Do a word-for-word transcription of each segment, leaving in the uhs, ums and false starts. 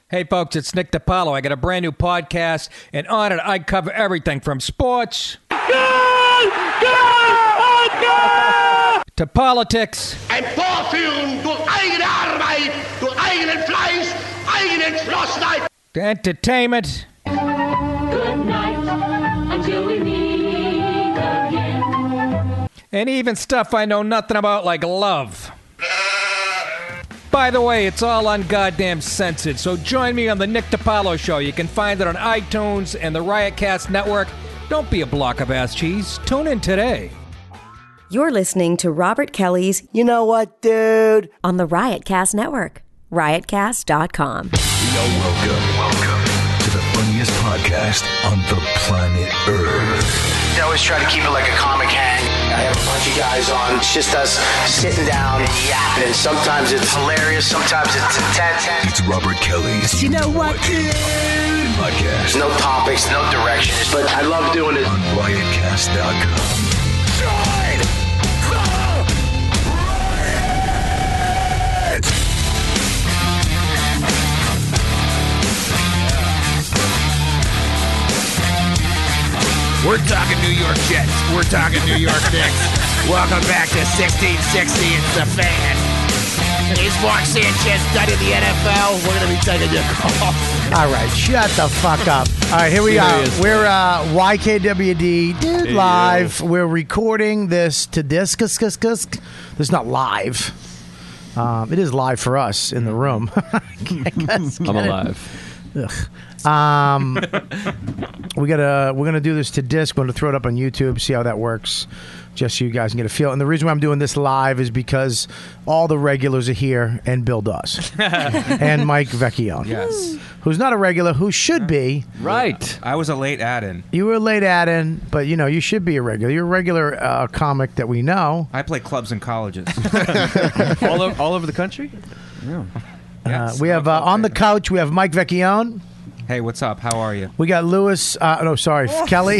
Hey, folks, it's Nick DiPaolo. I got a brand new podcast, and on it, I cover everything from sports Goal! Goal! Goal! to politics. Ein Tor führen durch eigene Arbeit, durch eigenen Fleiß, eigene Entschlossenheit. To entertainment. Good night until we meet again. And even stuff I know nothing about, like love. By the way, it's all ungoddamn censored, so join me on the Nick DiPaolo Show. You can find it on iTunes and the Riotcast Network. Don't be a block of ass cheese. Tune in today. You're listening to Robert Kelly's You Know What, Dude? on the Riotcast Network. riotcast dot com. Yo, welcome, welcome to the funniest podcast on the planet Earth. I always try to keep it like a comic hang. I have a bunch of guys on. It's just us sitting down and yapping. Sometimes it's hilarious. Sometimes it's intense. It's Robert Kelly's You Know What, Dude? Podcast No topics, no directions. But I love doing it. on riotcast dot com. Join the riot! We're talking New York Jets. We're talking New York Knicks. Welcome back to sixteen sixty. It's the Fan. Is Mark Sanchez done in the N F L? We're going to be taking your call. All right, shut the fuck up. All right, here we are. We're uh, Y K W D dude, live. We're recording this to disc. This is not live. Um, it is live for us in the room. I'm alive. Ugh. Um, we gotta we're gonna do this to disc. We're gonna throw it up on YouTube, see how that works, just so you guys can get a feel. And the reason why I'm doing this live is because all the regulars are here, and Bill Dawes and Mike Vecchione, Yes. who's not a regular, who should be. Right. I was a late add-in. You were late add-in, but you know you should be a regular. You're a regular uh, comic that we know. I play clubs and colleges. all, over, all over the country? Uh, Yes, we have uh, on the couch. We have Mike Vecchione. Hey, what's up? How are you? We got Lewis. Uh, no, sorry, Kelly.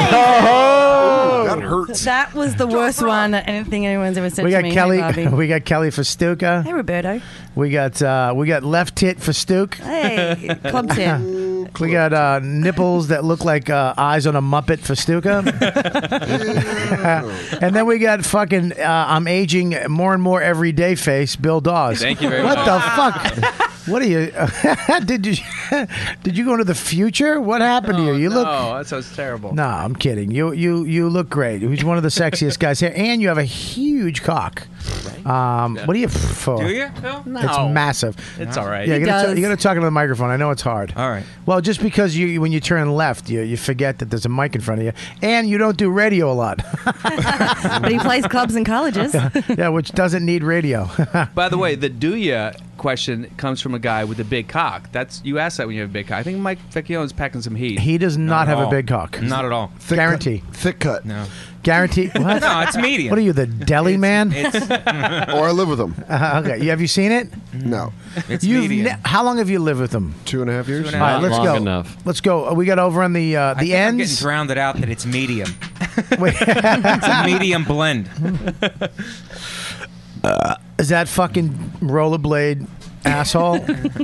That hurts. That was the worst one. Anything anyone's ever said We to got me. Kelly. Hey, Bobby. We got Kelly Festuca. Hey, Roberto. We got uh, we got left tit Festuc. Hey, club tit. We got uh, nipples that look like uh, eyes on a Muppet Festuca. And then we got fucking uh, I'm aging more and more every day face Bill Dawes. Thank you very what much. What the fuck? What are you? did you did you go into the future? What happened to you? You look. No, that sounds terrible. No, I'm kidding. You you you look great. He's one of the sexiest guys here, and you have a huge cock. Um, what do you? For? Do you, Phil? No. It's massive. It's all right. Yeah, you He gotta, does. t- you gotta talk into the microphone. I know it's hard. All right. Well, just because you when you turn left, you you forget that there's a mic in front of you, and you don't do radio a lot. But he plays clubs and colleges. Yeah, which doesn't need radio. By the way, the do ya question comes from a guy with a big cock. That's you ask that when you have a big cock. I think Mike Vecchione's packing some heat. He does not, at have all. a big cock. Not at all. Thick Guarantee. Cut. Thick cut. No. Guarantee. What? No, it's medium. What are you, the deli man? It's Or I live with him. Uh, okay, you, have you seen it? No. it's You've medium. ne- how long have you lived with them? Two and a half years? Two and a All half. right, let's long go. enough. Let's go. We got over on the uh, I the think I'm getting ends. drowned it out that it's medium. Wait. It's a medium blend. Is that fucking rollerblade asshole?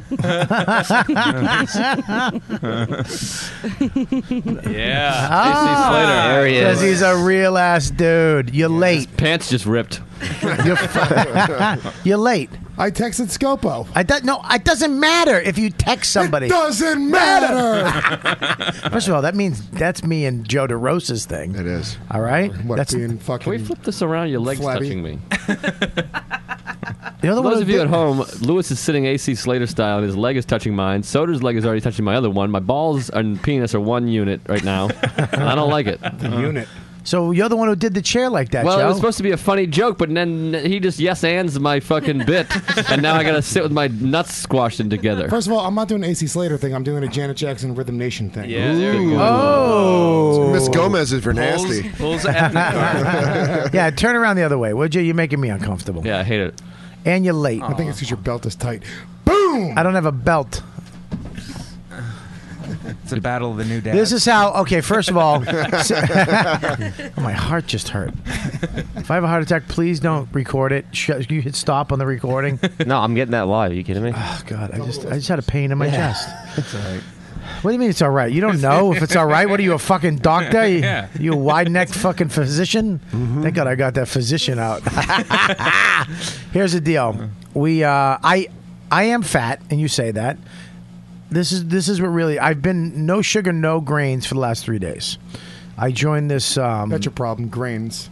Yeah. Ah, Slater. There he Because is. he's a real ass dude. You're late. Pants just ripped. You're, you're late. I texted Scopo. I do, no, it doesn't matter if you text somebody. Doesn't matter. First of all, that means that's me and Joe DeRosa's thing. It is. All right? What, That's being fucking... Can we flip this around? Your legs flabby? touching me. the other For one those of you did- at home, Lewis is sitting A C Slater style, and his leg is touching mine. Soder's leg is already touching my other one. My balls and penis are one unit right now. And I don't like it. The unit. So you're the one who did the chair like that, Well, Joe. it was supposed to be a funny joke, but then he just yes ands my fucking bit, and now I got to sit with my nuts squashed in together. First of all, I'm not doing an A C Slater thing. I'm doing a Janet Jackson Rhythm Nation thing. Yeah, there you go. Oh. Miss Gomez is for nasty. Pulls, pulls ethnic. Yeah, turn around the other way, would you? You're making me uncomfortable. Yeah, I hate it. And you're late. I think it's because your belt is tight. Boom! I don't have a belt. It's a battle of the new dads. This is how. Okay, first of all, oh, my heart just hurt. If I have a heart attack, please don't record it. Sh- you hit stop on the recording. No, I'm getting that live. Are you kidding me? Oh God, I just I just had a pain in my Yeah. chest. That's all right. What do you mean it's all right? You don't know if it's all right? What are you, a fucking doctor? You, Yeah. you a wide-necked fucking physician? Thank God I got that physician out. Here's the deal. We, uh, I, I am fat, and you say that. This is this is what really. I've been no sugar, no grains for the last three days. I joined this. Um, That's your problem, grains.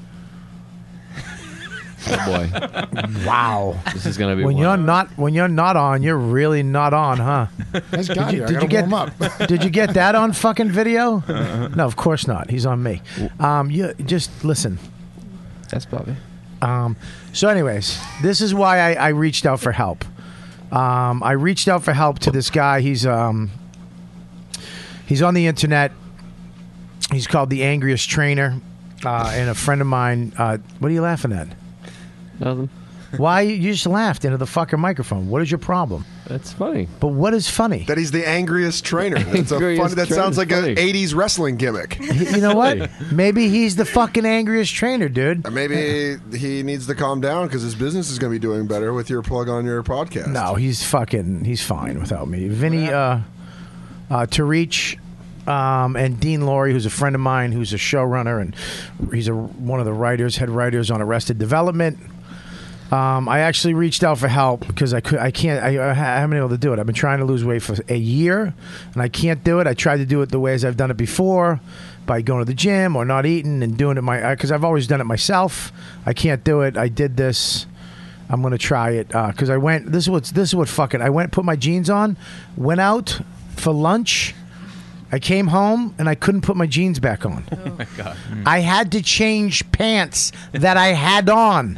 Oh boy! Wow, this is gonna be when one. you're not when you're not on, you're really not on, huh? Nice guy Did you, here. I did gotta you get warm up. Did you get that on fucking video? No, of course not. He's on me. Um, you just listen. That's Bobby. Um, so, anyways, this is why I, I reached out for help. Um, I reached out for help to this guy. He's um, he's on the internet. He's called the Angriest Trainer, uh, and a friend of mine. Uh, what are you laughing at? Nothing. Why you just laughed into the fucking microphone? What is your problem? That's funny. But what is funny? That he's the angriest trainer. That's a Angriest funny, that trainer sounds is like funny. an eighties wrestling gimmick. You know what? Maybe he's the fucking angriest trainer, dude. Maybe he needs to calm down because his business is going to be doing better with your plug on your podcast. No, he's fucking. He's fine without me. Vinny, uh, uh, Tariq, um, and Dean Laurie, who's a friend of mine, who's a showrunner, and he's a, one of the writers, head writers on Arrested Development. Um, I actually reached out for help because I could. I can't. I, I haven't been able to do it. I've been trying to lose weight for a year, and I can't do it. I tried to do it the ways I've done it before, by going to the gym or not eating and doing it my. Because I've always done it myself. I can't do it. I did this. I'm gonna try it because I went. This is what's. This is what fucking. I went. Put my jeans on. Went out for lunch. I came home and I couldn't put my jeans back on. Oh my god! I had to change pants that I had on.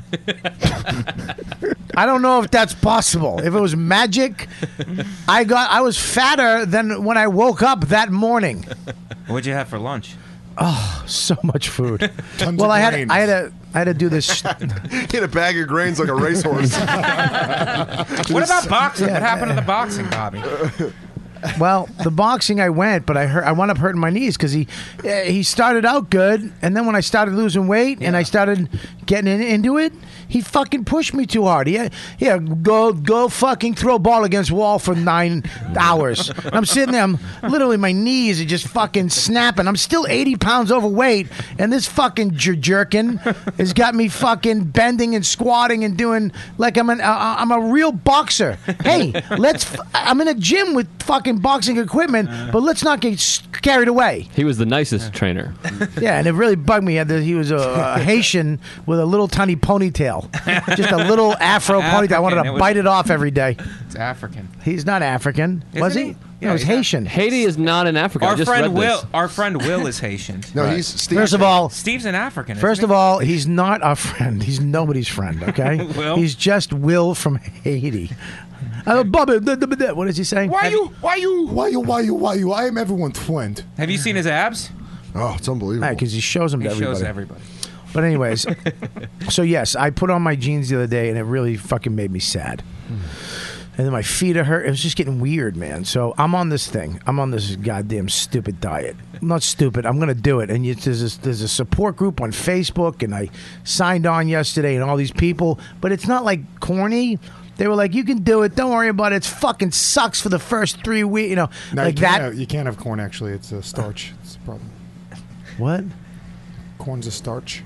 I don't know if that's possible. If it was magic, I got. I was fatter than when I woke up that morning. What'd you have for lunch? Oh, so much food. Tons well, of I had. grains. I had to. I had to do this. He had a bag of grains like a racehorse. What about boxing? What happened to the boxing, Bobby? Well, the boxing I went, but I hurt. I wound up hurting my knees because he uh, he started out good, and then when I started losing weight and I started getting in, into it, he fucking pushed me too hard. He yeah, go go fucking throw a ball against wall for nine hours. And I'm sitting there, I'm literally my knees are just fucking snapping. I'm still eighty pounds overweight, and this fucking jer- jerkin has got me fucking bending and squatting and doing like I'm an uh, I'm a real boxer. Hey, let's. F- I'm in a gym with fucking boxing equipment, but let's not get s- carried away. He was the nicest trainer. Yeah, and it really bugged me that he was a, a Haitian with a little tiny ponytail, just a little afro ponytail. I wanted African, to it was- bite it off every day. It's African. He's not African, Isn't was he? he? No, he's he's not- Haitian. Haiti is not in Africa. I Our just friend read Will. this. Our friend Will is Haitian. No, he's Steve. First of all, Steve's an African. isn't first he? of all, he's not our friend. He's nobody's friend. Okay, Will? he's just Will from Haiti. Uh, Bobby, da- da- da- what is he saying? Why you? Why you? Why you? Why you? Why you? I am everyone's friend. Have you seen his abs? Oh, it's unbelievable. Because he shows them He to everybody. shows everybody. But anyways, so yes, I put on my jeans the other day, and it really fucking made me sad. And then my feet are hurt. It was just getting weird, man. So I'm on this thing. I'm on this goddamn stupid diet. I'm not stupid. I'm gonna do it. And you, there's a, there's a support group on Facebook, and I signed on yesterday, and all these people. But it's not like corny. They were like, "You can do it. Don't worry about it. It fucking sucks for the first three weeks." You know, No, like you can't that. Have, you can't have corn. Actually, it's a starch. It's a problem. What? Corn's a starch.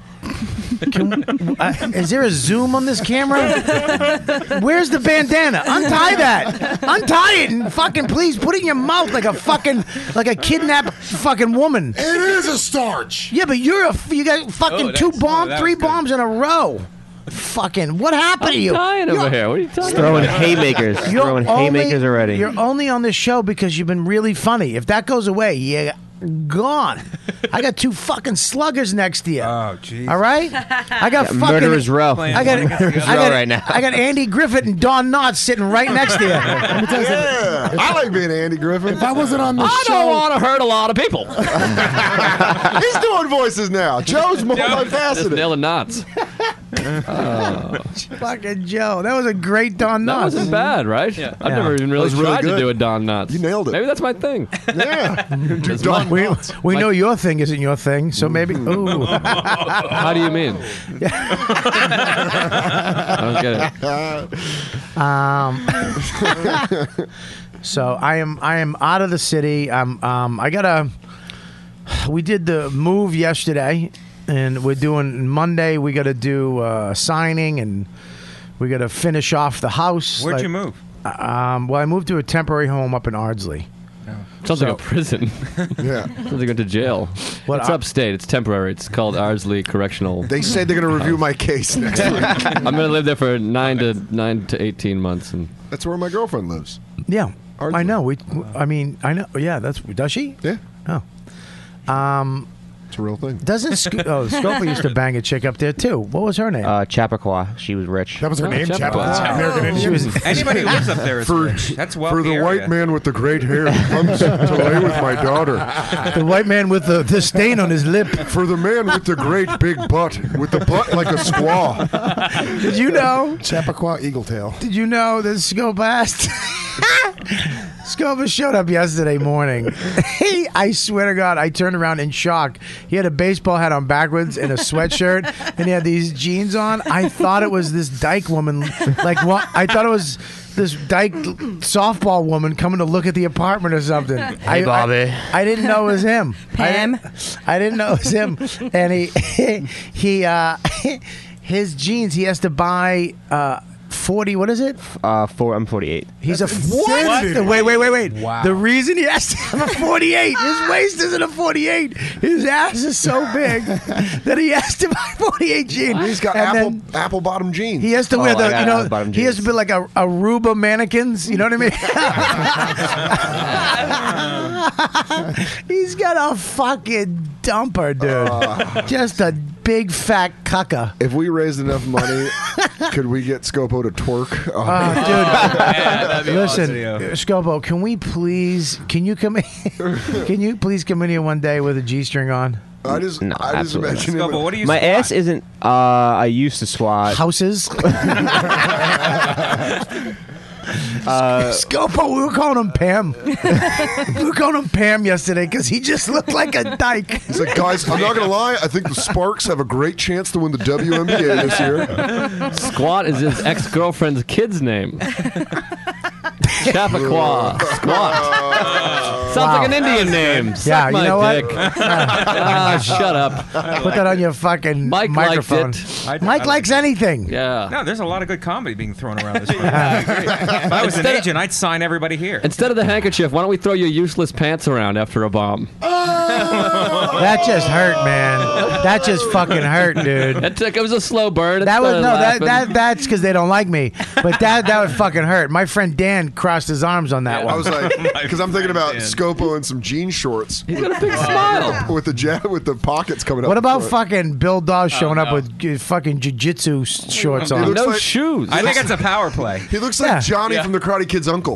Can, uh, is there a zoom on this camera? Where's the bandana? Untie that. Untie it and fucking please put it in your mouth like a fucking like a kidnapped fucking woman. It is a starch. Yeah, but you're a you got fucking Oh, two that's- bombs, oh, that three was good. bombs in a row. Fucking what happened to you? dying over You're- here. What are you talking Throwing about? haymakers. You're Throwing only- haymakers already. You're only on this show because you've been really funny. If that goes away, you're gone. I got two fucking sluggers next to you. Oh, jeez. All right? I got Yeah, fucking Murderer's Row. I got, Murderer's I Row got, right now. I got Andy Griffith and Don Knotts sitting right next to you. Let me tell you something. Yeah, I like being Andy Griffin. If I wasn't on the I show, don't want to hurt a lot of people. He's doing voices now. Joe's Just multifaceted. nailing knots. Oh. Fucking Joe. That was a great Don That Knotts. wasn't bad, right? Yeah. I've Yeah. never even That really was really tried to good. do a Don Knotts. You nailed it. Maybe that's my thing. Yeah. That's Don my- We, we know your thing isn't your thing, so maybe. Ooh. How do you mean? I don't get it. Um, so I am I am out of the city. I'm um I gotta. We did the move yesterday, and we're doing Monday. We got to do uh, a signing, and we got to finish off the house. Where'd Like- you move? Um, well, I moved to a temporary home up in Ardsley. Sounds So- like a prison. Yeah. Sounds like going to jail. What it's I- upstate. It's temporary. It's called Ardsley Correctional. They said they're going to review my case next week. I'm going to live there for nine to nine to eighteen months, and That's where my girlfriend lives. Yeah, I know. We, I mean, I know. Yeah, that's does she? Yeah. Oh, um, it's a real thing. Doesn't Sc- oh Scopa used to bang a chick up there too? What was her name? Uh, Chappaqua. She was rich. That was her Oh, name, Chappaqua. Chappaqua. American She Indian. was- Anybody who lives up there is For- rich. That's wealthy For the area. white man with the great hair who comes to lay with my daughter. The white man with the, the stain on his lip. For the man with the great big butt, with the butt like a squaw. Did you know? Chappaqua Eagle Tail. Did you know that Scopa asked? Scopa showed up yesterday morning. He, I swear to God, I turned around in shock. He had a baseball hat on backwards and a sweatshirt, and he had these jeans on. I thought it was this dyke woman. Like, what? I thought it was this dyke softball woman coming to look at the apartment or something. Hey, I, Bobby. I, I didn't know it was him. Pam? I didn't, I didn't know it was him. And he, he, uh, his jeans, he has to buy. Uh, forty, what is it? Uh, four. I'm forty-eight. He's a insanity. what? Wait, wait, wait, wait. Wow. The reason he has to have a forty-eight, his waist isn't a forty-eight. His ass is so big that he has to buy forty-eight jeans. He's got And apple then apple bottom jeans. he has to Oh, wear I the, got you know, apple-bottom he has to jeans. be like a Aruba mannequins. You know what I mean? He's got a fucking dumper, dude. Uh. Just a big fat cucka. If we raised enough money, could we get Scopo to twerk? Oh, Uh, dude, that'd be listen, awesome, yeah. Scopo, can we please? Can you come? In, can you please come in here one day with a g-string on? I just, No, I just absolutely imagine Scopo, him. what do you My squat? ass isn't. Uh, I used to squat. Houses. Uh, Scopo, we were calling him Pam. We were calling him Pam yesterday because he just looked like a dyke. He's like, guys, I'm not gonna lie. I think the Sparks have a great chance to win the W N B A this year. Squat is his ex-girlfriend's kid's name. Chappaqua. Squat. Sounds Wow. like an Indian name. Suck Yeah, you my know what? dick. ah, shut up. Put that on your fucking Mike liked microphone. it. I- Mike I- likes anything. Yeah. No, there's a lot of good comedy being thrown around this room. I agree. If I was an Instead of- agent, I'd sign everybody here. Instead of the handkerchief, why don't we throw your useless pants around after a bomb? That just hurt, man. That just fucking hurt, dude. It took. It was a slow burn. It That was started no, that, laughing. that that's because they don't like me. But that that would fucking hurt. My friend Dan crossed his arms on that I one. was like, because I'm thinking about Dan. Scopo and some jean shorts He's got a big smile. with the ja- with the pockets coming up. What about front. fucking Bill Dawes showing up no. with uh, fucking jujitsu s- shorts He on? looks No like- shoes. I think it's a power play. He looks like Yeah. Johnny Yeah. from the Karate Kid's uncle.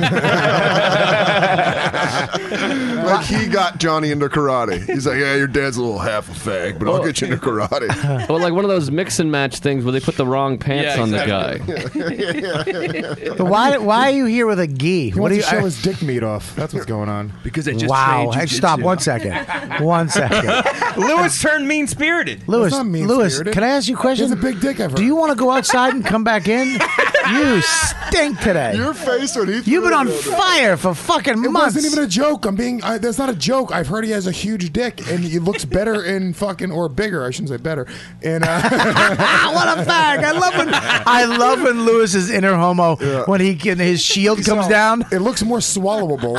Like he got Johnny into karate. He's like, yeah, your dad's a little half a fag, but I'll get you into karate. Well, like one of those mix and match things where they put the wrong pants Yeah, on exactly. the guy. But why why are you here with a gi? He What do wants you? to show his dick meat off. That's what's going on. Because it just Wow! Hey, stop one second. One second. Lewis turned mean spirited. Lewis, not mean-spirited. Lewis, can I ask you a He question? has a big dick, I've Do heard. you want to go outside and come back in? You stink today. Your face when he You've been threw on it. fire for fucking It months. wasn't even a joke. I'm being. I, that's not a joke. I've heard he has a huge dick, and he looks better in fucking or bigger. I shouldn't say better. And uh, What a fag! I love when I love when Lewis is inner homo when he can, his shield comes so, down. It looks more swallowable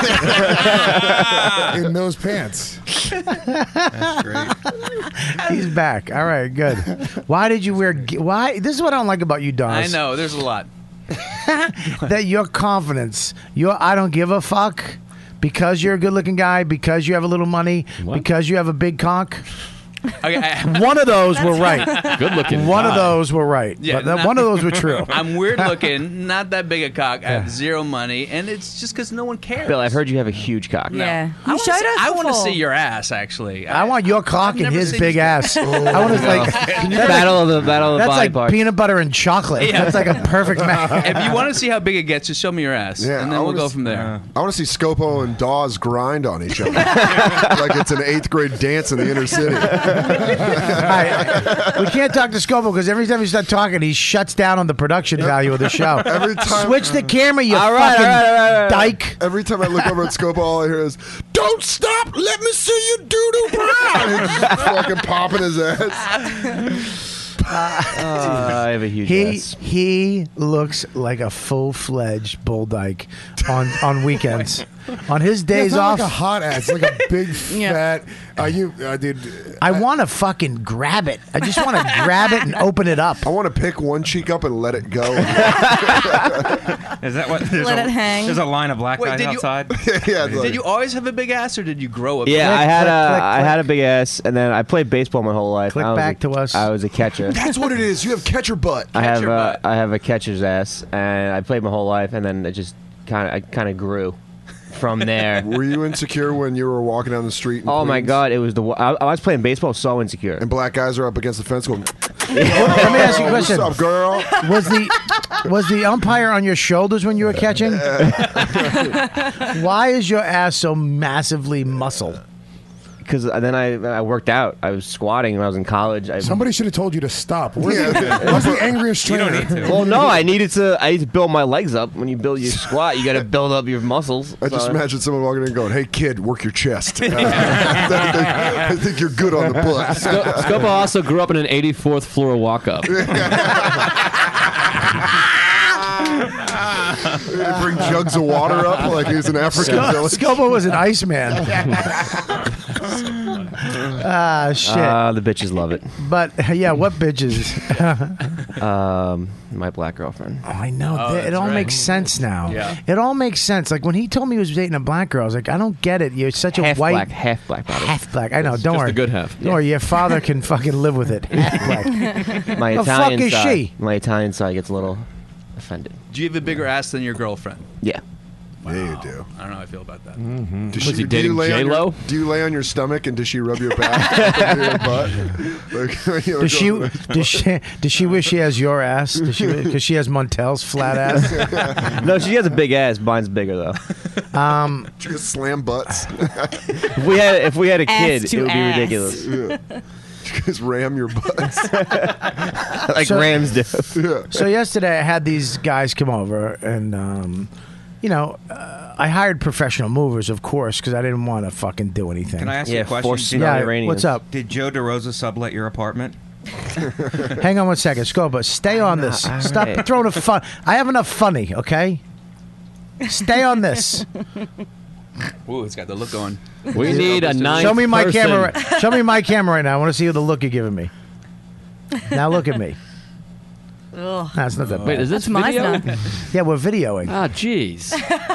in those pants. That's great. He's back. All right, good. Why did you wear? gi- Why? This is what I don't like about you, Don. I know, there's a lot. That your confidence, your I don't give a fuck, because you're a good-looking guy, because you have a little money, What? because you have a big cock. Okay, I- One of those were right. Good-looking One of guy. those were right. Yeah, but that- not- one of those were true. I'm weird looking, not that big a cock. I Yeah. have zero money, and it's just because no one cares. Bill, I've heard you have a huge cock. No. Yeah. I You wanna showed see, us I want to before. see your ass, actually. I want your cock and never his seen big you- ass. I want to like Battle of the battle of the That's body like parts. peanut butter and chocolate. Yeah. That's like a perfect match. If you want to see how big it gets, just show me your ass, Yeah, and I then we'll wanna go s- from there. I want to see Scopo and Dawes grind on each other like it's an eighth grade dance in the inner city. All right. We can't talk to Scopo because every time we start talking, he shuts down on the production value of the show. Every time, Switch the camera, you All right, fucking all right, all right, all right. dyke. every time I look over at Scopo, all I hear is, "Don't stop! Let me see you doo-doo brown!" He's just fucking popping his ass. Uh, I have a huge He ass. he looks like a full fledged bull dyke on on weekends. On his Yeah, days it's not off, like a hot ass. It's like a big fat. Uh, you, uh, dude. I want to fucking grab it. I just want to grab it and open it up. I want to pick one cheek up and let it go. Is that what? There's Let a, it hang. There's a line of black Wait, guys did you- outside. yeah, it's like- Did you always have a big ass, or did you grow up? Yeah, Click, I had click, a click, I click. had a big ass, and then I played baseball my whole life. Click I was back a, to us. I was a catcher. That's what it is. You have catcher butt. I have Catcher a, butt. I have a catcher's ass, and I played my whole life, and then it just kind of I kind of grew from there. Were you insecure when you were walking down the street? In Oh my Queens God! It was the wo- I, I was playing baseball, so insecure. And black guys are up against the fence going, Let me ask you a "What's question. up, girl?" Was the was the umpire on your shoulders when you were catching? Why is your ass so massively muscle? Because then I I worked out. I was squatting when I was in college. I, Somebody should have told you to stop. Where's, the, where's the angriest You trainer? don't need to. well, no, I needed to. I need to build my legs up. When you build your squat, you got to build up your muscles. I just So- imagine someone walking in and going, "Hey kid, work your chest. Uh, I, think, I think you're good on the butt." Sco- Scopo also grew up in an eighty-fourth floor walk-up. Bring jugs of water up like he's an African Sco- village. Scopo was an Iceman. Ah, shit. Uh, the bitches love it. But yeah, what bitches? Um, my black girlfriend. Oh, I know. Oh, Th- it that's all right. makes sense now. Yeah. It all makes sense. Like when he told me he was dating a black girl, I was like, I don't get it. You're such a Half white, black, half black body. half black. I know. It's don't just worry. the good half. Don't worry. Your father can fucking live with it. Half black. My The Italian fuck is side. she? My Italian side gets a little offended. Do you have a bigger ass than your girlfriend? Yeah. Yeah, you do. I don't know how I feel about that. Mm-hmm. Does Was he do dating you lay on J-Lo? your- Do you lay on your stomach and does she rub your back into your butt? Like, you know, Does she? go- Does she? Does she wish she has your ass? Does she? Because she has Montel's flat ass. No, she has a big ass. Mine's bigger though. Um, She just slam butts. If we had if we had a Ass kid, to it would be ass. ridiculous. Yeah. You just ram your butts. Like So- Rams do. Yeah. So yesterday I had these guys come over, and um, you know, uh, I hired professional movers, of course, because I didn't want to fucking do anything. Can I ask Yeah, you a question? forcing Yeah, on the Iranians. what's up? Did Joe DeRosa sublet your apartment? Hang on one second, Scoba. Stay on this. all Stop right. throwing a fun. I have enough funny, okay? Stay on this. Ooh, it's got the look going. We need a ninth Show me my person. camera. Right, show me my camera right now. I want to see the look you're giving me. Now look at me. Ugh. Nah, it's not that bad. Wait, is this That's mine video? now. Yeah, we're videoing. Ah, jeez.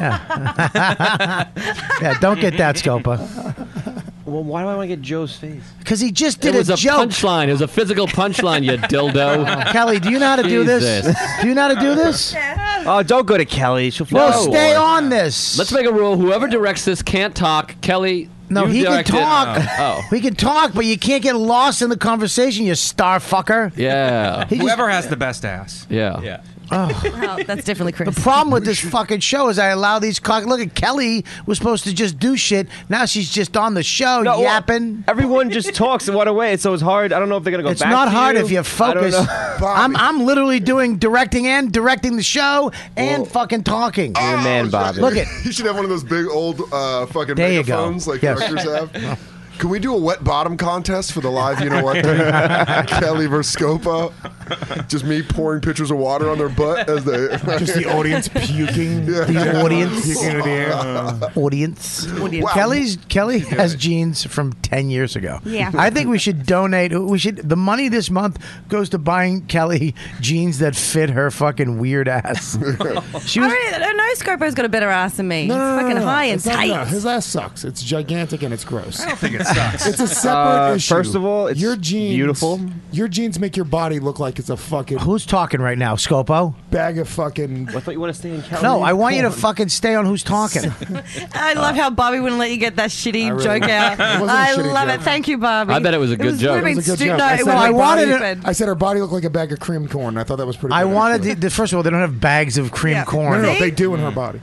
Yeah, don't get that, Scopa. Well, why do I want to get Joe's face? Because he just It did was a a joke. punchline. It was a physical punchline, you dildo. Kelly, do you know how to do this? Jesus. Do you know how to do this? Oh, don't go to Kelly. She'll No, fall. stay on this. Let's make a rule. Whoever directs this can't talk. Kelly, No, you he can direct it. talk. Oh. We can talk, but you can't get lost in the conversation, you star fucker. Yeah. He just- Whoever has the best ass. Yeah. Yeah. Well, that's definitely Chris. The problem with this fucking show is I allow these cock. Look at Kelly was supposed to just do shit. Now she's just on the show No, well, yapping. Everyone just talks in one way, so it's hard. I don't know if they're gonna go It's back. not to hard you. if you I focus. don't know. I'm I'm literally doing directing and directing the show and fucking talking. You're a man, Bobby. Look at You should have one of those big old uh, fucking There you go. megaphones like Yes. directors have. Can we do a wet bottom contest for the live, you know what, thing? Kelly versus Scopa. Just me pouring pitchers of water on their butt as they. Just the audience puking. the audience. Puking into the air. Uh, Audience. Audience. Kelly's Kelly has jeans from ten years ago. Yeah. I think we should donate. We should. The money this month goes to buying Kelly jeans that fit her fucking weird ass. She I was. don't know. No, Scopo's got a better ass than me. no, it's no, no, fucking no, no. high and It's not tight. that. His ass sucks. It's gigantic and it's gross. I don't think it's sucks. It's a separate Uh, issue. first of all, it's your genes, beautiful. Your genes make your body look like it's a fucking Who's talking right now, Scopo? bag of fucking. I thought you want to stay in California. No, I want you to fucking stay on who's talking. I love how Bobby wouldn't let you get that shitty really- joke out. It wasn't a I shitty love joke. it. Thank you, Bobby. I bet it was a good was joke. flipping It was a good stu- joke. No, I it said, was I wanted it- stupid. I said her body looked like a bag of cream corn. I thought that was pretty. I good, wanted actually. the, the first of all, they don't have bags of cream Yeah. corn. No, no, See? they do in her body.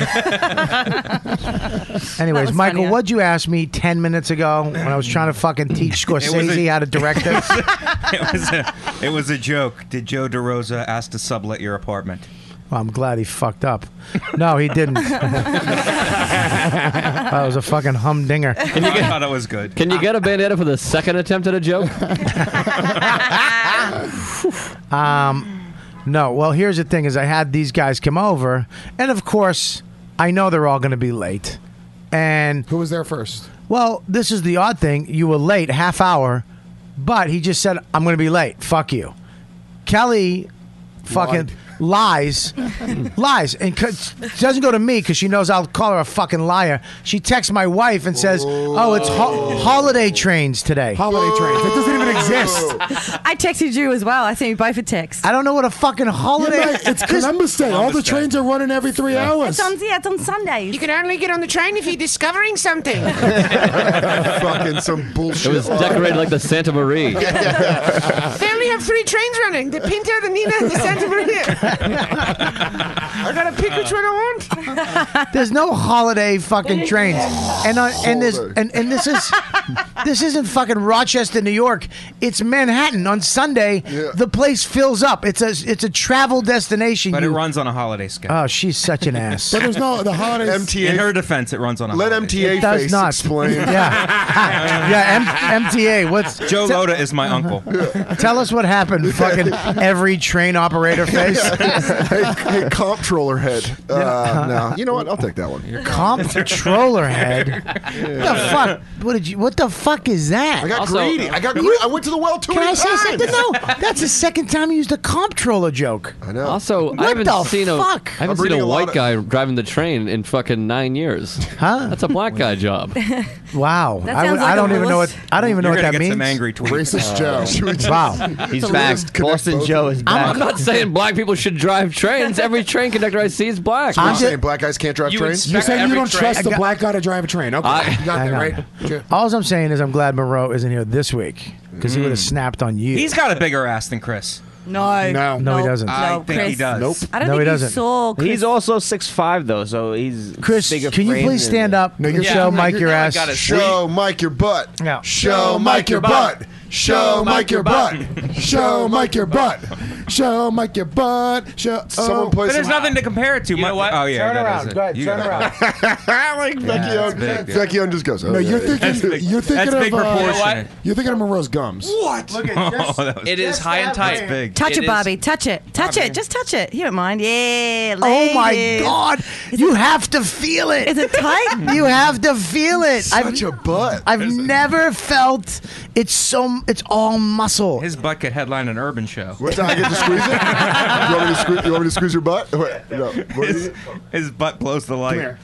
Anyways, was Michael, funnier. what'd you ask me ten minutes ago when I was trying to fucking teach Scorsese how to direct this? it was a, it was a joke. Did Joe DeRosa ask to sublet your apartment? Well, I'm glad he fucked up. No, he didn't. That was a fucking humdinger. Can you I get, thought it was good. can you get a bandana for the second attempt at a joke? Um, no. Well, here's the thing: is I had these guys come over, and of course, I know they're all going to be late. And who was there first? Well, this is the odd thing: you were late, half hour, but he just said, "I'm going to be late. Fuck you." Kelly, fucking. Lies, lies, and c- doesn't go to me because she knows I'll call her a fucking liar. She texts my wife and says, "Oh, it's ho- holiday trains today." Holiday trains. It doesn't even exist. I texted you as well. I think we both had text. I don't know what a fucking holiday. Yeah, mate, it's Columbus Day. All the trains are running every three hours. It's on, yeah, it's on Sundays. You can only get on the train if you're discovering something. Fucking some bullshit. It was decorated like the Santa Maria. They only have three trains running: the Pinto, the Nina, and the Santa Maria. I gotta pick which one I want. There's no holiday fucking trains, and uh, and this and, and this is this isn't fucking Rochester, New York. It's Manhattan. On Sunday, the place fills up. It's a it's a travel destination. But it You- runs on a holiday schedule. Oh, she's such an ass. But there's no the holidays. M T A. In her defense, it runs on a Let holiday M T A It does face not. explain. Yeah, yeah. M- MTA. What's Joe t- Loda is my uncle. Tell us what happened. Fucking every train operator face. hey, hey, comptroller head. Uh, no, you know what? I'll take that one. Comptroller head. What the fuck? What did you? What the fuck is that? I got Also- greedy. I got greedy. I went to the well too Can I many say times. something? No, that's the second time you used a comptroller joke. I know. Also, What I haven't the seen a fuck? I haven't I'm seen reading a a lot white of- guy driving the train in fucking nine years. Huh? That's a black guy job. Wow. That I, sounds would- I like don't a even know what Lewis- I don't even know You're what gonna that get means. some angry tweets. Racist Joe. Wow. He's So back. let's connect Boston both Joe of is them. back. I'm not saying black people should drive trains. Every train conductor I see is black. I'm I'm saying just- black guys can't drive You trains. expect You're saying you every don't train- trust I the got- black guy to drive a train. Okay, I- you got I that know. right. Sure. All I'm saying is I'm glad Monroe isn't here this week because he would have snapped on you. He's got a bigger ass than Chris. No. No. No, he doesn't. I No, think he Chris. does. Nope. I don't No, he think doesn't. you saw Chris. He's also six five though, so he's Chris, bigger can you frame please than- stand up? No, you're- Show Yeah, Mike you're- your now I ass. gotta- Show Mike your butt. Yeah. Show Mike your butt. Show Mike your butt. Show Mike your butt. Show Mike your butt. Show. Someone oh. play But there's some. nothing to compare it to. You know what? Oh yeah, Turn that around. is it. Go ahead. You Turn got it. around. like Becky that's Young. big, yeah. Becky Young just goes. Oh, No, you're yeah, thinking. big. You're thinking That's of. big uh, proportionate. You're thinking of Monroe's gums. What? Look at Oh, that was It is high and tight. big. Touch It it, is- Bobby. Touch it. Touch it. Just touch it. You don't mind. Yeah. Oh my ladies. God! You have to feel it. Is it tight? You have to feel it. Such a butt. I've never felt it's so. It's all muscle. His butt could headline an urban show. What time I get to squeeze it? You want me to squeeze? You want me to squeeze your butt? Wait, no. What is His, it? his butt blows the light. here.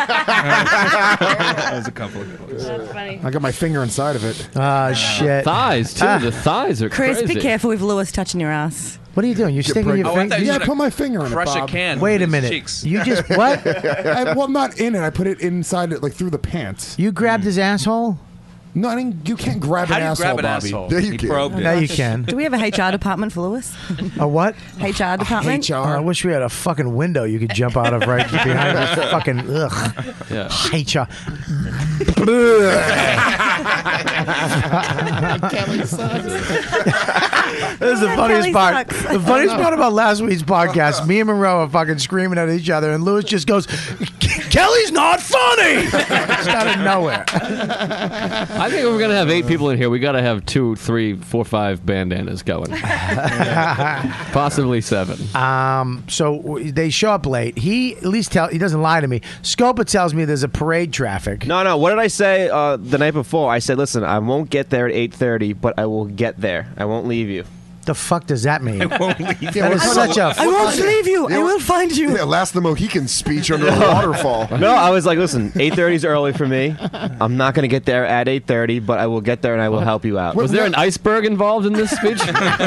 That was a couple of good ones. That's funny. I got my finger inside of it. Ah shit. Thighs too. Ah. The thighs are Chris, crazy. be careful with Lewis touching your ass. What are you doing? You're sticking your Oh, I finger. thought you Yeah, I said put my finger in it, crush a Bob. can. Wait with a his minute. cheeks. You just what? I, well, not in it. I put it inside it, like through the pants. You grabbed his asshole? No, I didn't, you can't grab How an do you asshole, grab an Bobby. asshole? There you He can. probed it. Now you can. Do we have a H R department for Lewis? A what? H R department? H Oh, I R. wish we had a fucking window you could jump out of right behind this fucking ugh. Yeah. H R. This is the funniest Kelly part. sucks. The funniest part about last week's podcast, me and Monroe are fucking screaming at each other, and Lewis just goes, Kelly's not funny! Just out of nowhere. I think if we're gonna have eight people in here, we gotta have two, three, four, five bandanas going. Possibly seven. Um, so w- they show up late. He at least tell he doesn't lie to me. Scopa tells me there's a parade traffic. No, no. What did I say uh, the night before? I said, listen, I won't get there at eight thirty, but I will get there. I won't leave you. The fuck does that mean? I won't leave you. That is such a. I won't leave you. I will find you. Yeah, last the Mohican speech under a waterfall. No, I was like, listen, eight thirty is early for me. I'm not going to get there at eight thirty, but I will get there and I will help you out. Was there an iceberg involved in this speech?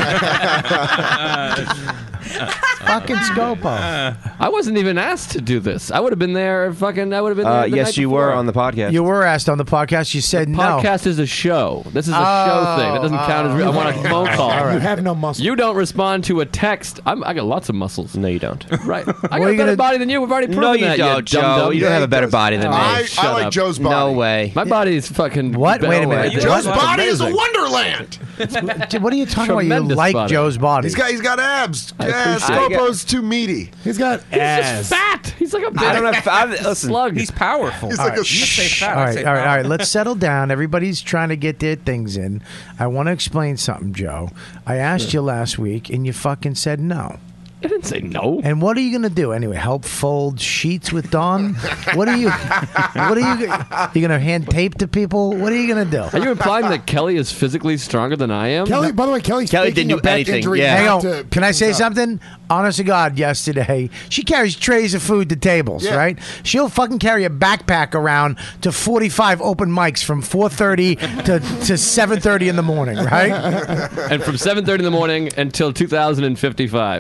Fucking Scopo. I wasn't even asked to do this. I would have been there. Fucking, I would have been there. Uh, the yes, night you before. were on the podcast. You were asked on the podcast. You said no. Podcast is a show. This is a show thing. That doesn't count as real. I want a phone call. All right. You have no muscle. You don't respond to a text. I'm, I got lots of muscles. No, you don't. Right. I What got are a you better gonna- body than you. We've already proven No, you that. don't, Joe. dum-dum. You don't have a better body than me. I, Shut I like up. Joe's body. No way. My body's fucking. What? Wait a minute. belly. Joe's What? body is a Amazing. wonderland. What are you talking about? You Tremendous like body. Joe's body? He's got he's got abs. I Yeah, appreciate it. Scopo's too meaty. He's got He's ass. just fat. He's like a big I don't have. I, listen, slug. He's powerful. He's like a You say fat, All I right, say all right, all right. powerful. Let's settle down. Everybody's trying to get their things in. I want to explain something, Joe. I asked you last week, and you fucking said no. I didn't say no. And what are you gonna do anyway? Help fold sheets with Dawn? What are you? What are you? You gonna hand tape to people? What are you gonna do? Are you implying that Kelly is physically stronger than I am? Kelly, by the way, Kelly's Kelly faking didn't a do back anything, injury yeah. Hang not on. to Can I pick say up. something? Honest to God, yesterday she carries trays of food to tables, Yeah. right? She'll fucking carry a backpack around to forty-five open mics from four thirty to to seven thirty in the morning, right? And from seven thirty in the morning until two thousand fifty-five.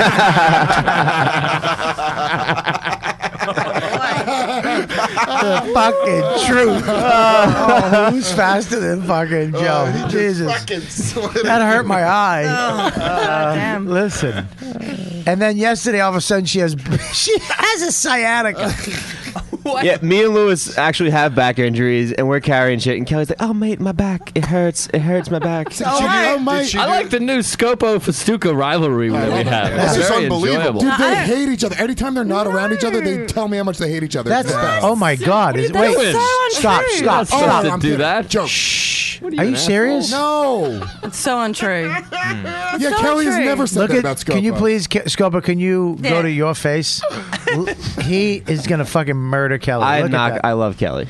The fucking truth. Oh, who's faster than fucking Joe? He just Jesus. fucking slid That it. hurt my eye. Oh, Uh, damn. listen. And then yesterday, all of a sudden, she has she has a sciatica. Yeah, me and Lewis actually have back injuries, and we're carrying shit. And Kelly's like, "Oh, mate, my back. It hurts. It hurts my back." Oh, right. oh, my. Did she I do- like the new Scopo Festuca rivalry that we have. This It's is very unbelievable. enjoyable. Dude, they I- hate each other. Anytime they're not around each other, they tell me how much they hate each other. That's It's the best. oh my god! Is, wait, doing? So stop, untrue. stop, You're not stop. supposed to I'm do kidding. that. Joke. Shh. What Are you an serious? No. It's so untrue. Yeah, so Kelly has true. never said Look that at. about Scopo. Can you please, Ke- Scopa? Can you go Yeah. to your face? L- he is gonna fucking murder Kelly. I'm Look not. At that. I love Kelly.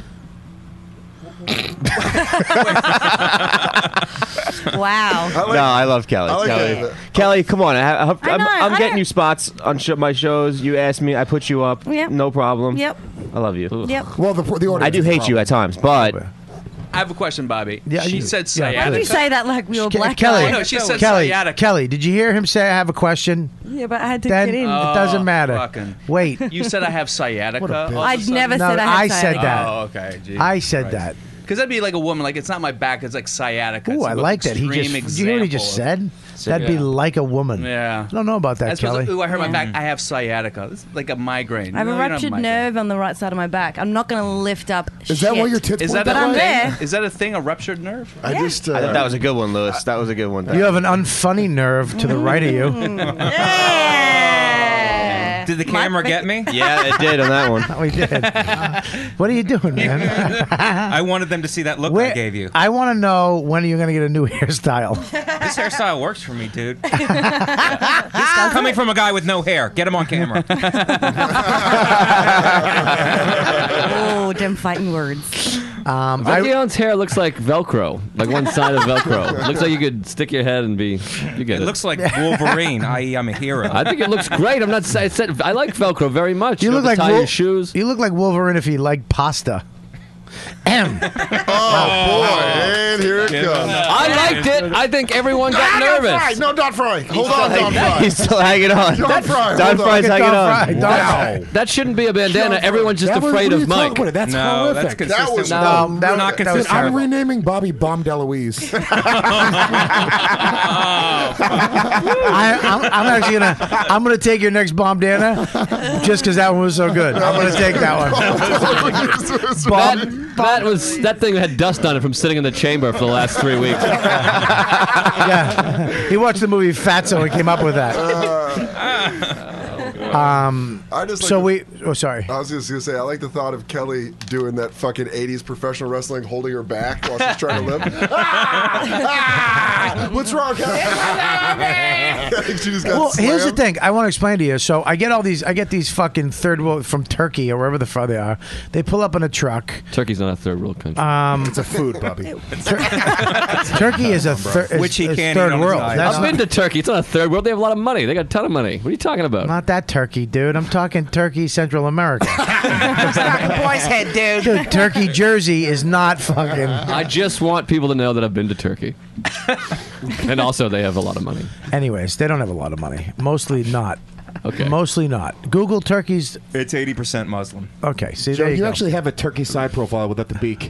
Wow. I like, No, I love Kelly. I like Kelly. that. Kelly, come on. I, I, I'm, I know, I'm I- getting you spots on sh- my shows. You asked me. I put you up. Yep. No problem. Yep. I love you. Yep. Well, the, the order. I do hate you at times, but I have a question, Bobby. Yeah, she you- said yeah, sciatica. Why do you say that like we were Ke- black Kelly, guys? No, she said Kelly, sciatica. Kelly, did you hear him say I have a question? Yeah, but I had to Then get in. it doesn't matter. fucking- Wait, You said I have sciatica. What a bitch. all of a I'd sudden? never No, said I had I said sciatica. that. Oh, okay. Gee. I said that. Because that'd be like a woman. Like it's not my back. It's like sciatica. Ooh, It's I an like that. He extreme just. Did you hear what he just example said? That'd be Yeah. like a woman. Yeah. I don't know about that, That's 'cause, Kelly. ooh, I hurt my back. I have sciatica. It's like a migraine. I have No, a you don't ruptured migraine. nerve on the right side of my back. I'm not going to lift up. Is that why your tits Is point that But a I'm thing? there. Is that a thing? A ruptured nerve? I just. Uh, I thought that was a good one, Lewis. That was a good one. You have an unfunny nerve to the right of you. Did the camera get me? Yeah, it did on that one. We did. What are you doing, man? I wanted them to see that look Where- I gave you. I want to know when are you going to get a new hairstyle? This hairstyle works for me, dude. This is coming from a guy with no hair. Get him on camera. Oh, them fighting words. Um, Becky Allen's hair looks like Velcro, like one side of Velcro. Looks like you could stick your head and be. You get It it. looks like Wolverine, that is, I'm a hero. I think it looks great. I'm not. I said I like Velcro very much. You You, look know, like to tie Wol- your shoes. You look like Wolverine if he liked pasta. M. Oh boy! And here it comes. I liked it. I think everyone got Ah, Don Fry! nervous. No, Don Fry. Hold on, Don Fry. He's still hanging on. Don Fry. Don hold on. Fry's hanging Don on. Fry, Don Wow. Fry. That shouldn't be a bandana. John, Everyone's just that was- afraid what are of you talking Mike. about? That's no, horrific. that's consistent. That was No, that We're was- not that was consistent. I'm terrible. renaming Bobby Bomb DeLuise. I, I'm, I'm actually gonna. I'm gonna take your next bomb, Dana, just because that one was so good. I'm gonna take that one. That, that was that thing had dust on it from sitting in the chamber for the last three weeks. Yeah, he watched the movie Fatso and came up with that. Um, I just like so the- we. Oh, sorry. I was just gonna say I like the thought of Kelly doing that fucking eighties professional wrestling, holding her back while she's trying to live. What's wrong, Kelly? she just got Well, here's the slammed. thing. I want to explain to you. So I get all these. I get these fucking third world from Turkey or wherever the fuck they are. They pull up in a truck. Turkey's not a third world country. Um, It's a food, Bobby. Turkey is a thir- is, Which he is can't eat third on his world. side. That's I've been to Turkey. It's not a third world. They have a lot of money. They got a ton of money. What are you talking about? not that Turkey, dude. I'm talking Turkey, Central America. Boy's head, dude. Dude, Turkey, Jersey is not fucking. I just want people to know that I've been to Turkey. And also, they have a lot of money. Anyways, they don't have a lot of money. Mostly not. Okay. Mostly not. Google Turkey's. It's eighty percent Muslim. Okay, see, Joe, there you, you go. actually have a turkey side profile without the beak.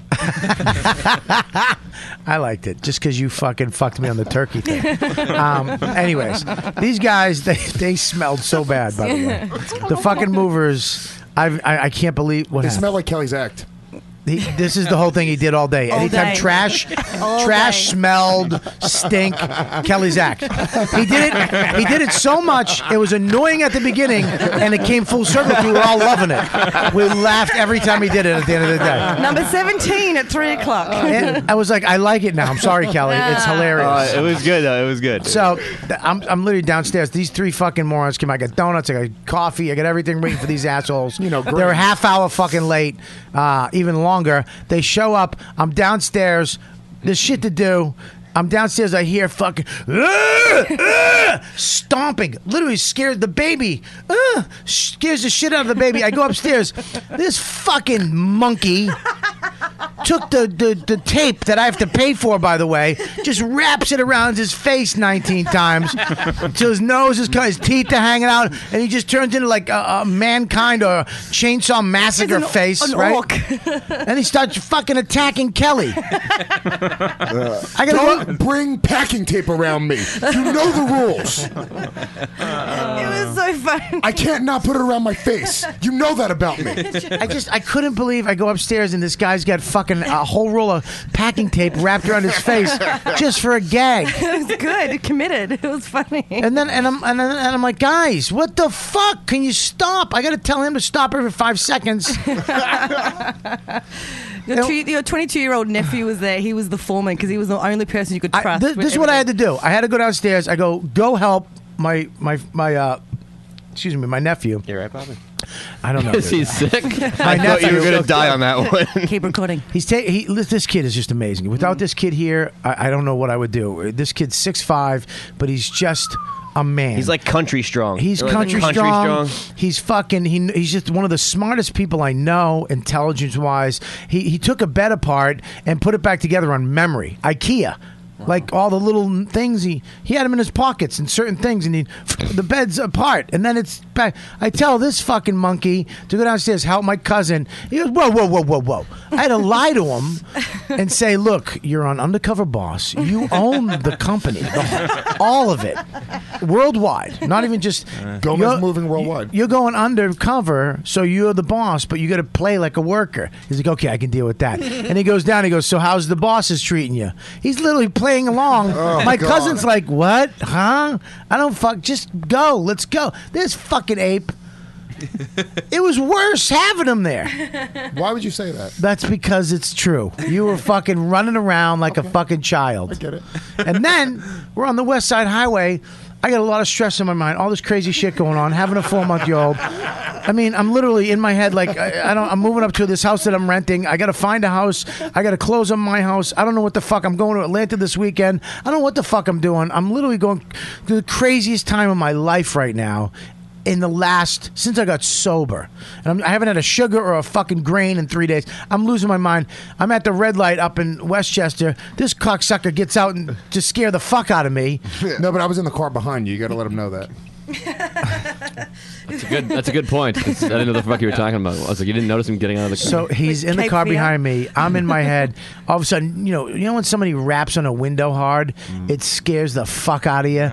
I liked it just because you fucking fucked me on the turkey thing. Um, anyways, these guys, they, they smelled so bad, by the way. The fucking movers, I've, I I can't believe what They happened. smell like Kelly's act. He, this is the whole thing he did all day. All Anytime day. trash, All trash day. smelled, stink. Kelly's act. He did it. He did it so much. It was annoying at the beginning, and it came full circle. We were all loving it. We laughed every time he did it. At the end of the day. Number seventeen at three o'clock. And I was like, I like it now. I'm sorry, Kelly. It's hilarious. Uh, it was good though. It was good. So th- I'm, I'm literally downstairs. These three fucking morons came. I got donuts. I got coffee. I got everything waiting for these assholes. You know, they were a half hour fucking late, uh, even longer. They show up. I'm downstairs. There's shit to do. I'm downstairs. I hear fucking "Ah! Ah!" stomping. Literally scares the baby. Ah! Scares the shit out of the baby. I go upstairs. This fucking monkey took the, the, the tape that I have to pay for, by the way, just wraps it around his face nineteen times till his nose is cut, his teeth are hanging out, and he just turns into like a, a Mankind or Chainsaw Massacre It's an- face, an right? orc. And he starts fucking attacking Kelly. I gotta Don't bring packing tape around me. You know the rules. It was so fun. I can't not put it around my face. You know that about me. I just I couldn't believe I go upstairs and this guy's got fucking a whole roll of packing tape wrapped around his face just for a gag. It was good. Committed. It was funny. And then and I'm and, then, and I'm like, guys, what the fuck? Can you stop? I got to tell him to stop every five seconds. Your, two, your twenty-two-year-old nephew was there. He was the foreman because he was the only person you could I, trust. this, with this is what I had everything. to do. I had to go downstairs. I go, go help my my my uh, excuse me, my nephew. You're right, Bobby. I don't know. Is he sick? My I thought you were gonna die on that one. Keep recording. He's ta- he. This kid is just amazing. Without this kid here, I, I don't know what I would do. This kid's six five, but he's just a man. He's like country strong. He's Like country, country strong. strong. He's fucking. He, he's just one of the smartest people I know, intelligence wise. He he took a bed apart and put it back together on memory. IKEA. Like all the little things he he had them in his pockets and certain things, and he the bed's apart, and then it's back. I tell this fucking monkey to go downstairs help my cousin. He goes, whoa, whoa, whoa, whoa, whoa! I had to lie to him and say, look, you're on Undercover Boss. You own the company, the, all of it, worldwide. Not even just Gomez you're- moving worldwide. You're going undercover, so you're the boss, but you got to play like a worker. He's like, okay, I can deal with that. And he goes down. He goes, so how's the bosses treating you? He's literally playing along. Oh, My God. cousin's like, what? Huh? I don't fuck. Just go. Let's go. This fucking ape. It was worse having him there. Why would you say that? That's because it's true. You were fucking running around like a fucking child. I get it. And then we're on the West Side Highway. I got a lot of stress in my mind, all this crazy shit going on, having a four-month-old. I mean, I'm literally in my head like I, I don't. I'm moving up to this house that I'm renting. I got to find a house. I got to close on my house. I don't know what the fuck. I'm going to Atlanta this weekend. I don't know what the fuck I'm doing. I'm literally going through the craziest time of my life right now. In the last, since I got sober, and I'm, I haven't had a sugar or a fucking grain in three days. I'm losing my mind. I'm at the red light up in Westchester. This cocksucker gets out and just scare the fuck out of me. No, but I was in the car behind you. You got to let him know that. That's a good. That's a good point. It's- I didn't know the fuck you were talking about. I was like, you didn't notice him getting out of the car. So he's in the Cape car Fear? behind me. I'm in my head. All of a sudden, you know, you know when somebody raps on a window hard, it scares the fuck out of you.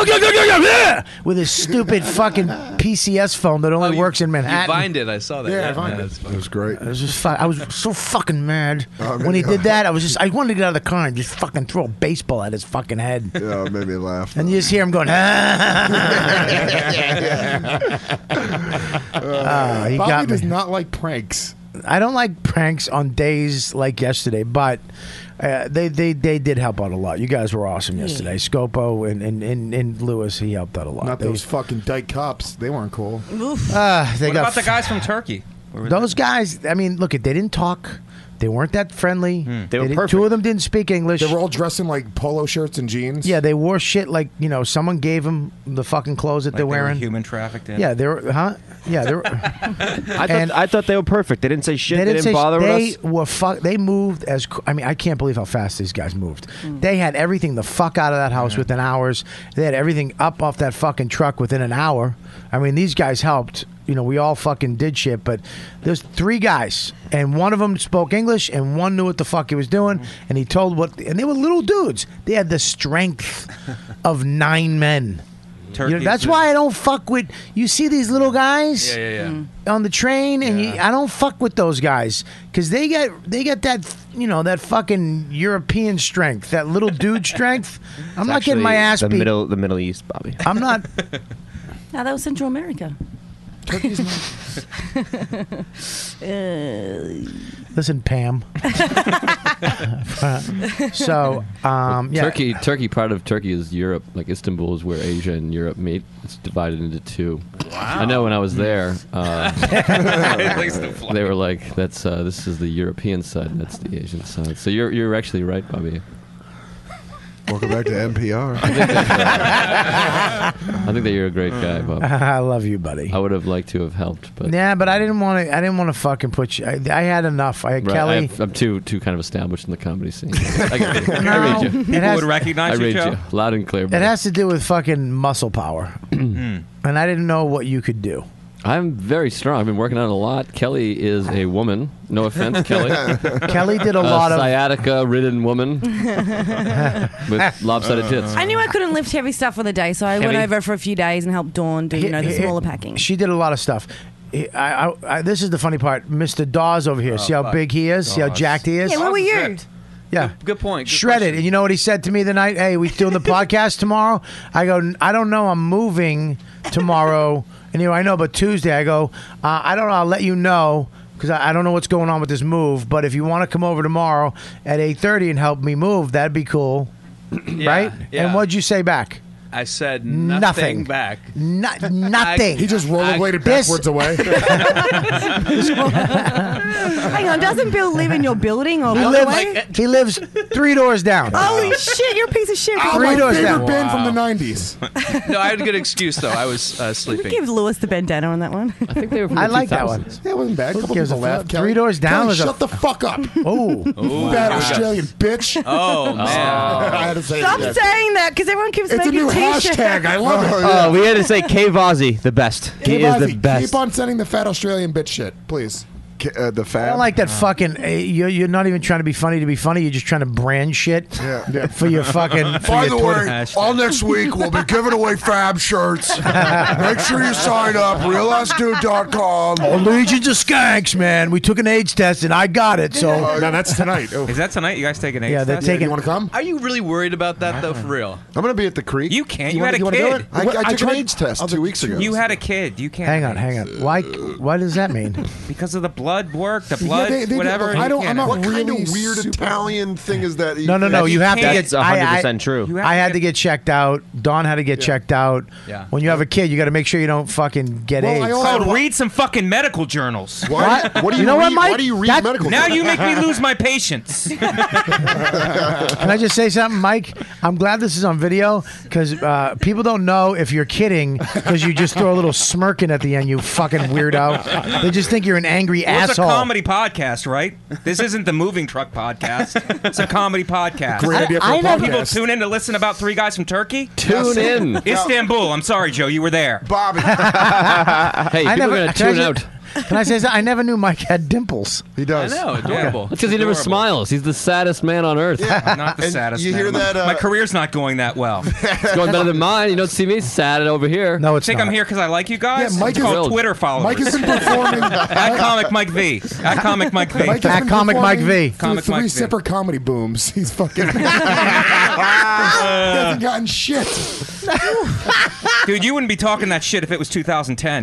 With his stupid fucking P C S phone that only works in You Manhattan. vined it. I saw that. Yeah, I vined that's it. funny. It was great. I was just fu- I was so fucking mad Oh, when he man. did that. I was just I wanted to get out of the car and just fucking throw a baseball at his fucking head. Yeah, it made me laugh. And you just hear him going, ah. Uh, he Bobby got me. does not like pranks. I don't like pranks on days like yesterday, but uh, they, they they did help out a lot. You guys were awesome yesterday. Scopo and, and, and, and Lewis, he helped out a lot. Not They- those fucking dyke cops. They weren't cool. Uh, they what got about the guys from Turkey? Where were Those guys, I mean, look, they didn't talk. They weren't that friendly. Hmm. They were didn't- perfect. Two of them didn't speak English. They were all dressed in like polo shirts and jeans. Yeah, they wore shit like, you know, someone gave them the fucking clothes that Like they're they were wearing. human trafficked in? Yeah, they were, huh? Yeah, they were. I thought, And- I thought they were perfect. They didn't say shit. They didn't, say bother they us. were fuck. They moved as. qu- I mean, I can't believe how fast these guys moved. They had everything the fuck out of that house within hours. They had everything up off that fucking truck within an hour. I mean, these guys helped. You know, we all fucking did shit, but there's three guys, and one of them spoke English, and one knew what the fuck he was doing, and he told what. And they were little dudes. They had the strength of nine men. You know, Turkey's that's the- why I don't fuck with. You see these little guys Yeah, yeah, yeah. on the train, and you, I don't fuck with those guys because they get they get that you know that fucking European strength, that little dude strength. I'm It's not getting my actually ass the beat. Middle, the Middle East, Bobby. I'm not. No, that was Central America. Turkey's not. Uh, Listen, Pam. so, um, yeah. Turkey, Turkey, part of Turkey is Europe. Like Istanbul is where Asia and Europe meet. It's divided into two. Wow. I know when I was there, uh, He likes to fly. they were like, "That's uh, this is the European side, and that's the Asian side." So you're you're actually right, Bobby. Welcome back to N P R. I think that you're a great guy, Bob. I love you, buddy. I would have liked to have helped, but Yeah, but I didn't want to. I didn't want to fucking put you. I, I had enough. I had Right, Kelly. I've- I'm too too kind of established in the comedy scene. I, get it. No, I read you. it People has- would recognize I you, read Joe? you loud and clear. it buddy. has to do with fucking muscle power, and I didn't know what you could do. I'm very strong. I've been working out a lot. Kelly is a woman. No offense, Kelly. Kelly did a lot of- sciatica-ridden woman with lopsided tits. I knew I couldn't lift heavy stuff for the day, so I went Heavy? over for a few days and helped Dawn do, you know, the He- he- smaller packing. She did a lot of stuff. He- I, I, I, this is the funny part. Mister Dawes over here. See how fuck. big he is? See how Dawes. jacked he is? Yeah, where were you? Yeah. Good point. Good Shredded. And you know what he said to me the night? Hey, we doing the podcast tomorrow? I go, I don't know. I'm moving tomorrow. And you know, I know, but Tuesday, I go, uh, I don't know. I'll let you know because I, I don't know what's going on with this move. But if you want to come over tomorrow at eight thirty and help me move, that'd be cool. right? yeah. And what'd you say back? I said nothing, Nothing. back. No, nothing. He just rollerbladed This- backwards away. Hang on, doesn't Bill live in your building or He by the way? lives, he lives three doors down. Holy shit, you're a piece of shit. Oh, Three my doors favorite down. band from Wow. the nineties. No, I had a good excuse though. I was uh, sleeping. Give Lewis the bandana on that one. I think they were from I the like that two one. thousands. Yeah, it wasn't bad. A couple gives a people laughed. fuck? Kelly. Three doors down Kelly, is a- shut the fuck up. Oh. Ooh, Bad here we go. Australian bitch. Oh man. I had to say Stop it. saying that because everyone keeps It's a making new t-shirts. hashtag. I love it. Oh, we had to say K Vazzy, the best. He Hey, is the Ozzy, best. Keep on sending the fat Australian bitch shit, please. Uh, the I fab. don't like that fucking. Uh, you're, you're not even trying to be funny to be funny. You're just trying to brand shit Yeah. for your fucking. For By your the Twitter. way, all next week we'll be giving away fab shirts. Make sure you sign up, real ass dude dot com. Oh, Legions of Skanks, man. We took an AIDS test and I got it. So No, that's tonight. Oh. Is that tonight? You guys taking AIDS yeah, they're test? taking. You want to come? Are you really worried about that though, for real? I'm going to be at the creek. You can't. You You, had wanna- a you wanna do kid. it? I, I What- I took an tried- AIDS test I'll two do weeks two- ago. You had a kid. You can't. Hang have on, hang AIDS. on. Why? Why does that mean? Because of the blood work, the Yeah, blood, they- they do- whatever. I you don't- can't I'm not have- What kind really of weird super- Italian thing is that? No, no, no. You have to can't- get. That's one hundred I, I, percent true. You have I to had get- to get checked out. Dawn had to get checked out. Yeah. When you have a kid, you got to make sure you don't fucking get Well, I AIDS. also- Called read some fucking medical journals. Why, what do you, You know what, read, Mike? Why do you read That- medical? Now you make me journals? lose my patience. Can I just say something, Mike? I'm glad this is on video because uh, people don't know if you're kidding because you just throw a little smirking at the end, you fucking weirdo. They just think you're an angry Well, it's a asshole. comedy podcast, right? This isn't the Moving Truck podcast. It's a comedy podcast. Great idea for I a never- People podcast. tune in to listen about three guys from Turkey. Tune in. Istanbul. I'm sorry, Joe. You were there. Bobby. Hey, I people never- are going to can I tune ju- out. Can I say something? I never knew Mike had dimples. He does. I know, adorable. That's because he never Adorable. smiles. He's the saddest man on earth. I'm not the And saddest. you man. hear My- that, uh, My career's not going that well. It's going better than mine. You don't see me sad over here. No, I it's think not. I'm here because I like you guys. Yeah, Mike it's is- called Thrilled. Twitter followers. Mike has been performing. At Comic Mike V. At Comic Mike V. Mike has At been Comic Mike performing V. through Comic three Mike V. separate comedy booms. He's fucking. he hasn't gotten shit. Dude, you wouldn't be talking that shit if it was two thousand ten.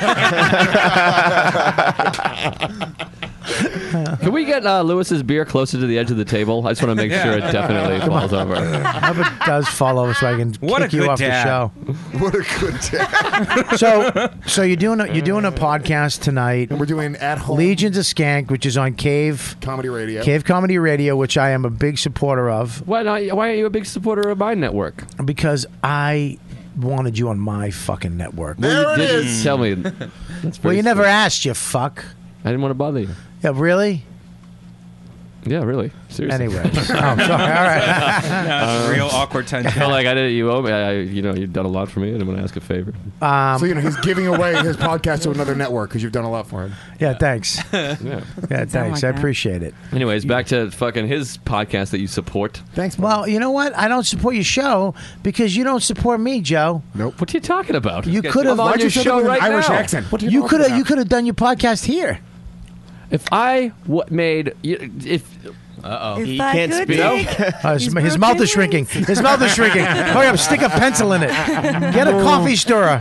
Can we get uh, Lewis's beer closer to the edge of the table? I just want to make Yeah. sure it definitely falls over. I hope it does fall over so I can What a kick you good off dad. the show. What a good dad. So, so you're doing a, you're doing a podcast tonight. And we're doing at home Legions of Skank, which is on Cave comedy radio. Cave Comedy Radio, which I am a big supporter of Why not? Why aren't you a big supporter of my network? because I wanted you on my fucking network. There you it didn't is. tell me. That's Well, very you never sweet. asked, you fuck. I didn't want to bother you. Yeah, really? Yeah, really. Seriously. Anyway. Oh, sorry. All right. That's real awkward I tension. feel like I did. You owe me. I, you know, you've done a lot for me. I didn't want to ask a favor. Um, So you know he's giving away his podcast to another network because you've done a lot for him. yeah, thanks. Yeah. Yeah, thanks. like I that. appreciate it. Anyways, back to fucking his podcast that you support. Thanks, man. Well, you know what? I don't support your show because you don't support me, Joe. Nope. What are you talking about? You could have. I'm on Why'd your you say that show with an right Irish now. accent? What are you You talking could have. about? You could have done your podcast here. If I w- made you- if Uh-oh. If He I can't could speak. take Uh, his, these his mouth is shrinking. broken His mouth is shrinking. Hurry up, stick a pencil in it. Get a coffee stirrer.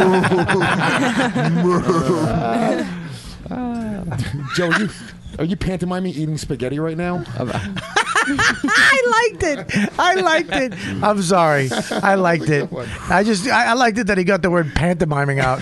Joe, are you, are you pantomiming eating spaghetti right now? I liked it. I liked it. I'm sorry. I liked it. I just I, I liked it that he got the word pantomiming out.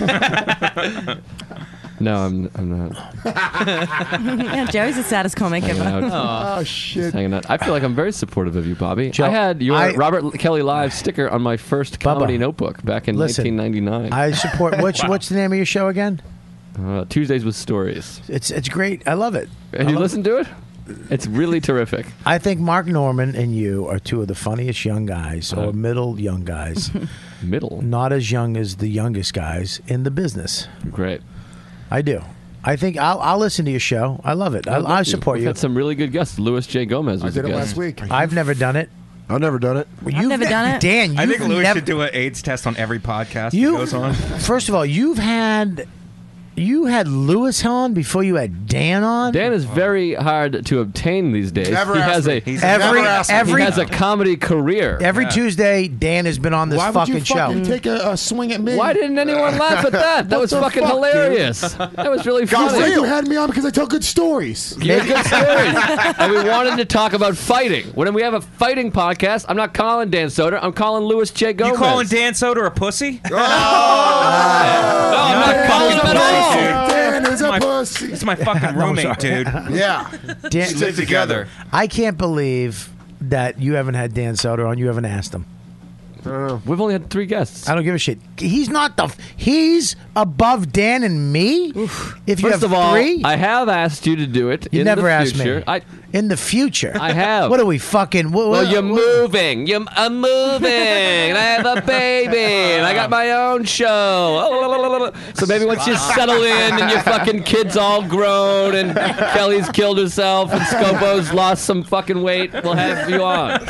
no, I'm I'm not yeah, Joey's the saddest comic hanging ever. out. Oh shit! Hanging out. I feel like I'm very supportive of you, Bobby. Joe, I had your I- Robert Kelly Live sticker on my first comedy Bubba, notebook back in listen, nineteen ninety-nine. I support. What's what's the name of your show again? uh, Tuesdays with Stories. It's it's great. I love it. Have I you love listened to it? It's really terrific. I think Mark Norman and you are two of the funniest young guys, or middle young guys. Middle. Not as young as the youngest guys in the business. Great. I do. I think I'll, I'll listen to your show. I love it. I, I support We've you. had some really good guests. Louis J. Gomez was I did a it guest. last week. I've never done it. I've never done it. I've never done it. Dan, I think you've Louis never, should do an AIDS test on every podcast You he goes on. First of all, you've had you had Lewis on before you had Dan on. Dan is very hard to obtain these days. Never he asked has me. a He's every never asked me. every he has a comedy career. every Tuesday, Dan has been on this Why would fucking you show. fucking take a, a swing at me? Why didn't anyone laugh at that? That What was the fucking fuck, dude? hilarious. That was really Guys, funny. you had me on because I tell good stories. You had good stories. And we wanted to talk about fighting. When we have a fighting podcast, I'm not calling Dan Soder. I'm calling Louis J. Gomez. You calling Dan Soder a pussy? No, I'm not calling him at all. Dan is a my, pussy. It's my fucking roommate, dude. Yeah. Dan, Stick together. I can't believe that you haven't had Dan Soder on. You haven't asked him. We've only had three guests. I don't give a shit. He's not the. He's above Dan and me. If you First have of all, three, I have asked you to do it. you in never the asked future. me. I, in the future, I have. What are we fucking? What, well, what- you're what- moving. You're, I'm moving. And I have a baby. And I got my own show. So maybe once you settle in and your fucking kid's all grown and Kelly's killed herself and Scopo's lost some fucking weight, we'll have you on.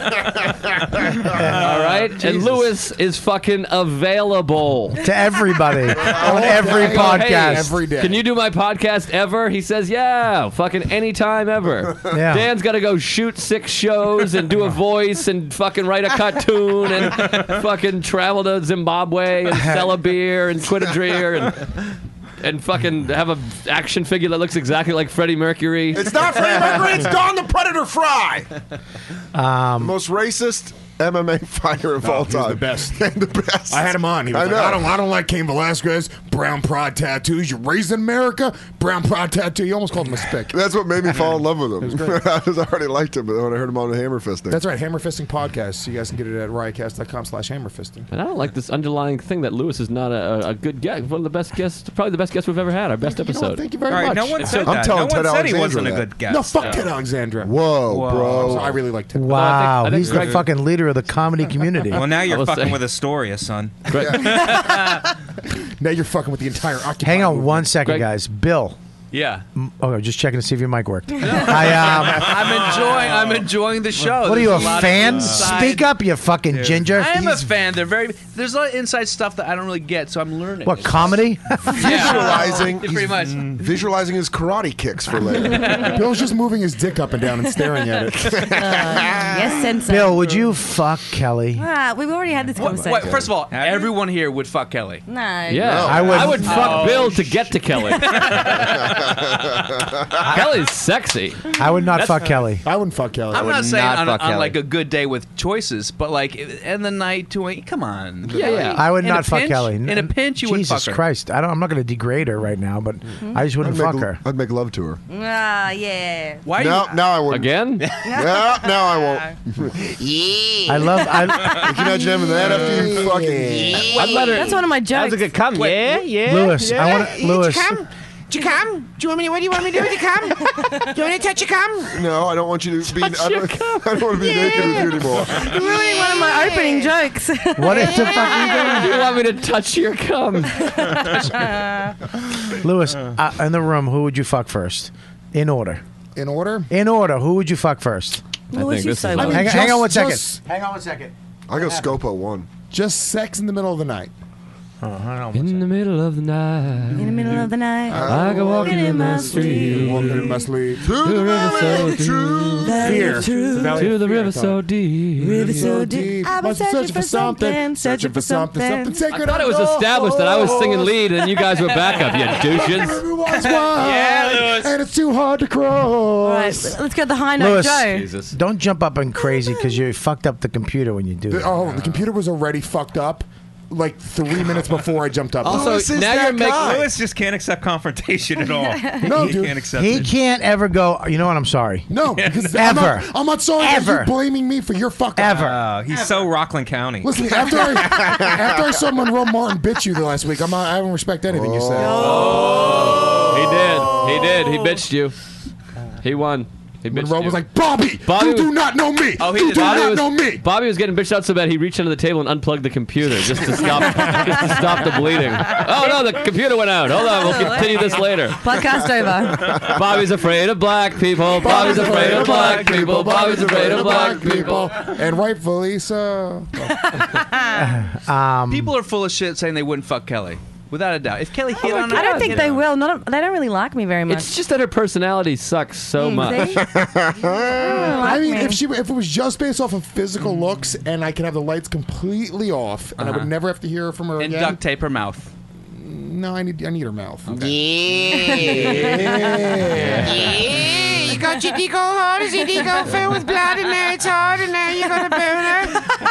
All right? And Lewis is fucking available. to everybody on every I go, podcast. "Hey, Every day. Can you do my podcast ever? He says, yeah, fucking anytime ever. Yeah. Dan's got to go shoot six shows and do a voice and fucking write a cartoon and fucking travel to Zimbabwe and sell a beer and quit a dreer and and fucking have a action figure that looks exactly like Freddie Mercury. It's not Freddie Mercury. It's Don the Predator Fry. Um, Most racist M M A fighter of Oh, all he's time. the best. And the best. I had him on. He was I like, know. I don't, I don't like Cain Velasquez. Brown pride tattoos. You're raised in America. Brown pride tattoo. You almost called him a spick. That's what made me fall in love with him. It was great. I was already liked him, but when I heard him on the Hammer Fisting. That's right. Hammer Fisting Podcast. So you guys can get it at riotcast.com slash hammer fisting. And I don't like this underlying thing that Lewis is not a, a good guest. One of the best guests, probably the best guest we've ever had. Our best You know what? episode. Thank you very All right, much. no one said I'm that. telling no one Ted said he Alexandra wasn't a that. good guest. No, fuck Ted Alexandra. Whoa, Whoa. bro. So I really like Ted. wow, I think he's the Greg- fucking leader of the comedy community. Well, now I you're will fucking say- with Astoria, son. Greg, Now you're fucking with the entire Occupy. Hang on movement. one second, guys. Bill. Yeah. Oh, just checking to see if your mic worked. I, um, I'm enjoying. I'm enjoying the show. what are you, There's a lot of fan? inside- Speak up, you fucking ginger. I am a fan. They're very. There's a lot of inside stuff that I don't really get, so I'm learning. What, comedy? Visualizing, Yeah, pretty much. he's visualizing his karate kicks for later. Bill's just moving his dick up and down and staring at it. Yes, sensei. Bill, would you fuck Kelly? Ah, we've already had this What- conversation. what- first of all, everyone here would fuck Kelly. No. Yeah, No. I would- I would fuck No. Bill to get to Kelly. Kelly's sexy. I would not That's- fuck Kelly. I wouldn't fuck Kelly. I'm would not saying not on, fuck on Kelly. like a good day with choices, but like in the night to a, come on. Yeah, yeah. I would In a not fuck pinch- Kelly. In a pinch, you would Jesus fuck her. Christ. I don't, I'm not going to degrade her right now, but I just wouldn't I'd fuck make, her. I'd make love to her. Ah, yeah. Why? No, you, now I wouldn't. Again? No, now I won't. Yeah. I love. I, You can imagine having that after you fucking. I'd let her. That's one of my That jokes. was a good come. Yeah, yeah. Lewis, yeah. I want to. Lewis. Did you come? Do you want me? What do you want me to do with your cum? Do you want to touch your cum? No, I don't want you to be. I don't, I don't want to be naked with you anymore. You're ruining one of my opening jokes. What the fuck are you doing? You want me to touch your cum? Lewis, uh, in the room, who would you fuck first? In order. In order? In order, who would you fuck first? Louis, think you this so is well. like- Hang, just- hang on one second. just- Hang on one second. I go Scopo one. Just sex in the middle of the night. Oh, hang on one In the middle of the night, In the middle of the night. I go walking in my street. Walking in my sleep. To the river so valley of deep. truth. Fear. It's the valley To of the fear, river I thought. so deep. River so deep. I've been Must be searching for something, searching for something. something I sacred. thought it was established that I was singing lead and you guys were backup, you douches. Everyone's wild, Yeah, Lewis. and it's too hard to cross. All right, let's get the high note, Lewis, Joe. Jesus. Don't jump up and crazy because you fucked up the computer when you do The- it. oh, the computer was already fucked up like three minutes before I jumped up. Also, Lewis is now that you're making. guy. Lewis just can't accept confrontation at all. No, he dude. can't accept He it. can't ever go, you know what, I'm sorry. No, because I'm Ever. not, I'm not sorry that Ever. you're blaming me for your fuck up. Ever. Oh, he's so Rockland County. Listen, after I, after I saw Monroe Martin bitch you the last week, I'm not, I don't respect anything you said. He did. He did. He bitched you. He won. He bitched Monroe you. was like, Bobby, Bobby you was- do not know me. Oh, he you did do not. not was, know me. Bobby was getting bitched out so bad he reached under the table and unplugged the computer just to stop just to stop the bleeding. Oh no, the computer went out. Hold on, we'll continue this later. Podcast over. Bobby's afraid of black people. Bobby's afraid of black people. Bobby's afraid of black people. And rightfully so. Um, People are full of shit saying they wouldn't fuck Kelly, without a doubt. If Kelly hit on her, I don't think hit they on her. will. Not, they don't really like me very much. It's just that her personality sucks so Mm, much. see? I mean, me. if she if it was just based off of physical looks and I could have the lights completely off and I would Uh-huh. never have to hear from her And again. duct tape her mouth. No, I need I need her mouth. Yeah. Yeah. You got your dick all hard as your dick all filled with blood and now it's hard and now you're gonna burn her.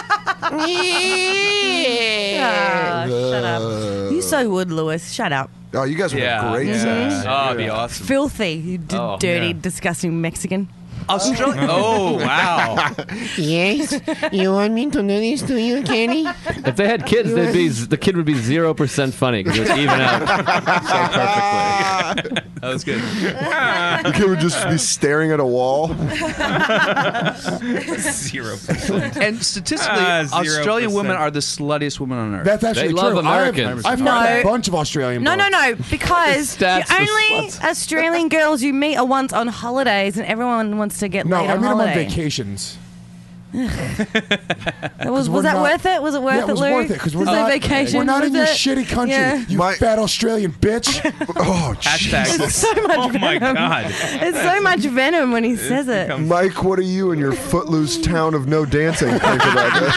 Yeah. Oh, shut up. You so would, Lewis. Shut up. Oh, you guys would Yeah. have great Yeah. sex. Oh, it'd be awesome. Filthy. You d- Oh, dirty, yeah. disgusting Mexican. Australia. Oh, wow. Yes. You want me to do this to you, Kenny? If they had kids, they'd be the kid would be zero percent funny because it's even out so perfectly. That was good. The kid would just be staring at a wall. Zero percent. And statistically, Ah, zero Australian women percent. are the sluttiest women on earth. That's actually They love true. Americans. I've, I've No. met a bunch of Australian. No, no, blokes. no. Because the Stats for only sluts. Australian girls you meet are once on holidays, and everyone wants to get No, laid I on meet them on holiday. vacations. Was, we're was that not- worth it? Was it worth yeah, it was Lou? worth it because we're There's no not vacation. We're not in was your it? shitty country, Yeah. you My- fat Australian bitch. Oh, Hashtag. Jesus. So much Oh my venom. God. It's so much venom when he says it. becomes- Mike, what do you and your footloose town of no dancing think about this?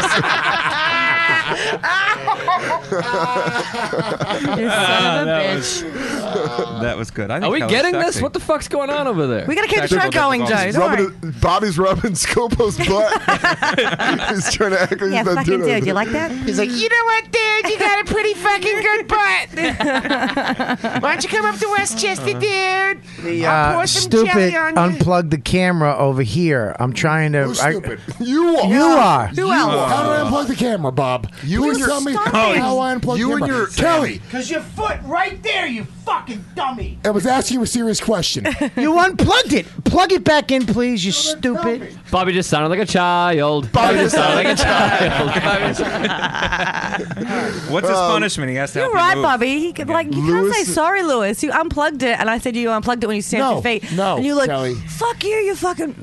You son of a bitch. That was good. I think Are we Kelly's getting this? sexy. What the fuck's going on over there? We gotta keep the show Technical going, Joe. difficulties. Don't worry. Rubbing it- Bobby's rubbing Scopo's butt. He's trying to act like Yeah, he's not fucking doing dude. it. You like that? He's like, you know what, dude? You got a pretty fucking good butt. Why don't you come up to Westchester, dude? The, I'll uh, pour some stupid jelly on you. unplug the camera over here. I'm trying to. Who's I- stupid? You are. You are. Who else? How do I unplug the camera, Bob? You Please and your- tell me Stop how it. I unplug You the and camera. your- Kelly. Because your foot right there, you fucking dummy. I was asking you a serious question. You unplugged it. Plug it back in, please, you stupid. Bobby just sounded like a child. Bobby just sounded like a child. What's his punishment? He has to You're help you right, move. Bobby. He could, like you Lewis- can't say sorry, Lewis. You unplugged it, and I said you unplugged it when you stamped No, your feet. no, and you like, Kelly. fuck you, you fucking.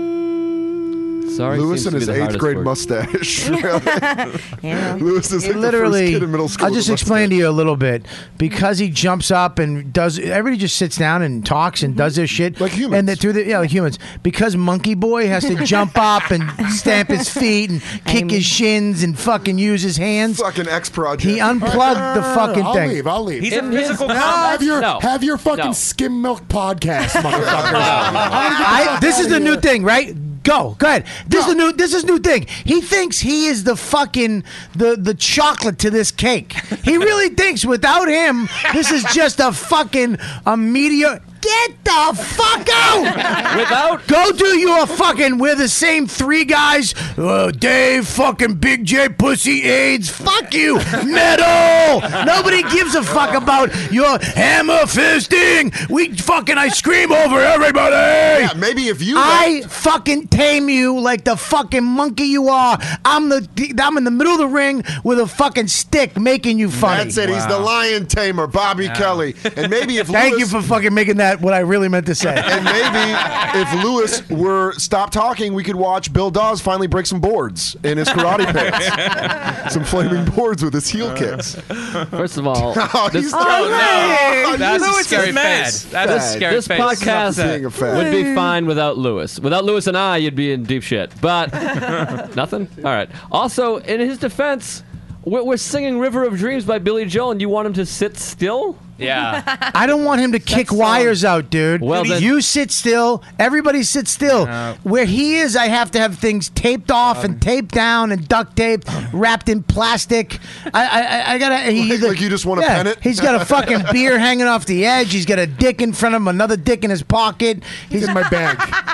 Mm. Sorry. Lewis seems and to be his the eighth hardest grade word. mustache. Yeah. Lewis is He like literally, the first kid in middle school. I'll with just a explain to you a little bit. Because he jumps up and does, everybody just sits down and talks and does their shit. Like humans. And the, through the, yeah, like humans. Because Monkey Boy has to jump up and stamp his feet and kick his shins and fucking use his hands. Fucking X Project. He unplugged the fucking I'll thing. leave. I'll leave. He's a In his- physical No. have your No. have your fucking No. skim milk podcast, motherfuckers. I, this is the new thing, right? Go, go ahead. This is the new. This is new thing. He thinks he is the fucking the the chocolate to this cake. He really thinks without him, this is just a fucking a media. Get the fuck out! Without Go do you a fucking. We're the same three guys. Uh, Dave, fucking Big J, Pussy, AIDS. Fuck you, metal. Nobody gives a fuck about your hammer fisting. We fucking. I scream over everybody. Yeah, maybe if you. I fucking tame you like the fucking monkey you are. I'm the. I'm in the middle of the ring with a fucking stick, making you funny. That's it. He's the lion tamer, Bobby Kelly. And maybe if Thank Lewis, you for fucking making that what I really meant to say. And maybe if Lewis were stopped talking, we could watch Bill Dawes finally break some boards in his karate pants. Some flaming boards with his heel kicks. First of all, Oh, this, he's Oh, no, no. That's Lewis a is scary mad. face. That's a Bad. scary this face. Being a podcast fan. would be fine without Lewis. Without Lewis and I, you'd be in deep shit. But nothing. All right. Also, in his defense, we're, we're singing "River of Dreams" by Billy Joel, and you want him to sit still? Yeah. I don't want him to kick wires out, dude. Well, then- you sit still. Everybody sit still. No. Where he is, I have to have things taped off and taped down and duct taped, wrapped in plastic. I, I, I gotta. He, Like- like you just wanna yeah, pen it? He's got a fucking beer hanging off the edge. He's got a dick in front of him, another dick in his pocket. He's in my bag.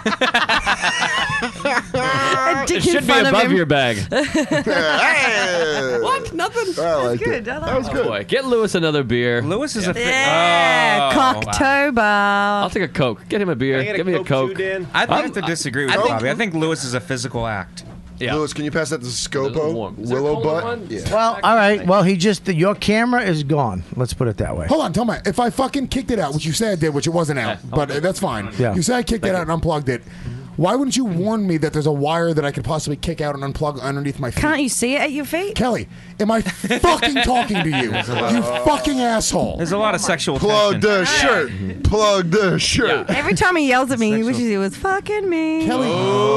A dick It in should be front of above him. your bag. Hey. What? Nothing. I like good. it. I like That was Oh, good. boy. Get Lewis another beer. Lewis is a. Fi- Yeah, Oh, wow. Cocktober. I'll take a Coke. Get him a beer. Give me a Coke. I have to disagree with I you, think- Bobby. I think Lewis is a physical act. Yeah. Lewis, can you pass that to There's a little Scopo? warm. Is there a Willow colder butt? one? Yeah. well, all right. Well, he just your camera is gone. Let's put it that way. Hold on, tell me. If I fucking kicked it out, which you say I did, which it wasn't out, but uh, that's fine. Yeah. You say I kicked it out and unplugged it. Why wouldn't you warn me that there's a wire that I could possibly kick out and unplug underneath my feet? Can't you see it at your feet? Kelly, am I fucking talking to you? You fucking asshole. There's a lot of sexual Plug tension. the shirt. Plug the shirt. Every time he yells at me, he wishes he was fucking me. Kelly.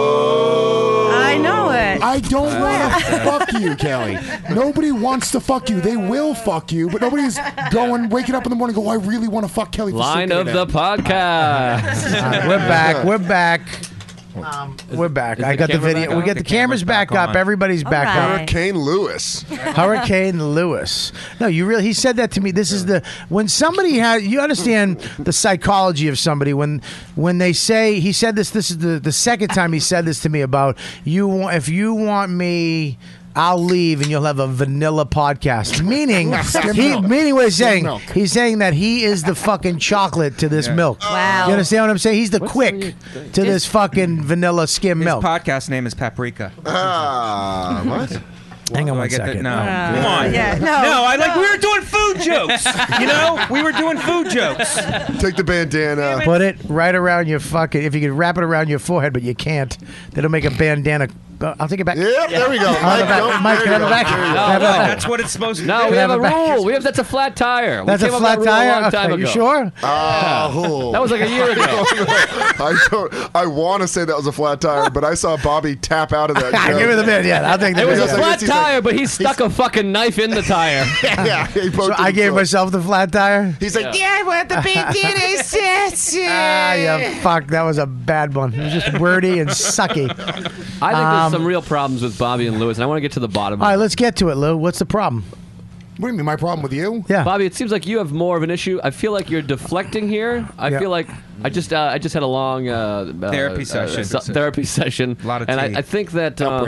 I know it. I don't want to fuck you, Kelly. Nobody wants to fuck you. They will fuck you, but nobody's going, waking up in the morning and go, I really want to fuck Kelly. For Line sleeping of today." the podcast. All right, we're back. We're back. Um, we're back. is I the got the camera video. back we on? got the, The cameras camera's back, back up. on. Everybody's All back right. up. Hurricane Lewis. Hurricane Lewis. No, you really. He said that to me. This is the when somebody has. You understand the psychology of somebody when when they say he said this. This is the the second time he said this to me about you. want- If you want me. I'll leave and you'll have a vanilla podcast. Meaning, Skim he, milk. meaning what he's Skim saying, milk. he's saying that he is the fucking chocolate to this milk. Wow. You understand what I'm saying? He's the quick to this fucking vanilla skim His milk. podcast name is Paprika. Ah, what? Hang on Do I one get that? second. No. Uh, Come on. yeah, no. No, I like, we were doing food jokes. You know? We were doing food jokes. Take the bandana. Put it right around your fucking. If you could wrap it around your forehead, but you can't, that'll make a bandana. Uh, I'll take it back. Yep, there we go. I'll have it back. don't- Mike, there can I have you it go. back? There you Can go. I have it No, back? That's what it's supposed to be. No, Can we I have have a it back? rule. We have that's a flat tire. That's we a came up flat with that rule tire. a long time Okay, you ago. sure? Oh. That was like a year ago. I don't. I want to say that was a flat tire, but I saw Bobby tap out of that. joke. Give me the bid. Yeah, I'll take the It was bid. a yeah. flat he's like- tire, but he stuck a fucking knife in the tire. yeah, he So poked I gave himself. myself the flat tire. He's like, Yeah. yeah, I want the bandana. sis." Ah, yeah, fuck. That was a bad one. It was just wordy and sucky. I think Um, there's some real problems with Bobby and Lewis, and I want to get to the bottom of All right, it. let's get to it, Lou. What's the problem? What do you mean, my problem with you? Yeah. Bobby, it seems like you have more of an issue. I feel like you're deflecting here. I Yeah. feel like I just uh, I just had a long uh, uh, Therapy uh, session. uh, therapy session, A lot of and tea. I, I think that uh, Outbreak.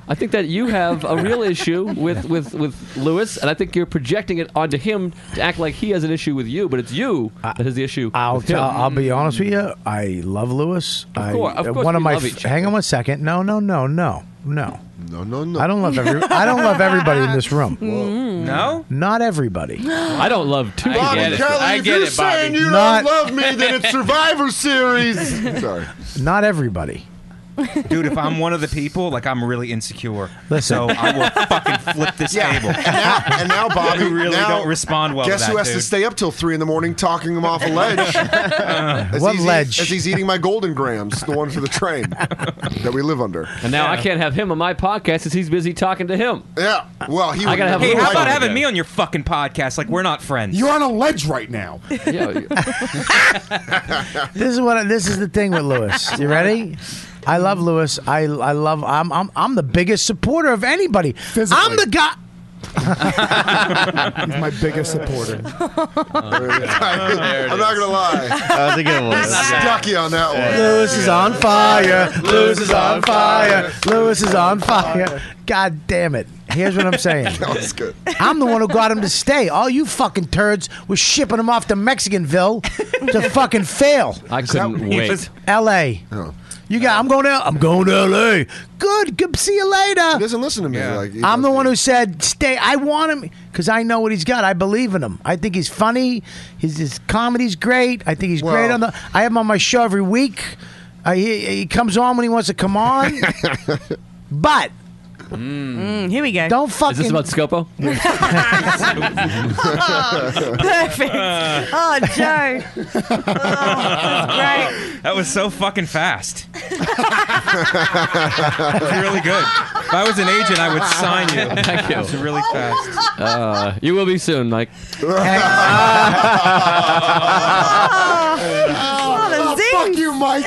I think that you have a real issue with, with, with Lewis, and I think you're projecting it onto him to act like he has an issue with you, but it's you that has the issue I'll with him. tell, I'll be honest with you. I love Lewis. Of course, I, of course one of we my. love f- each hang on one second. No, no, no, no, no. No, no, no. I don't love every. I don't love everybody in this room. No, not everybody. I don't love too many. Bobby Kelly, if you're saying you Not- don't love me, then it's Survivor Series. Sorry. Not everybody. dude, if I'm one of the people, like I'm really insecure. Listen. So I will fucking flip this Yeah. table. And now, and now Bobby, I really now, don't respond well. Guess to that, who has dude. to stay up till three in the morning talking him off a ledge? As What he's eat- ledge? As he's eating my golden grams, the one for the train that we live under. And now I can't have him on my podcast because he's busy talking to him. Yeah. Well, he I would gotta have Hey, Lewis how about on having again. me on your fucking podcast? Like we're not friends. You're on a ledge right now. Yeah. This is what. I- This is the thing with Lewis. You ready? I love Lewis. I I love. I'm I'm I'm the biggest supporter of anybody. I'm the guy. He's my biggest supporter. I'm not gonna lie. That was a good one. Stuck you on that one. Lewis is on fire. Lewis is on fire. Lewis is on fire. God damn it. Here's what I'm saying. That was good. I'm the one who got him to stay. All you fucking turds was shipping him off to Mexicanville to fucking fail. I couldn't wait. L A. Oh. You got. I'm going to. I'm going to L A. Good. Good. See you later. He doesn't listen to me. Like, he I'm does the me. one who said stay. I want him because I know what he's got. I believe in him. I think he's funny. His, his comedy's great. I think he's Well- great on the. I have him on my show every week. Uh, he, he comes on when he wants to come on. But Mm, here we go. don't fucking. Is this about Scopo? Perfect. Oh, Joe. Oh, that's great. That was so fucking fast. That was really good. If I was an agent, I would sign you. Thank you. It was really fast. Uh, you will be soon, Mike. Oh, the zing. Fuck you, Mike.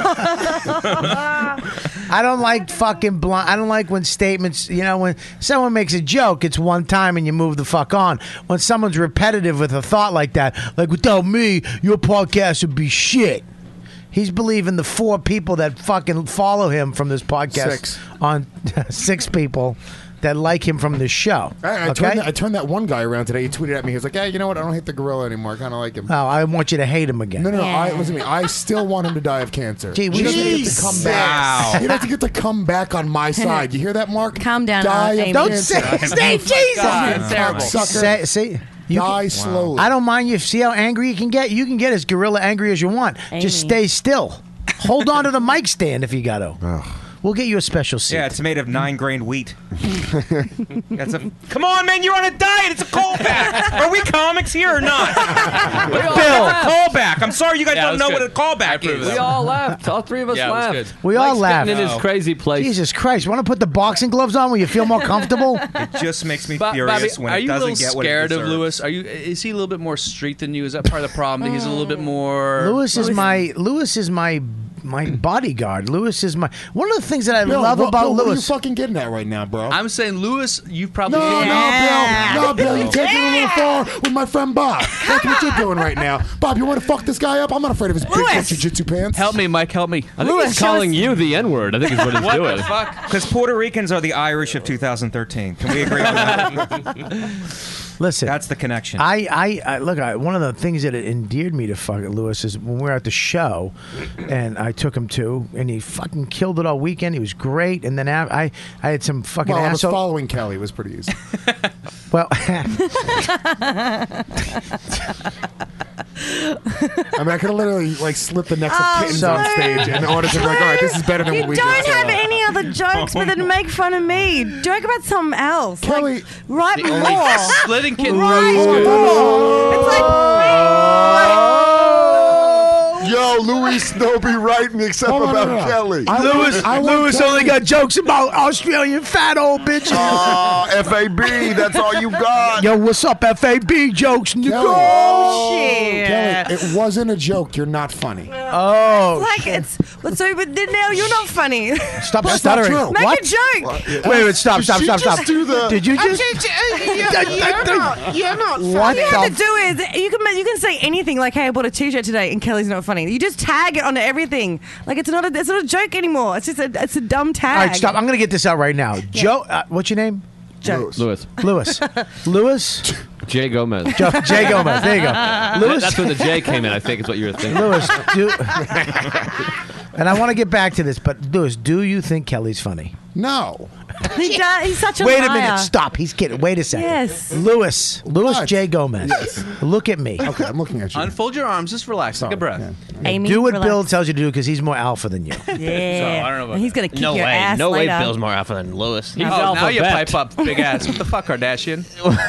I don't like fucking blind. I don't like when statements, you know, when someone makes a joke, it's one time and you move the fuck on. When someone's repetitive with a thought like that, like without me, your podcast would be shit. He's believing the four people that fucking follow him from this podcast Six. on six people that like him from this show. I, I, okay? turned that, I turned that one guy around today. He tweeted at me. He was like, "Yeah, you know what? I don't hate the gorilla anymore. I kind of like him." Oh, I want you to hate him again. No, no, no. I, listen to me. I still want him to die of cancer. Gee, we he doesn't get to Jesus. come back. Wow. He doesn't get to come back on my side. You hear that, Mark? Calm down, Die uh, of Amy. Don't cancer. say say Jesus. Fucking terrible. cocksucker. Say, see, you Die can- slowly. I don't mind you. See how angry you can get? You can get as gorilla angry as you want. Just Amy. stay still. Hold on to the mic stand if you got to. We'll get you a special seat. Yeah, it's made of nine grain wheat. That's a. Come on, man! You're on a diet. It's a callback. Are we comics here or not? Bill. Callback. I'm sorry, you guys Yeah, don't that know was what a good. I callback approve of is. that We all laughed. All three of us Yeah, it was laughed. good. We all Mike's laughed. getting in his Oh. crazy place. Jesus Christ! Want to put the boxing gloves on where you feel more comfortable? It just makes me Bo- furious Bobby, when are it you a doesn't little get what it scared of deserves. Lewis? Are you? Is he a little bit more street than you? Is that part of the problem? That he's a little bit more. Lewis is my Lewis is my my bodyguard. Lewis is my one of the things that I Bill, love what, about Bill, what are you Lewis. fucking getting at right now, bro? I'm saying Lewis. You probably. no, Yeah. no, Bill. No, Bill. You're taking it a little far with my friend Bob. That's what you're doing right now. Bob, you want to fuck this guy up? I'm not afraid of his big Lewis. jiu-jitsu pants. Help me, Mike. Help me. I think Lewis, he's show calling us- you the N-word. I think is what he's What doing. the fuck? Because Puerto Ricans are the Irish of two thousand thirteen. Can we agree on that? Listen, That's the connection. I, I, I look. I, one of the things that endeared me to fucking Lewis is when we were at the show, and I took him to, and he fucking killed it all weekend. He was great, and then I, I, I had some fucking Well, I was asshole. following Kelly. It was pretty easy. Well, I mean, I could have literally like slit the necks of Oh, kittens so- on stage, and the audience would be like, "All right, this is better than You what we don't just have saw." any other jokes, but then make fun of me. Joke about something else. Kelly, like, write The only more. splitting kid. Write more. It's like, Yo, Louis don't be writing except Hold on, about no, no, no. Kelly. I Lewis, want- I want Lewis Kelly- only got jokes about Australian fat old bitches. Oh, F A B, that's all you got. Yo, what's up, F A B jokes? Nigga? oh, shit. Kelly, it wasn't a joke. You're not funny. Oh, Like it's but so, but then now you're not funny. Stop Make stuttering. a What? joke. Wait, wait, stop, Did stop, she stop, just stop. do the- Did you I'm just? you're not. You're not. What All you have the to do is you can ma- you can say anything like, "Hey, I bought a T-shirt today," and Kelly's not funny. You just tag it onto everything. Like it's not a it's not a joke anymore. It's just a it's a dumb tag. All right, stop. I'm gonna get this out right now. Joe, uh, what's your name? Joe. Lewis. Lewis. Lewis. Jay Gomez. Joe, Jay Gomez. There you go. Lewis. That's where the J came in, I think, is what you were thinking. Lewis, do, and I want to get back to this, but Lewis, do you think Kelly's funny? No. He does, he's such a Wait liar. a minute. Stop. He's kidding. Wait a second. Yes. Lewis. Lewis J. Gomez. Yes. Look at me. Okay, I'm looking at you. Unfold your arms, just relax, take a breath. Amy, do what relax. Bill tells you to do because he's more alpha than you. Yeah. So, I don't know about He's gonna kick No your way. ass No later. way Bill's more alpha than Lewis. He's Oh, now alpha you bet. pipe up, big ass. What the fuck, Kardashian?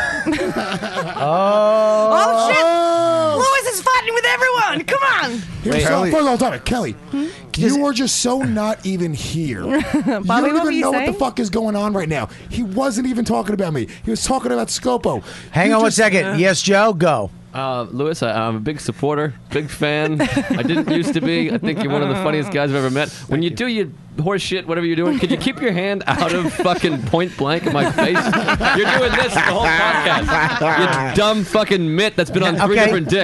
Oh. Oh shit! Lewis is fighting with everyone. Come on. Here's Wait, so, Kelly. first of all, time it, Kelly, you are just so not even here. you Bobby, don't what were even you know what saying? the fuck is going on right now. He wasn't even talking about me. He was talking about Scopo. Hang You on one just- second. Yes, Joe, go. Uh, Lewis, I, I'm a big supporter, big fan. I didn't used to be. I think you're one of the funniest guys I've ever met. When you do your horse shit, whatever you're doing, could you keep your hand out of fucking point blank in my face? You're doing this the whole podcast. You dumb fucking mitt that's been on three Okay. different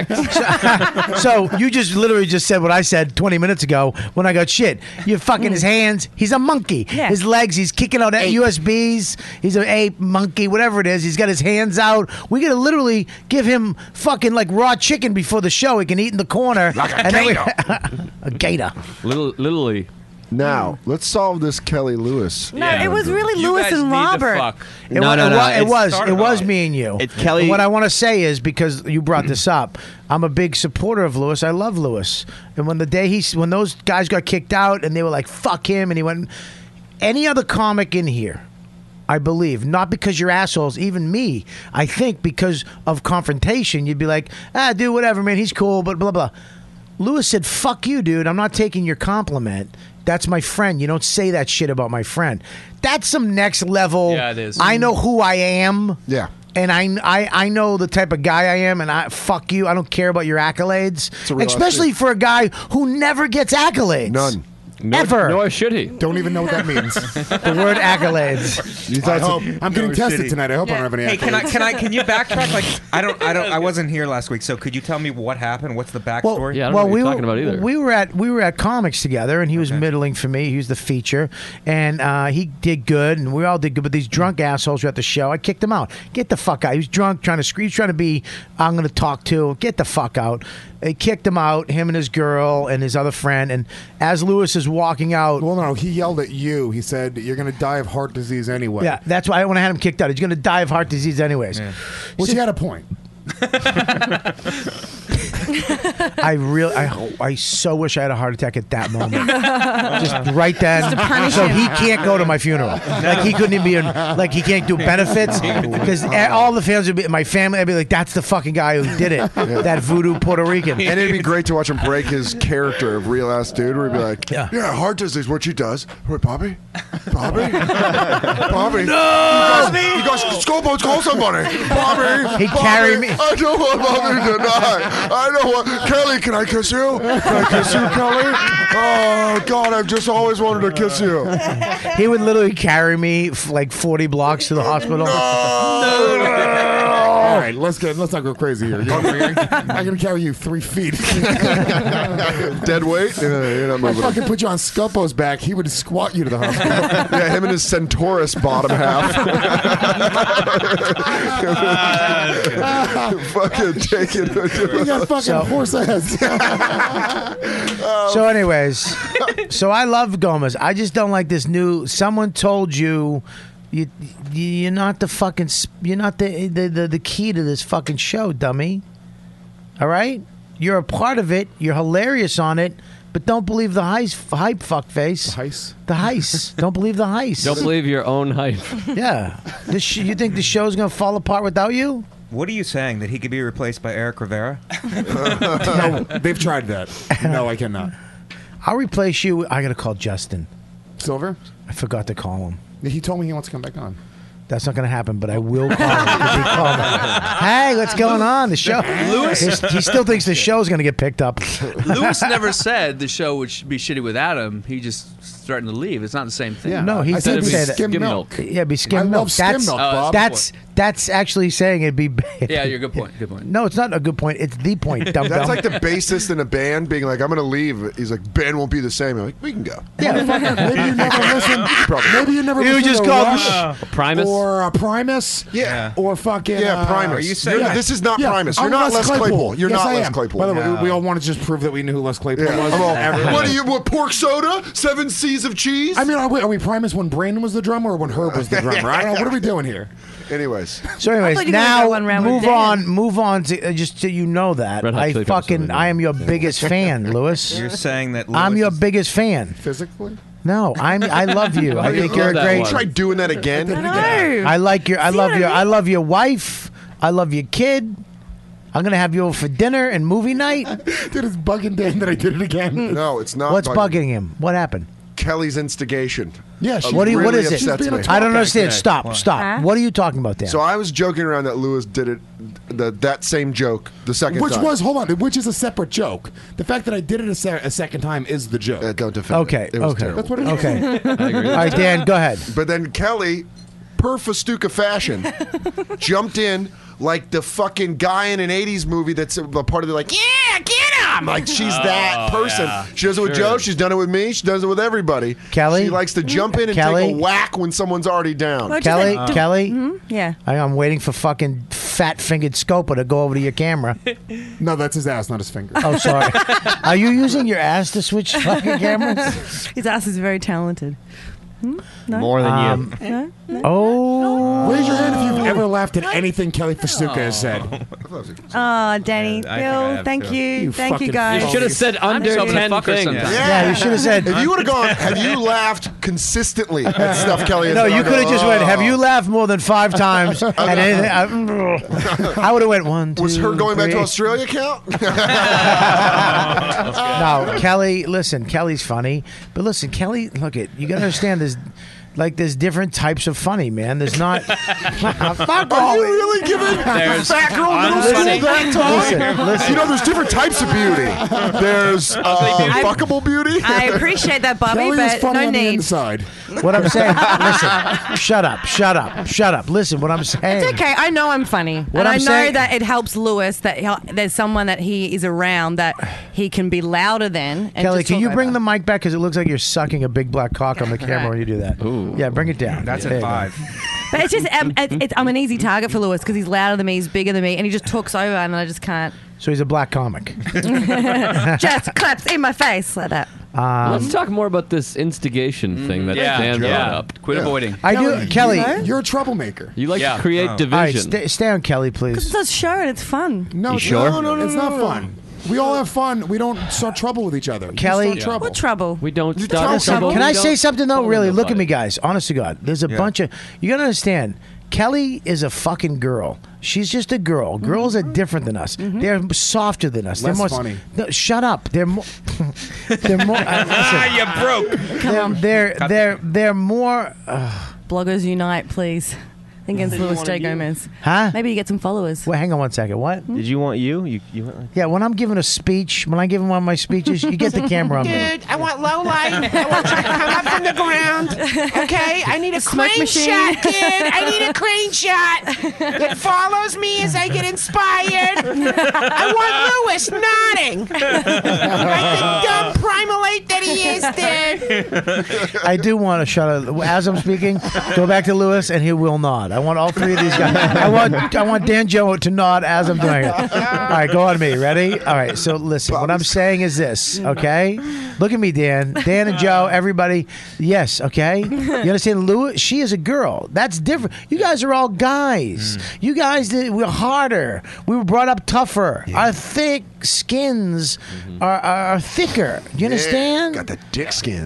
dicks. So you just literally just said what I said twenty minutes ago when I got shit. You're fucking his hands. He's a monkey. Yeah. His legs. He's kicking out U S Bs. He's an ape monkey, whatever it is. He's got his hands out. We gotta literally give him fucking like raw chicken before the show. He can eat in the corner. Like a and then we- gator. a gator. Little, literally. Now, let's solve this Kelly Lewis. No, it was really You Lewis guys and need to Robert. fuck. It, No, wa- no, it no, wa- it it's was. It started was off. me and you. It's Kelly- And what I want to say is because you brought this up, I'm a big supporter of Lewis. I love Lewis. And when the day he, when those guys got kicked out and they were like, "Fuck him," and he went, any other comic in here, I believe, not because you're assholes, even me, I think because of confrontation, you'd be like, "Ah, dude, whatever, man. He's cool," but blah blah. Lewis said, "Fuck you, dude. I'm not taking your compliment. That's my friend. You don't say that shit about my friend." That's some next level. Yeah, it is. I know who I am. Yeah. And I, I, I know the type of guy I am, and I fuck you. I don't care about your accolades, a real especially shit. for a guy who never gets accolades. None. Nor, Ever. Nor should he. Don't even know what that means. The word accolades. You thought so? I'm getting tested tonight. I hope I don't have any Hey, can I accolades. can I can you backtrack? Like I don't I don't I wasn't here last week, so could you tell me what happened? What's the backstory? Yeah, I don't know well, what we you're were, talking about either. we were at we were at comics together, and he was Okay. middling for me. He was the feature, and uh, he did good, and we all did good. But these drunk assholes were at the show. I kicked him out. Get the fuck out. He was drunk, trying to scream, trying to be. I'm going to talk to. Get the fuck out. They kicked him out. Him and his girl and his other friend. And as Lewis is walking out, Well, no, he yelled at you. He said, "You're going to die of heart disease anyway." yeah, that's why when I had him kicked out, he's going to die of heart disease anyways. Which he had a point. I really, I, ho- I so wish I had a heart attack at that moment, just right then, Just to punish so him. he can't go to my funeral. Like he couldn't even be, in, like he can't do benefits because all the fans would be, my family, I'd be like, that's the fucking guy who did it, that voodoo Puerto Rican. And it'd be great to watch him break his character of real ass dude, where he'd be like, Yeah. "Yeah, heart disease. What she does? Wait, Bobby, Bobby, Bobby. No! you guys, you guys, Scopo's call somebody. Bobby, He'd Bobby, carry me. I don't want Bobby to die. I don't want Kelly. Can I kiss you? Can I kiss you, Kelly? Oh God, I've just always wanted to kiss you. He would literally carry me f- like forty blocks to the hospital. All right, let's get let's not go crazy here. I can carry you three feet. Dead weight. Yeah, you're not I moving. fucking put you on Scopo's back. He would squat you to the hospital. Yeah, him and his Centaurus bottom half. Fucking take it. You got fucking So- horse ass. So, anyways, so I love Gomez. I just don't like this new. Someone told you, you, you're not the fucking. sp- You're not the the the, the key to this fucking show, dummy. All right, you're a part of it. You're hilarious on it, but don't believe the heist, hype, fuckface. Heist. The heist. Don't believe the heist. Don't believe your own hype. Yeah. This sh- you think the show's gonna fall apart without you? What are you saying? That he could be replaced by Eric Rivera? No, they've tried that. No, I cannot. I'll replace you. I gotta call Justin. Silver? I forgot to call him. He told me he wants to come back on. That's not going to happen, but I will call him. 'cause he called me. Hey, what's going on? The show. Lewis- His- he still thinks the show's going to get picked up. Lewis never said the show would sh- be shitty without him. He just starting to leave. It's not the same thing. No, he I said did it'd be say that. skim milk. Yeah, it'd be skim I milk. love skim that's, milk, Bob. That's that's actually saying it'd be. Yeah, you're good point. Good point. No, it's not a good point. It's the point. Dumb That's dumb. like the bassist in a band being like, I'm going to leave. He's like, band won't be the same. I'm like, we can go. Yeah, fuck it. Maybe you never listened. Maybe you never You listened just to called Rush Uh, Primus? or uh, Primus. Yeah. Or fucking. Yeah, uh, Primus. Are you saying yeah. that- This is not Yeah, Primus. You're I'm not Les Claypool. You're yes, not I Les am. Claypool. By the way, No. we, we all want to just prove that we knew who Les Claypool Yeah. was. I'm all, Everybody. what are you? What pork soda? Seven C's of cheese? I mean, are we, are we Primus when Brandon was the drummer or when Herb was the drummer? I don't know. What are we doing here? Anyways. So, I anyways, thought you were gonna now go one round with move Dan. on. Move on to uh, just so you know that Red Hot I Chili Peppers fucking I am your biggest fan, Lewis. You're saying that I'm Lewis your is- biggest fan. Physically? No, I'm. I love you. I think you're a Love that great. one. Try doing that again. No. I like your. I See love what I your. mean? I love your wife. I love your kid. I'm gonna have you over for dinner and movie night. Dude, it's bugging Dan that I did it again. No, it's not. What's bugging him? What happened? Kelly's instigation. Yeah, Uh, she's What do you? What really is it? upsets me. I don't understand. Stop. Huh? Stop. What are you talking about, Dan? So I was joking around that Lewis did it, the, that same joke the second Which time. was, hold on, which is a separate joke. The fact that I did it a, se- a second time is the joke. Uh, don't defend Okay, it. It was okay. terrible. That's what it is. Okay. All right, Dan, go ahead. But then Kelly, per Festuca fashion, jumped in like the fucking guy in an eighties movie that's a part of the like, yeah, get him! Like she's that Oh, person. yeah. She does it with Sure. Joe. She's done it with me. She does it with everybody. Kelly? She likes to jump in and Kelly? take a whack when someone's already down. What'd you Kelly, say? Kelly, Mhm, Yeah. I, I'm waiting for fucking fat-fingered Scopa to go over to your camera. No, that's his ass, not his finger. Oh, sorry. Are you using your ass to switch fucking cameras? His ass is very talented. Hmm? No? More than Um, you. No? No? Oh. Raise your hand if you've ever laughed at anything Kelly Festuca has said. Oh, Danny, I think I Bill, have thank too. you. You Thank you, fucking guys. You should have said I'm under just hoping to ten fuck her things. sometimes. Yeah, you should have said. If you would have gone, have you laughed consistently at stuff Kelly has No, done? you I go, could have just went. "Oh." Have you laughed more than five times at anything? I, I would have went one, two, Was her going back to three. Australia count? No, Kelly. Listen, Kelly's funny, but listen, Kelly. Look, it. You gotta understand. There's like there's different types of funny, man. There's not. Fuck Are all. you really giving There's fat girl middle school unfunny. that talk? Listen, listen. You know, there's different types of beauty. There's uh, I- fuckable beauty. I appreciate that, Bobby, Kelly is but funny no on the need. inside. What I'm saying. Listen. Shut up. Shut up. Shut up. Listen. What I'm saying. It's okay. I know I'm funny, and What I I'm know saying- that it helps Lewis that he'll, there's someone that he is around that he can be louder than. And Kelly, just can talk you bring over. the mic back? Because it looks like you're sucking a big black cock on the camera when you do that. Ooh. Yeah, bring it down. That's There at you go. five. But it's just um, it, it's, I'm an easy target for Lewis because he's louder than me, he's bigger than me, and he just talks over, and I just can't. So he's a black comic. Just claps in my face like that. Um, Let's talk more about this instigation thing that Yeah, Dan brought yeah. up. Quit Yeah. avoiding. I do, Kelly. You're a troublemaker. You like Yeah. to create Oh. All right, division. stay, stay on Kelly, please. It's a show and it's fun. No, You sure? no, no, no, it's not fun. We all have fun. We don't start trouble with each other. You Kelly- start trouble. What trouble? we don't You start tell trouble. someone- Can We I don't say something though? fall Really, into look at me, fight. guys. Honest to God, there's a Yeah. bunch of. You gotta understand. Kelly is a fucking girl. She's just a girl. Girls are different than us. They're softer than us. Less they're more funny. No, shut up. They're more. they're more. Uh, Ah, listen, you broke. they're, they're Cut they're they're more. Uh, Bloggers unite, please. Against Louis J. Gomez. Huh? Maybe you get some followers. Well, hang on one second. What? Did you want you? You, you went like, Yeah, when I'm giving a speech, when I give one of my speeches, you get the camera on me. Dude, I want low light. I want you to come up from the ground. Okay? I need a Smoke crane machine. shot, kid. I need a crane shot that follows me as I get inspired. I want Lewis nodding. Like the dumb primalate that he is there. I do want to shut up. As I'm speaking, go back to Lewis, and he will nod. I want all three of these guys. I want I want Dan Joe to nod as I'm doing it. All right, go on me. Ready? All right. So listen, what I'm saying is this. Okay, look at me, Dan. Dan and Joe. Everybody. Yes. Okay. You understand? Lewis. She is a girl. That's different. You guys are all guys. You guys did, we're harder. We were brought up tougher. Our thick skins are, are, are thicker. You understand? Got the dick skin.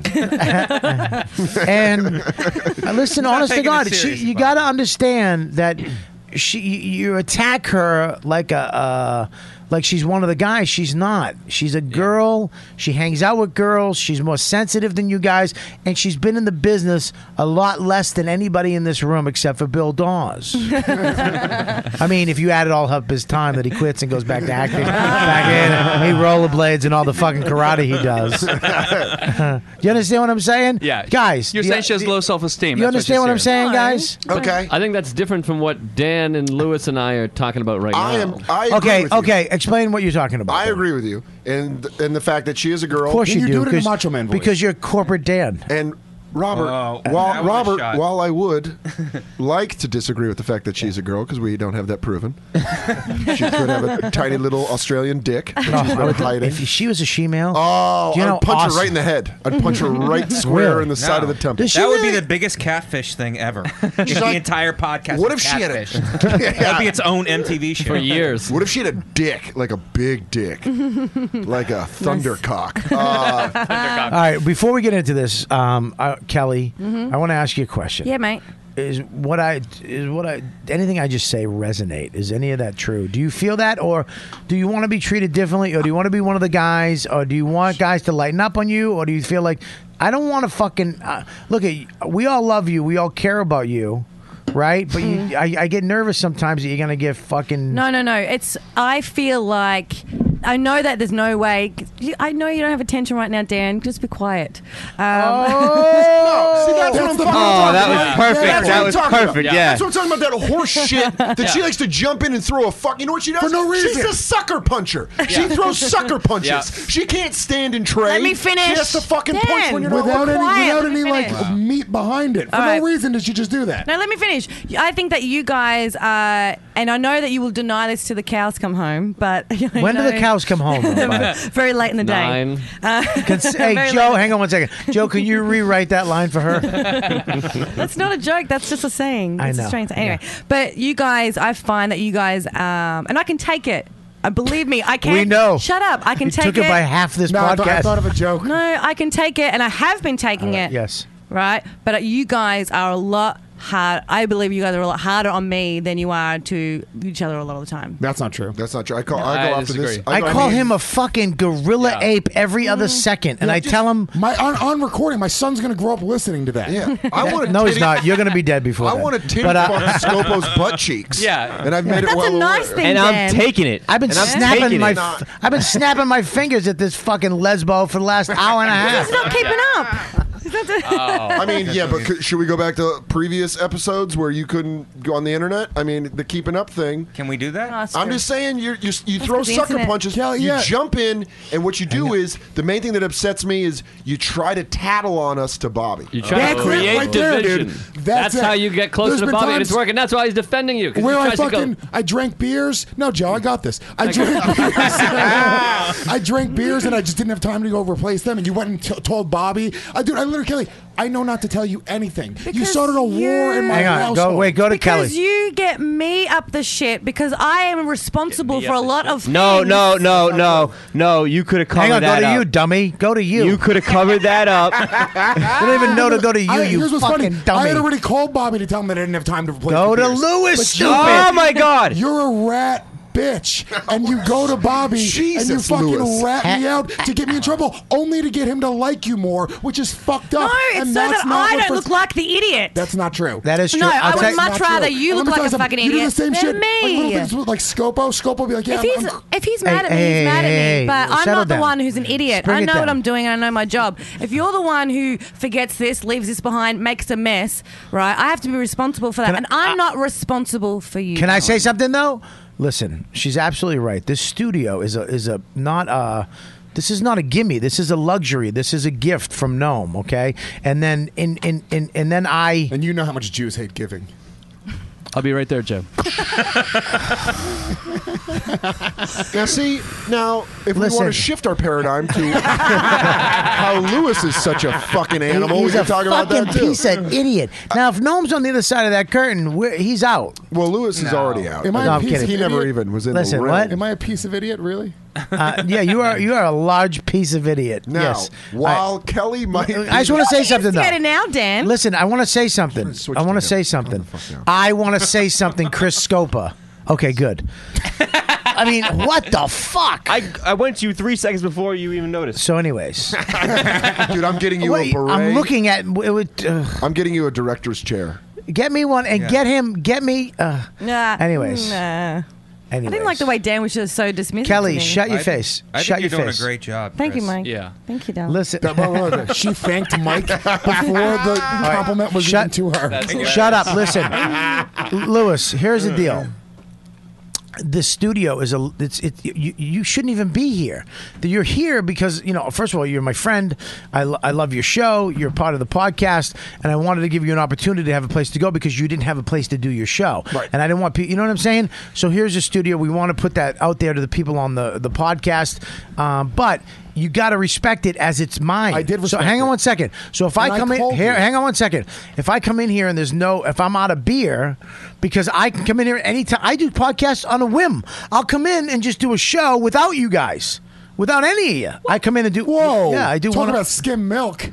And uh, listen, honest to taking it God, she, serious, you got to understand that she, you, you attack her like a, like she's one of the guys. She's not. She's a girl. She hangs out with girls. She's more sensitive than you guys, and she's been in the business a lot less than anybody in this room except for Bill Dawes. I mean, if you added all up his time that he quits and goes back to acting, back in, and he rollerblades and all the fucking karate he does. Do you understand what I'm saying? Yeah. Guys. You're do saying she has low self-esteem. You That's understand what I'm she's saying, guys? Okay. I think that's different from what Dan and Lewis and I are talking about right I now. am. I agree Okay, with you. okay. Explain what you're talking about. I agree with you, and and the fact that she is a girl. Of course you, do, 'cause- because you're corporate Dan. And Robert, Oh, while that was a Robert, shot. while I would like to disagree with the fact that she's a girl because we don't have that proven, she could have a tiny little Australian dick that No, she's I been would- hiding. if she was a she-male, Oh, do you I'd know punch her awesome- right in the head. I'd punch her right square Really? in the side of the temple. That would be the biggest catfish thing ever. if the like- entire podcast What was if she had a- catfish. That'd be its own M T V show. What if she had a dick, like a big dick, like a thundercock? Uh, All right, before we get into this, um, uh, Kelly, Mhm. I want to ask you a question. Yeah, mate. Is what I is what I anything I just say resonate? Is any of that true? Do you feel that, or do you want to be treated differently, or do you want to be one of the guys, or do you want guys to lighten up on you, or do you feel like I don't want to fucking uh, look at? We all love you, we all care about you, right? But you, I, I get nervous sometimes that you're gonna get fucking. No, no, no. It's. I feel like. I know that there's no way. I know you don't have attention right now, Dan. Just be quiet. Um, no, see, that's what I'm fucking Oh, talking that was about. perfect. That's what That I'm was talking perfect, about. yeah. That's what I'm talking about. That horse shit that Yeah. she likes to jump in and throw a fuck. You know what she does? For no reason. She's a sucker puncher. She Yeah. throws sucker punches. Yeah. She can't stand and trade. Let me finish. She has to fucking punch Dan. when you're not Without looking. any, quiet, without let me any like finish. meat behind it. For All no right. reason did she just do that. No, let me finish. I think that you guys, uh, and I know that you will deny this till the cows come home, but I When do the know- cows come home? Very late in the day. Nine. Uh, Can- hey, very Joe, late. hang on one second. Joe, can you rewrite that line for her? That's not a joke. That's just a saying. I It's know. A strange, anyway, but you guys, I find that you guys, um, and I can take it. Uh, believe me, I can. We know. Shut up. I can You take took it by half this No, I thought- I podcast. thought of a joke. No, I can take it, and I have been taking it. Yes. Right, but you guys are a lot hard. I believe you guys are a lot harder on me than you are to each other a lot of the time. That's not true. That's not true. I call. No, I go I after this. disagree. I go- call mean- him a fucking gorilla ape every other second, and Yeah, I just- tell him, My on, on recording, my son's gonna grow up listening to that. Yeah, I want to. "No, he's not. You're going to be dead before." I then." want to titty But, uh, fuck Scopo's butt cheeks. Yeah. and I've made it That's well a nice aware. thing, And I'm Dan. taking it. I've been And I'm snapping taking my, it. f- I've been snapping my fingers at this fucking lesbo for the last hour and a half. He's not keeping up. He's not doing- I mean, yeah, but could, should we go back to previous episodes where you couldn't go on the internet? I mean, the keeping up thing. Can we do that? No, it's I'm true. just saying, you you you throw 'cause the sucker internet- punches. Kelly, you yeah. jump in, and what you do is the main thing that upsets me is you try to tattle on us to Bobby. You try That's to it create right there, division. dude. That's, That's it. how you get closer There's to been Bobby, and times it's working. That's why he's defending you. 'cause Where he I tries to go- fucking I drank beers. No, Joe, I got this. I drank beers. I drank beers and I just didn't have time to go replace them. And you went and t- told Bobby. I dude, I literally, Kelly, I know not to tell you anything. you Because started a war in my Hang on, household. go wait, go to because Kelly. you get me up the shit because I am responsible for a lot of No, things. no, no, no, no. You could have covered Hang on, go that to up. you, dummy. Go to you. You could have covered that up. You don't even know to go to you, I, you here's what's fucking funny. dummy. I had already called Bobby to tell him that I didn't have time to replace Go the to beers. Lewis, But stupid. you- Oh my God! You're a rat bitch, and you go to Bobby and you Jesus, fucking Lewis. rat me out to get me in trouble, only to get him to like you more, which is fucked No, up. it's and so that's that not I what don't first- look like the idiot. That's not true. That is true. No, I I'll would tell you- much Not rather true. you And look let me like tell a you fucking something. You do idiot the same than shit. me. Like little things with, like Scopo. Scopo will be like, yeah, if I'm- he's I'm- if he's Hey, mad at me, hey, he's mad hey, at hey, me. But I'm settle not the down. one who's an idiot. Bring I it know down. what I'm doing and I know my job. If you're the one who forgets this, leaves this behind, makes a mess, right? I have to be responsible for that, Can I- and I'm not responsible for you. Can I say something though? Listen, she's absolutely right. This studio is a is a not a. This is not a gimme. This is a luxury. This is a gift from Gnome. Okay, and then in in, in and then I. And you know how much Jews hate giving. I'll be right there, Joe. Now, see, now if we Listen. want to shift our paradigm to how Lewis is such a fucking animal, He's we a can talk about fucking that too. piece of idiot. Now, if Gnome's on the other side of that curtain, we're, he's out. Well, Lewis is already out. Am I No, a I'm piece kidding. of He never idiot? even was in Listen, the ring. what? Am I a piece of idiot, really? Uh, yeah, you are. You are a large piece of idiot. Now, yes. while Kelly might, I just want to say something though. Get it now, Dan. Listen, I want to say something. switch I want to to say him. something. I want to say something, Chris Scopa. Okay, good. I mean, what the fuck? I I went to you three seconds before you even noticed. So, anyways, Dude, I'm getting you Wait, a beret. I'm looking at. It would, uh, I'm getting you a director's chair. get me one and Yeah. get him. Get me. Uh, Nah. Anyways. Nah. I anyways. didn't like the way Dan was just so dismissive. Kelly, to me. shut your I face. I shut think your you're face. doing a great job. Thank you, Chris. Mike. Yeah. Thank you, Dan. Listen. That- wait, wait, wait. She thanked Mike before the compliment was Shut- even to her. That's Shut up. Listen, Lewis. Here's the deal. The studio is a. It's it. You, you shouldn't even be here. You're here because you know. First of all, you're my friend. I, lo- I love your show. You're part of the podcast, and I wanted to give you an opportunity to have a place to go because you didn't have a place to do your show. Right. And I didn't want people. You know what I'm saying? So here's a studio. We want to put that out there to the people on the the podcast, um, but. You got to respect it as it's mine. I did respect So hang on it. one second. So if And I I come in called here, you. hang on one second. If I come in here and there's no, if I'm out of beer, because I can come in here anytime. I do podcasts on a whim. I'll come in and just do a show without you guys, without any of you. I come in and do. Whoa. Yeah, I do Talk one. about skim milk.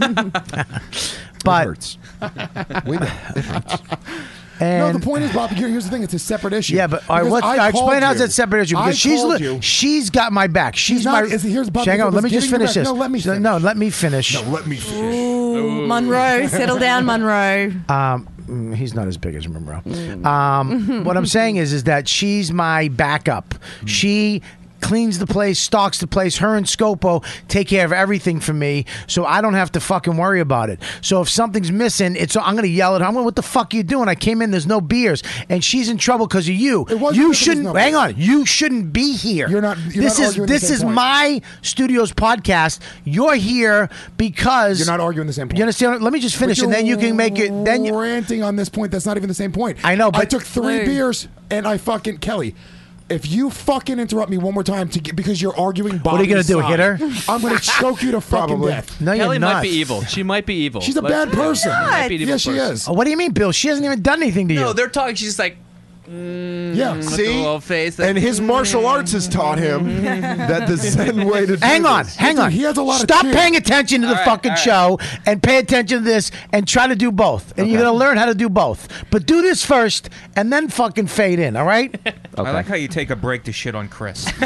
but We know. It hurts. And, no, the point is, Bob. Here, here's the thing: it's a separate issue. Yeah, but all right, Because what, I I explain called how's you. that separate issue because I she's called li- you. she's got my back. She's He's not- my. is- here's Bob, hang on, was let me just getting you finish back. this. No, let me finish. No, let me finish. No, let me finish. Ooh, Monroe, settle down, Monroe. Um, mm, he's not as big as Monroe. Um, what I'm saying is, is that she's my backup. She cleans the place, stocks the place. Her and Scopo take care of everything for me, so I don't have to fucking worry about it. So if something's missing, it's I'm gonna yell at her. I'm going, "What the fuck are you doing? I came in, there's no beers, and she's in trouble because of you. It wasn't You because shouldn't. there's no hang beer. on. You shouldn't be here. You're not- you're this not is arguing the this same is point. my studio's podcast. You're here because You're not arguing the same point. You understand? Let me just finish, But and then you you're can make it. Then you, ranting on this point. That's not even the same point. I know, I but- took three Lou. beers and I fucking Kelly. If you fucking interrupt me one more time to get, because you're arguing Bobby's What are you gonna do, side, hit her? I'm going to choke you to fucking Probably. death. no, Kelly you're not. might be evil. She might be evil. She's a Let's- bad person. She might be an evil Yes, she person. is. Oh, what do you mean, Bill? She hasn't even done anything to you. No, they're talking. She's just like, mm, Yeah. with See? the little face. And his martial arts has taught him that the Zen way to do Hang on, this. hang on. He has a lot of Stop cheer. paying attention to the All right, fucking all right. show and pay attention to this and try to do both. And you're gonna learn how to do both. But do this first and then fucking fade in. All right? I like how you take a break to shit on Chris. See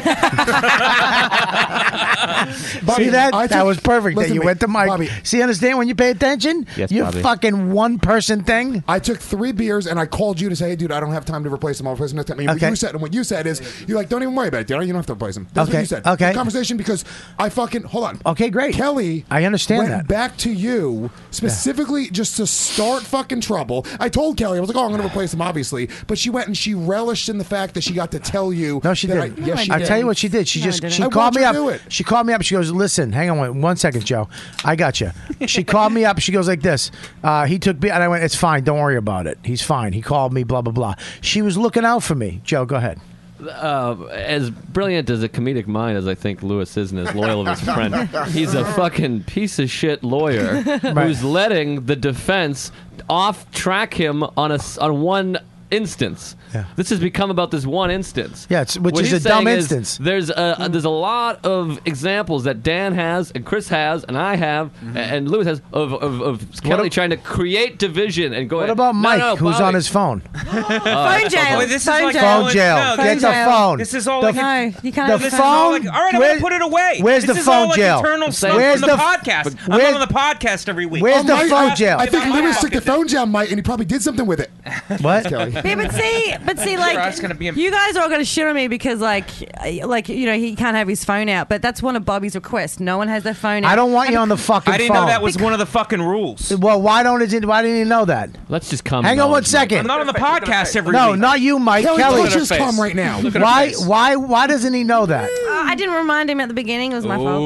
Bobby, that? I that took- was perfect. That listen you to me, went to Mike. Bobby. See, understand when you pay attention? Yes, You're Bobby. fucking one person thing. I took three beers and I called you to say, hey, dude, I don't have time to replace them. I'll replace them next time. And Okay. what you said, and what you said is, you're like, don't even worry about it, dude. You don't have to replace them. That's Okay, what you said. okay. The conversation because I fucking, hold on. Okay, great. Kelly I understand went that. back to you specifically just to start fucking trouble. I told Kelly, I was like, oh, I'm going to replace them, obviously. But she went and she relished in the fact that she got to tell you. No, she that didn't. I, yes, she I'll did. tell you what she did. She No, I just didn't. she I called watched me her up. do it. She called me up. She goes, "Listen, hang on one, one second, Joe. I got you." She called me up. She goes like this. Uh, he took me, and I went, "It's fine. Don't worry about it. He's fine." He called me. Blah blah blah. She was looking out for me. Joe, go ahead. Uh, as brilliant as a comedic mind as I think Lewis is and as loyal of his friend, he's a fucking piece of shit lawyer who's letting the defense off track him on a s- on one instance. Yeah. This has become about this one instance. Yeah, it's- which What is he's a dumb saying is instance. There's a there's a lot of examples that Dan has and Chris has and I have Mm-hmm. and Lewis has of, of, of Kelly ab- trying to create division and go. What about no, Mike, no, who's Bobby. on his phone? Phone jail. Wait, this is phone like jail. Phone jail. No, Get phone the jail. phone. This is all The like No, you can't The have This the is all phone? like, all right, I'm Where- gonna put it away. where's this the is phone all like jail? Eternal I'm saying- stuff Where's from the, the- podcast. but I'm where's- on the podcast every week. Where's the Mike, phone I- jail? I think If I Lewis fucking took the phone jail, Mike, and he probably did something with it. What? Kelly. Yeah, but see, but see, like Ross gonna be in- you guys are all going to shit on me because, like, uh, like you know, he can't have his phone out. But that's one of Bobby's requests. No one has their phone out. I don't want you on the fucking I didn't phone. know that was one of the fucking rules. Well, why don't it? Why didn't you know that? Let's just come. Hang on one second. I'm not on the podcast every No, week. not you, Mike. Kelly, Kelly. don't just face. come right now. Look at her Why? face. Why? Why doesn't he know that? Uh, I didn't remind him at the beginning. It was my fault.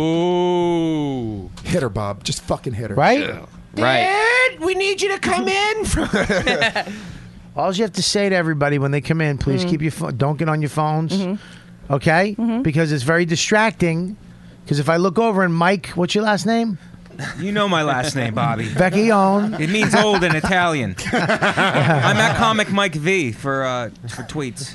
Ooh. Hit her, Bob. Just fucking hit her. Right? Dad, we need you to come in. All you have to say to everybody when they come in, please Mm-hmm. keep your phone. Don't get on your phones, okay? Because it's very distracting. Because if I look over and Mike, what's your last name? You know my last name, Bobby. Vecchione. It means old in Italian. I'm at Comic Mike V for uh, for tweets.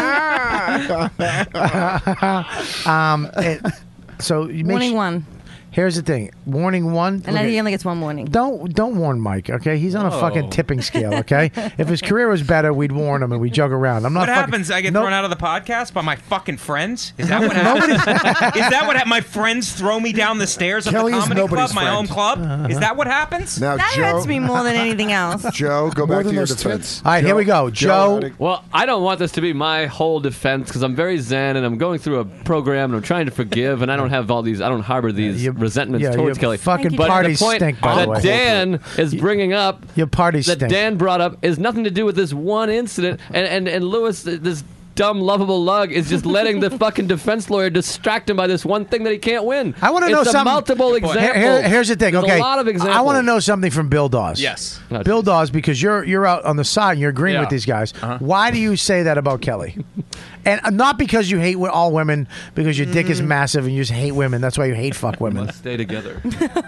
um, it- so you make Warning su- one. Here's the thing. Warning one. And then he only gets one warning. Don't don't warn Mike, okay? He's on a Oh. fucking tipping scale, okay? If his career was better, we'd warn him and we'd jug around. I'm not What fucking, happens? I get no, thrown out of the podcast by my fucking friends? Is that what happens? Is that what ha- my friends throw me down the stairs of Kelly the is comedy club, nobody's my friend. home club? Is that what happens? Now, That Joe, hurts me more than anything else. Joe, go More back than to your those defense. tits. All right, here we go. Joe. Joe, Well, I don't want this to be my whole defense because I'm very zen and I'm going through a program and I'm trying to forgive and I don't have all these, I don't harbor these you- resentments yeah, towards your Kelly. fucking but parties the point stink, by that the way. Dan is bringing up, Your parties that stink. Dan brought up, is nothing to do with this one incident. And and and Lewis, this dumb, lovable lug, is just letting the fucking defense lawyer distract him by this one thing that he can't win. I want to It's know a something. multiple Here- examples. here- here's the thing. There's Okay, a lot of examples. I want to know something from Bill Dawes. Yes. Oh, Bill Dawes, because you're you're out on the side and you're agreeing Yeah. with these guys. Uh-huh. Why do you say that about Kelly? And uh, not because you hate wi- all women, because your dick Mm-hmm. is massive and you just hate women. That's why you hate fuck women. Let's stay together.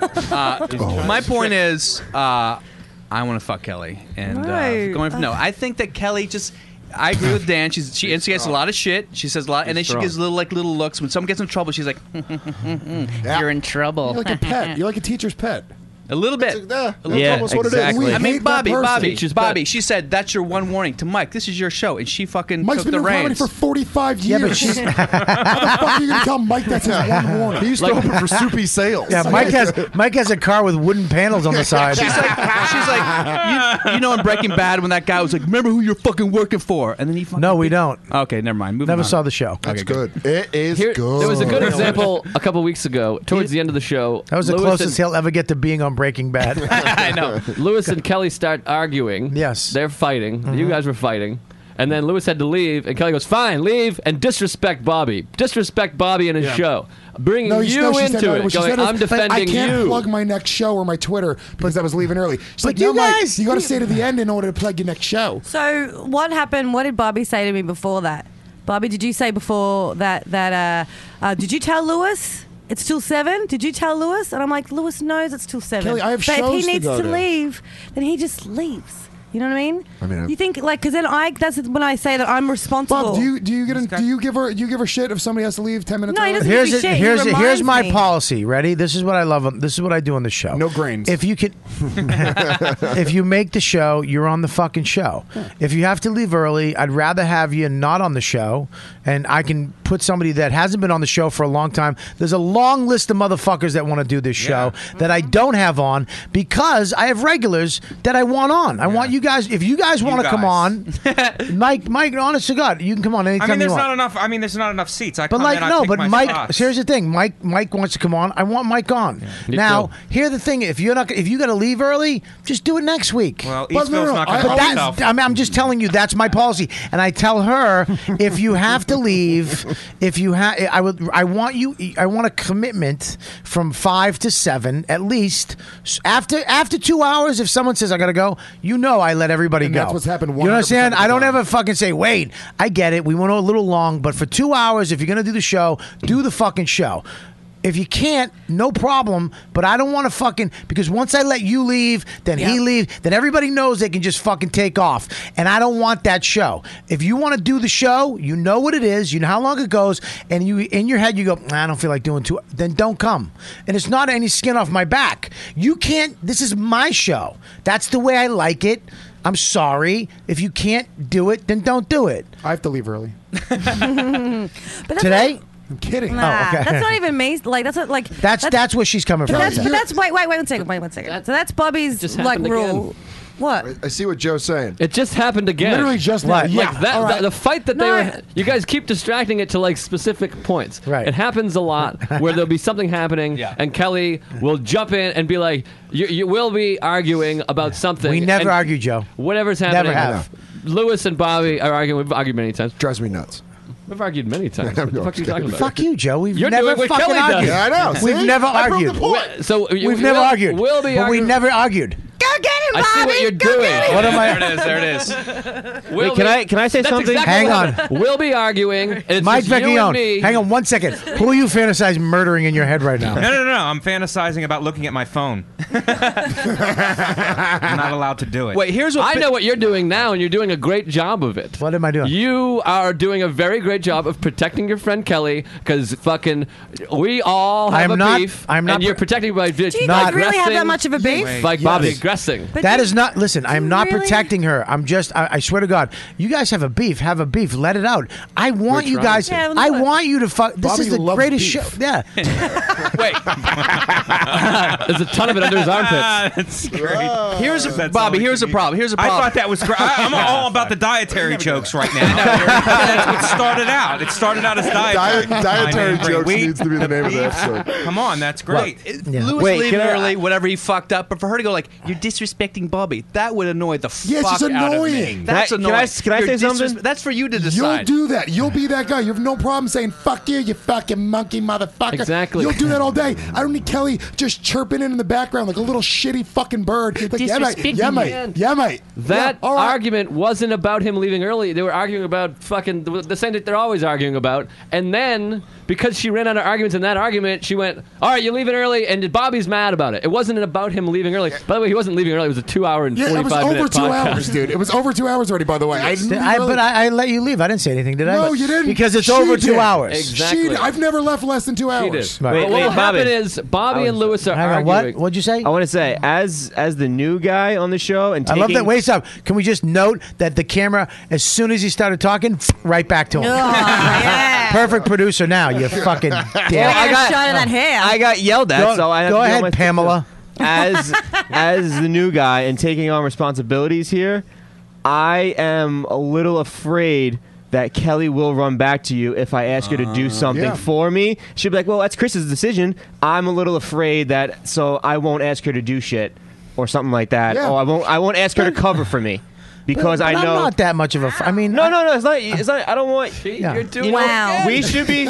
Uh, my point is, uh, I want to fuck Kelly, and uh, No. going for, no, I think that Kelly just. I agree with Dan. She's she instigates a lot of shit. She says a lot, and then she strong. gives little like little looks. When someone gets in trouble, she's like, "You're in trouble." You're like a pet. You're like a teacher's pet. A little bit. Yeah, that's Yeah, almost what it is. exactly. We I mean, hate that Bobby, person. Bobby, Teacher's Bobby. pet. She said that's your one warning to Mike. This is your show, and she fucking Mike's took been the doing comedy reins. for forty-five Yeah, years. but she's How the fuck are you gonna tell Mike that's his one warning? He used to open for Soupy Sales. yeah. Mike has Mike has a car with wooden panels on the side. She's like, she's like, you, you know, in Breaking Bad when that guy was like, "Remember who you're fucking working for," and then he fucking No, we don't. Okay, never mind. Moving Never on. saw the show. That's Okay, good. good. It is Here, good. there was a good example a couple weeks ago, towards the end of the show. That was the Lewis closest and- he'll ever get to being on Breaking Bad. I know. Lewis and Kelly start arguing. Yes. They're fighting. You guys were fighting. And then Lewis had to leave, and Kelly goes, "Fine, leave," and disrespect Bobby. Disrespect Bobby and his Yeah. show. Bringing No, you no, she into said, no, it. what she Going, said is, I'm defending I can't you. plug my next show or my Twitter because I was leaving early. She's But like, you no, Mike, guys- you got to stay to the end in order to plug your next show. So what happened? What did Bobby say to me before that? Bobby, did you say before that that uh, uh, did you tell Lewis it's till seven? Did you tell Lewis? And I'm like, Lewis knows it's till seven. Kelly, I have but if shows he to needs go to to. leave, then he just leaves. You know what I mean? I mean, you think like because then I that's when I say that I'm responsible. Bob, do you do you get in, do you give her do you give her shit if somebody has to leave ten minutes? No, he early? doesn't Here's give it, me shit. He here's it, here's reminds my me. policy. Ready? This is what I love. This is what I do on the show. No grains. If you can, if you make the show, you're on the fucking show. If you have to leave early, I'd rather have you not on the show, and I can put somebody that hasn't been on the show for a long time. There's a long list of motherfuckers that want to do this show that I don't have on because I have regulars that I want on. I want you guys. If you guys want to come on, Mike, Mike, honest to God, you can come on anytime I mean, you there's want. not enough. I mean, there's not enough seats. I But come like in, I no, pick but my Mike. spots. Here's the thing. Mike. Mike wants to come on. I want Mike on. Me Now, too. here's the thing. If you're not, if you got to leave early, just do it next week. Well, But Eastville's no, no, not I- going to But help that's, himself. I mean, I'm just telling you that's my policy, and I tell her if you have to leave, if you have, I would, I want you, I want a commitment from five to seven at least. After after two hours, if someone says I gotta go, you know I let everybody And go. that's what's happened You understand? one hundred percent of the I don't time. ever fucking say wait. I get it. We went a little long, but for two hours, if you're gonna do the show, do the fucking show. If you can't, no problem. But I don't want to fucking because once I let you leave, then he leave, then everybody knows they can just fucking take off, and I don't want that show. If you want to do the show, you know what it is, you know how long it goes, and you in your head you go, nah, I don't feel like doing two. Then don't come, and it's not any skin off my back. You can't. This is my show. That's the way I like it. I'm sorry. If you can't do it, then don't do it. I have to leave early. But that's Today. I'm kidding. Nah, Oh, okay. that's not even me. Like that's not, like That's that's where she's coming But from. that's, but that's wait wait wait one second wait one second. So that's Bobby's just like happened rule. again. What? I see what Joe's saying. It just happened again. Literally just like, now. like Yeah. that. All right. the, the fight that No. they were. You guys keep distracting it to like specific points. Right. It happens a lot where there'll be something happening, Yeah. and Kelly will jump in and be like, "You, you will be arguing about something." We never and argue, Joe. Whatever's happening. Never have. Lewis and Bobby are arguing. We've argued many times. Drives me nuts. We've argued many times. What the fuck are you talking about? Fuck you, Joe. We've You're never doing what fucking Kelly does. argued. Yeah, I know. We've See? never I proved argued. the point. We- So you- We've never we'll- argued. We'll be but we arguing. never argued. Go get Bobby. I see what you're Go doing. get him. What am I? There it is. There it is. We'll Wait, can be- I can I say That's something? exactly Hang what on. happened. We'll be arguing. And it's Mike just you and me. Vecchione. Hang on one second. Who are you fantasizing murdering in your head right now? No, no, no, no. I'm fantasizing about looking at my phone. I'm not allowed to do it. Wait, here's what I know what you're doing now, and you're doing a great job of it. What am I doing? You are doing a very great job of protecting your friend Kelly, because fucking we all have I'm a not- beef. I'm not and you're pr- protecting by Do you guys really have that much of a beef? Wait. Like Yes. digressing. But That you- is not. Listen, I'm not really? protecting her. I'm just. I, I swear to God, you guys have a beef. Have a beef. Let it out. I want We're you trying guys. to. Yeah, I look. want you to fuck. This Bobby is the loves greatest beef. show. Yeah. Wait. There's a ton of it under his armpits. That's great. Here's a, That's Bobby. all we Here's can a eat. problem. Here's a I problem. thought that was great. I- I'm all about the dietary jokes right now. That's what started out. It started out as dietary. Diet, dietary My jokes wheat, needs to be the name of the beef. episode. Come on, that's great. Yeah. Lewis Wait, leaving can I- early, whatever he fucked up, but for her to go like, "You're disrespecting Bobby," that would annoy the Yeah, it's fuck just out of me. annoying. That's Can I- can annoying. I- can I You're say disres- something? That's for you to You'll decide. do that. You'll be that guy. You have no problem saying "fuck you," you fucking monkey motherfucker. Exactly. You'll do that all day. I don't need Kelly just chirping in in the background like a little shitty fucking bird. Like, yeah, mate. Yeah, mate. Yeah, mate. That Yeah, all right. argument wasn't about him leaving early. They were arguing about fucking the, the same that they're always arguing about. And then, because she ran out of arguments in that argument, she went, "All right, you're leaving early," and Bobby's mad about it. It wasn't about him leaving early. By the way, he wasn't leaving early. It was a two-hour and Yeah, it was forty-five over minute two podcast. hours, dude. It was over two hours already, by the way. I didn't I, really- but I, I let you leave. I didn't say anything, did I? No, But- you didn't. Because it's She over two did. hours. Exactly. She, I've never left less than two He hours. did. Right. But Wait, what wait, will Bobby. happen is Bobby and Lewis are Hang on. arguing. What? What'd you say? I want to say, as as the new guy on the show, and I taking, love that. Wait up. Can we just note that the camera, as soon as he started talking, right back to him. Oh, yeah. Perfect producer now. You fucking Well, damn. I got- shot in that hair. I got yelled at, Go- so I have go to be on ahead, my toes. Pamela. As as the new guy and taking on responsibilities here, I am a little afraid that Kelly will run back to you if I ask her to do something yeah. for me. She'll be like, "Well, that's Chris's decision." I'm a little afraid that, so I won't ask her to do shit or something like that. Yeah. Or I won't I won't ask her to cover for me. Because But I know I'm not that much of a. F- I mean, No, no, no. It's not. It's not. I don't want. Yeah. You're doing You know, Wow. We should be.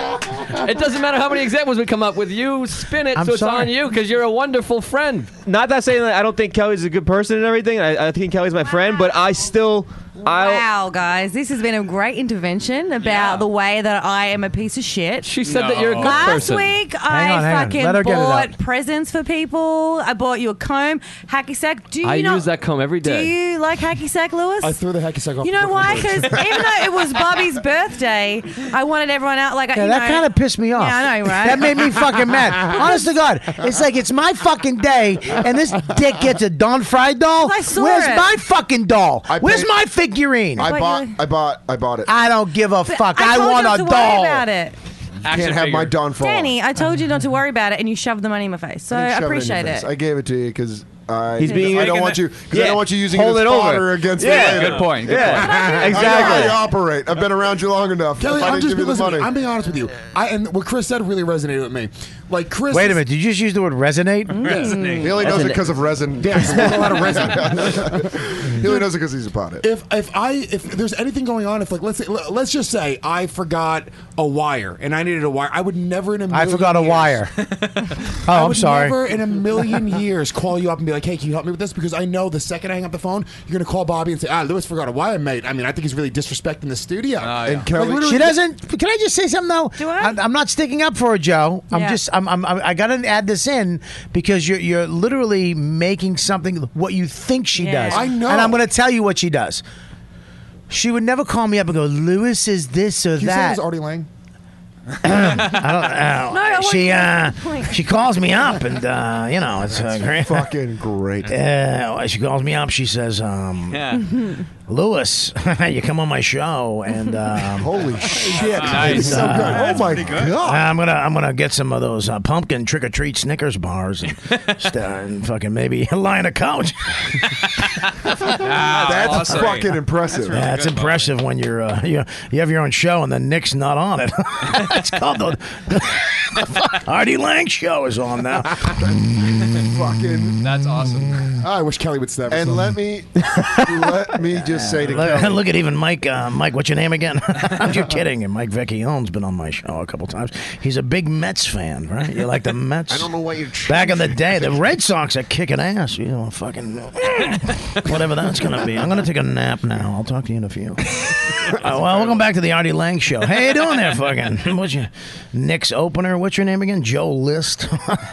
It doesn't matter how many examples we come up with. You spin it, I'm so it's sorry. on you because you're a wonderful friend. Not that saying that I don't think Kelly's a good person and everything. I, I think Kelly's my friend, but I still. I Wow, guys, this has been a great intervention about the way that I am a piece of shit. She said that you're a good Last person. week, Hang I on, hang on. fucking Let her get it bought out. presents for people. I bought you a comb, hacky sack. Do you I not, use that comb every Do day. you like hacky sack, Lewis? I threw the hacky sack off. You the know why? fucking Because bridge. even though it was Bobby's birthday, I wanted everyone out. Like, Yeah, you that know, kind of pissed me off. Yeah, I know, right? That made me fucking mad. Honest to God, it's like it's my fucking day, and this dick gets a Don Fry doll. I saw Where's it. my fucking doll? I Where's paid- my figurine? I But bought, you- I bought, I bought it. I don't give a fuck. I, I, told want you not a to doll. worry about it. Can't have my Don Fall. Danny, I told you not to worry about it, and you shoved the money in my face. So I I, didn't shove in your appreciate face. it. I gave it to you because I. He's being- I don't Making want the- you. Because I Yeah. don't want you using Hold it as it over. fodder against Yeah. me later. Good point. Good Yeah, point. I know how Exactly. you operate. I've been around you long enough. Kelly, if I I'm didn't just give you the listen, money. I'm being honest with you. I and what Chris said really resonated with me. Like Chris. Wait a is- minute. Did you just use the word resonate? He only knows it because of resin. Yeah, he smokes a lot of resin. He only knows it because he's about it. If if I if there's anything going on, if like let's say, let's just say I forgot a wire and I needed a wire, I would never in a million I forgot a years- wire. I Oh, I'm would sorry. never in a million years call you up and be like, "Hey, can you help me with this?" Because I know the second I hang up the phone, you're gonna call Bobby and say, "Ah, Lewis forgot a wire, mate." I mean, I think he's really disrespecting the studio. And Kelly, Like, literally- She doesn't. Can I just say something though? Do I? I'm, I'm not sticking up for her, Joe. I'm Yeah. just. I'm. I'm. I'm I gotta add this in because you're. You're literally making something what you think she Yeah. does. I know. And I'm going to tell you what she does. She would never call me up and go, "Lewis is this or Can you say it that." was Artie Lang? I don't know. No, I want she you to uh, point. she calls me up and uh, you know it's uh, great. fucking great. Uh, she calls me up. She says, um, Yeah. "Lewis, you come on my show and um, Holy shit! Nice. It's so good. Oh my god! I'm gonna I'm gonna get some of those uh, pumpkin trick or treat Snickers bars and, st- and fucking maybe lie on a couch." Ah, That's awesome. fucking impressive. That's really That's good, impressive when you're uh, you you have your own show and then Nick's not on it. It's called the, the Artie Lang show is on now. fucking. That's awesome. I wish Kelly would step. And let me let me just just say to look, Kelly- look at even Mike. Uh, Mike, what's your name again? You're kidding. And Mike Vecchione's been on my show a couple times. He's a big Mets fan, right? You like the Mets? I don't know why you're Back in the day, the Red Sox are kicking ass. You know, fucking whatever that's gonna be. I'm gonna take a nap now. I'll talk to you in a few. Uh, well, welcome back to the Artie Lang Show. How you doing there, fucking? What's your Nick's opener? What's your name again? Joe List.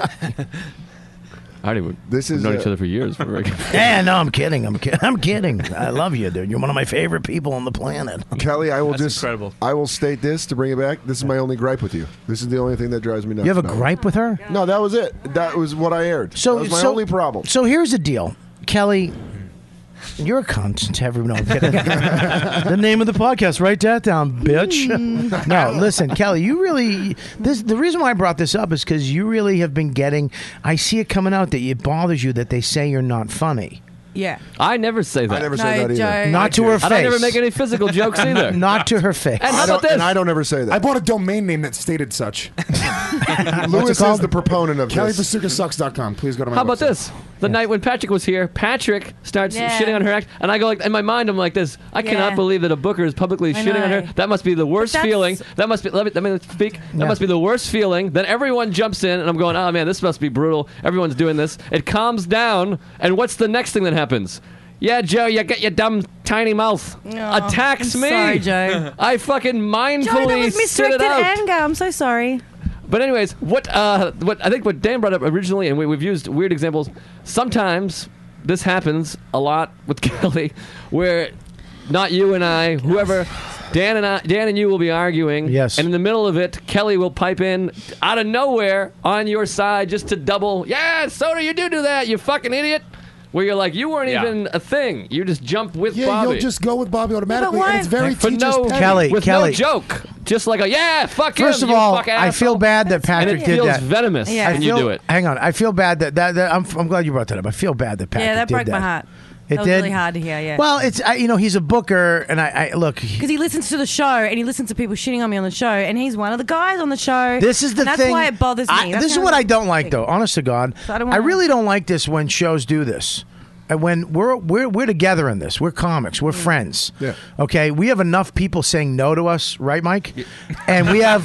Artie, we- This we've is known a- each other for years. We're Yeah, no, I'm kidding. I'm kidding. I'm kidding. I love you, dude. You're one of my favorite people on the planet. Kelly, I will That's just incredible. I will state this to bring it back. This is my only gripe with you. This is the only thing that drives me nuts. You have a No. gripe with her? No, that was it. That was what I aired. So that was my so, only problem. So here's the deal, Kelly. You're a cunt to everyone. No, I'm kidding. The name of the podcast. Write that down, bitch. No, listen, Kelly. You really. This the reason why I brought this up is because you really have been getting. I see it coming out that it bothers you that they say you're not funny. Yeah. I never say that. I never No, say that either. Joe. Not to her face. And I never make any physical jokes either. Not to her face. And how I about don't, this? and I don't ever say I that. bought a domain name that stated such. Lewis is called? the proponent of Kelly this. Basuka Sucks dot com. Please go to my How about website. this? The night when Patrick was here, Patrick starts Yeah. shitting on her act, and I go like, in my mind, I'm like this. I Yeah. cannot believe that a booker is publicly I shitting on her. know. That must be the worst that's- feeling. That must be. Let me, let me speak. That Yeah. must be the worst feeling. Then everyone jumps in, and I'm going, oh man, this must be brutal. Everyone's doing this. It calms down, and what's the next thing that happens? Yeah, Joe, you get your dumb tiny mouth. Aw, Attacks I'm me. sorry, Joe. I fucking Joe, that mindfully was sit it misdirected out. anger. I'm so sorry. But anyways, what uh, what I think what Dan brought up originally, and we, we've used weird examples. Sometimes this happens a lot with Kelly, where not you and I, whoever, Dan and I, Dan and you will be arguing. Yes. And in the middle of it, Kelly will pipe in out of nowhere on your side just to double. Yeah, Soda, you do do that, you fucking idiot. Where you're like, you weren't Yeah. even a thing. You just jump with Yeah, Bobby. you'll just go with Bobby automatically, and it's very for teacher's no pet. Kelly, with Kelly. no joke. Just like a yeah, fuck him. First of you all, fuck I feel asshole." bad that and Patrick it did feels that. venomous Yeah. I when feel, you do it. Hang on, I feel bad that that, that I'm, I'm glad you brought that up. I feel bad that Patrick Yeah, that did broke that. my heart. It That was did. really hard to hear, yeah. Well, it's I, you know he's a booker, and I, I look. Because he listens to the show and he listens to people shitting on me on the show, and he's one of the guys on the show. This is the and that's thing. why it bothers me. I- That's this is how what it- I don't like, though. Honest to God, So I don't I wanna- really don't like this when shows do this. And when we're we're we're together in this, we're comics, we're friends. Yeah. Okay, we have enough people saying no to us, right, Mike? And we have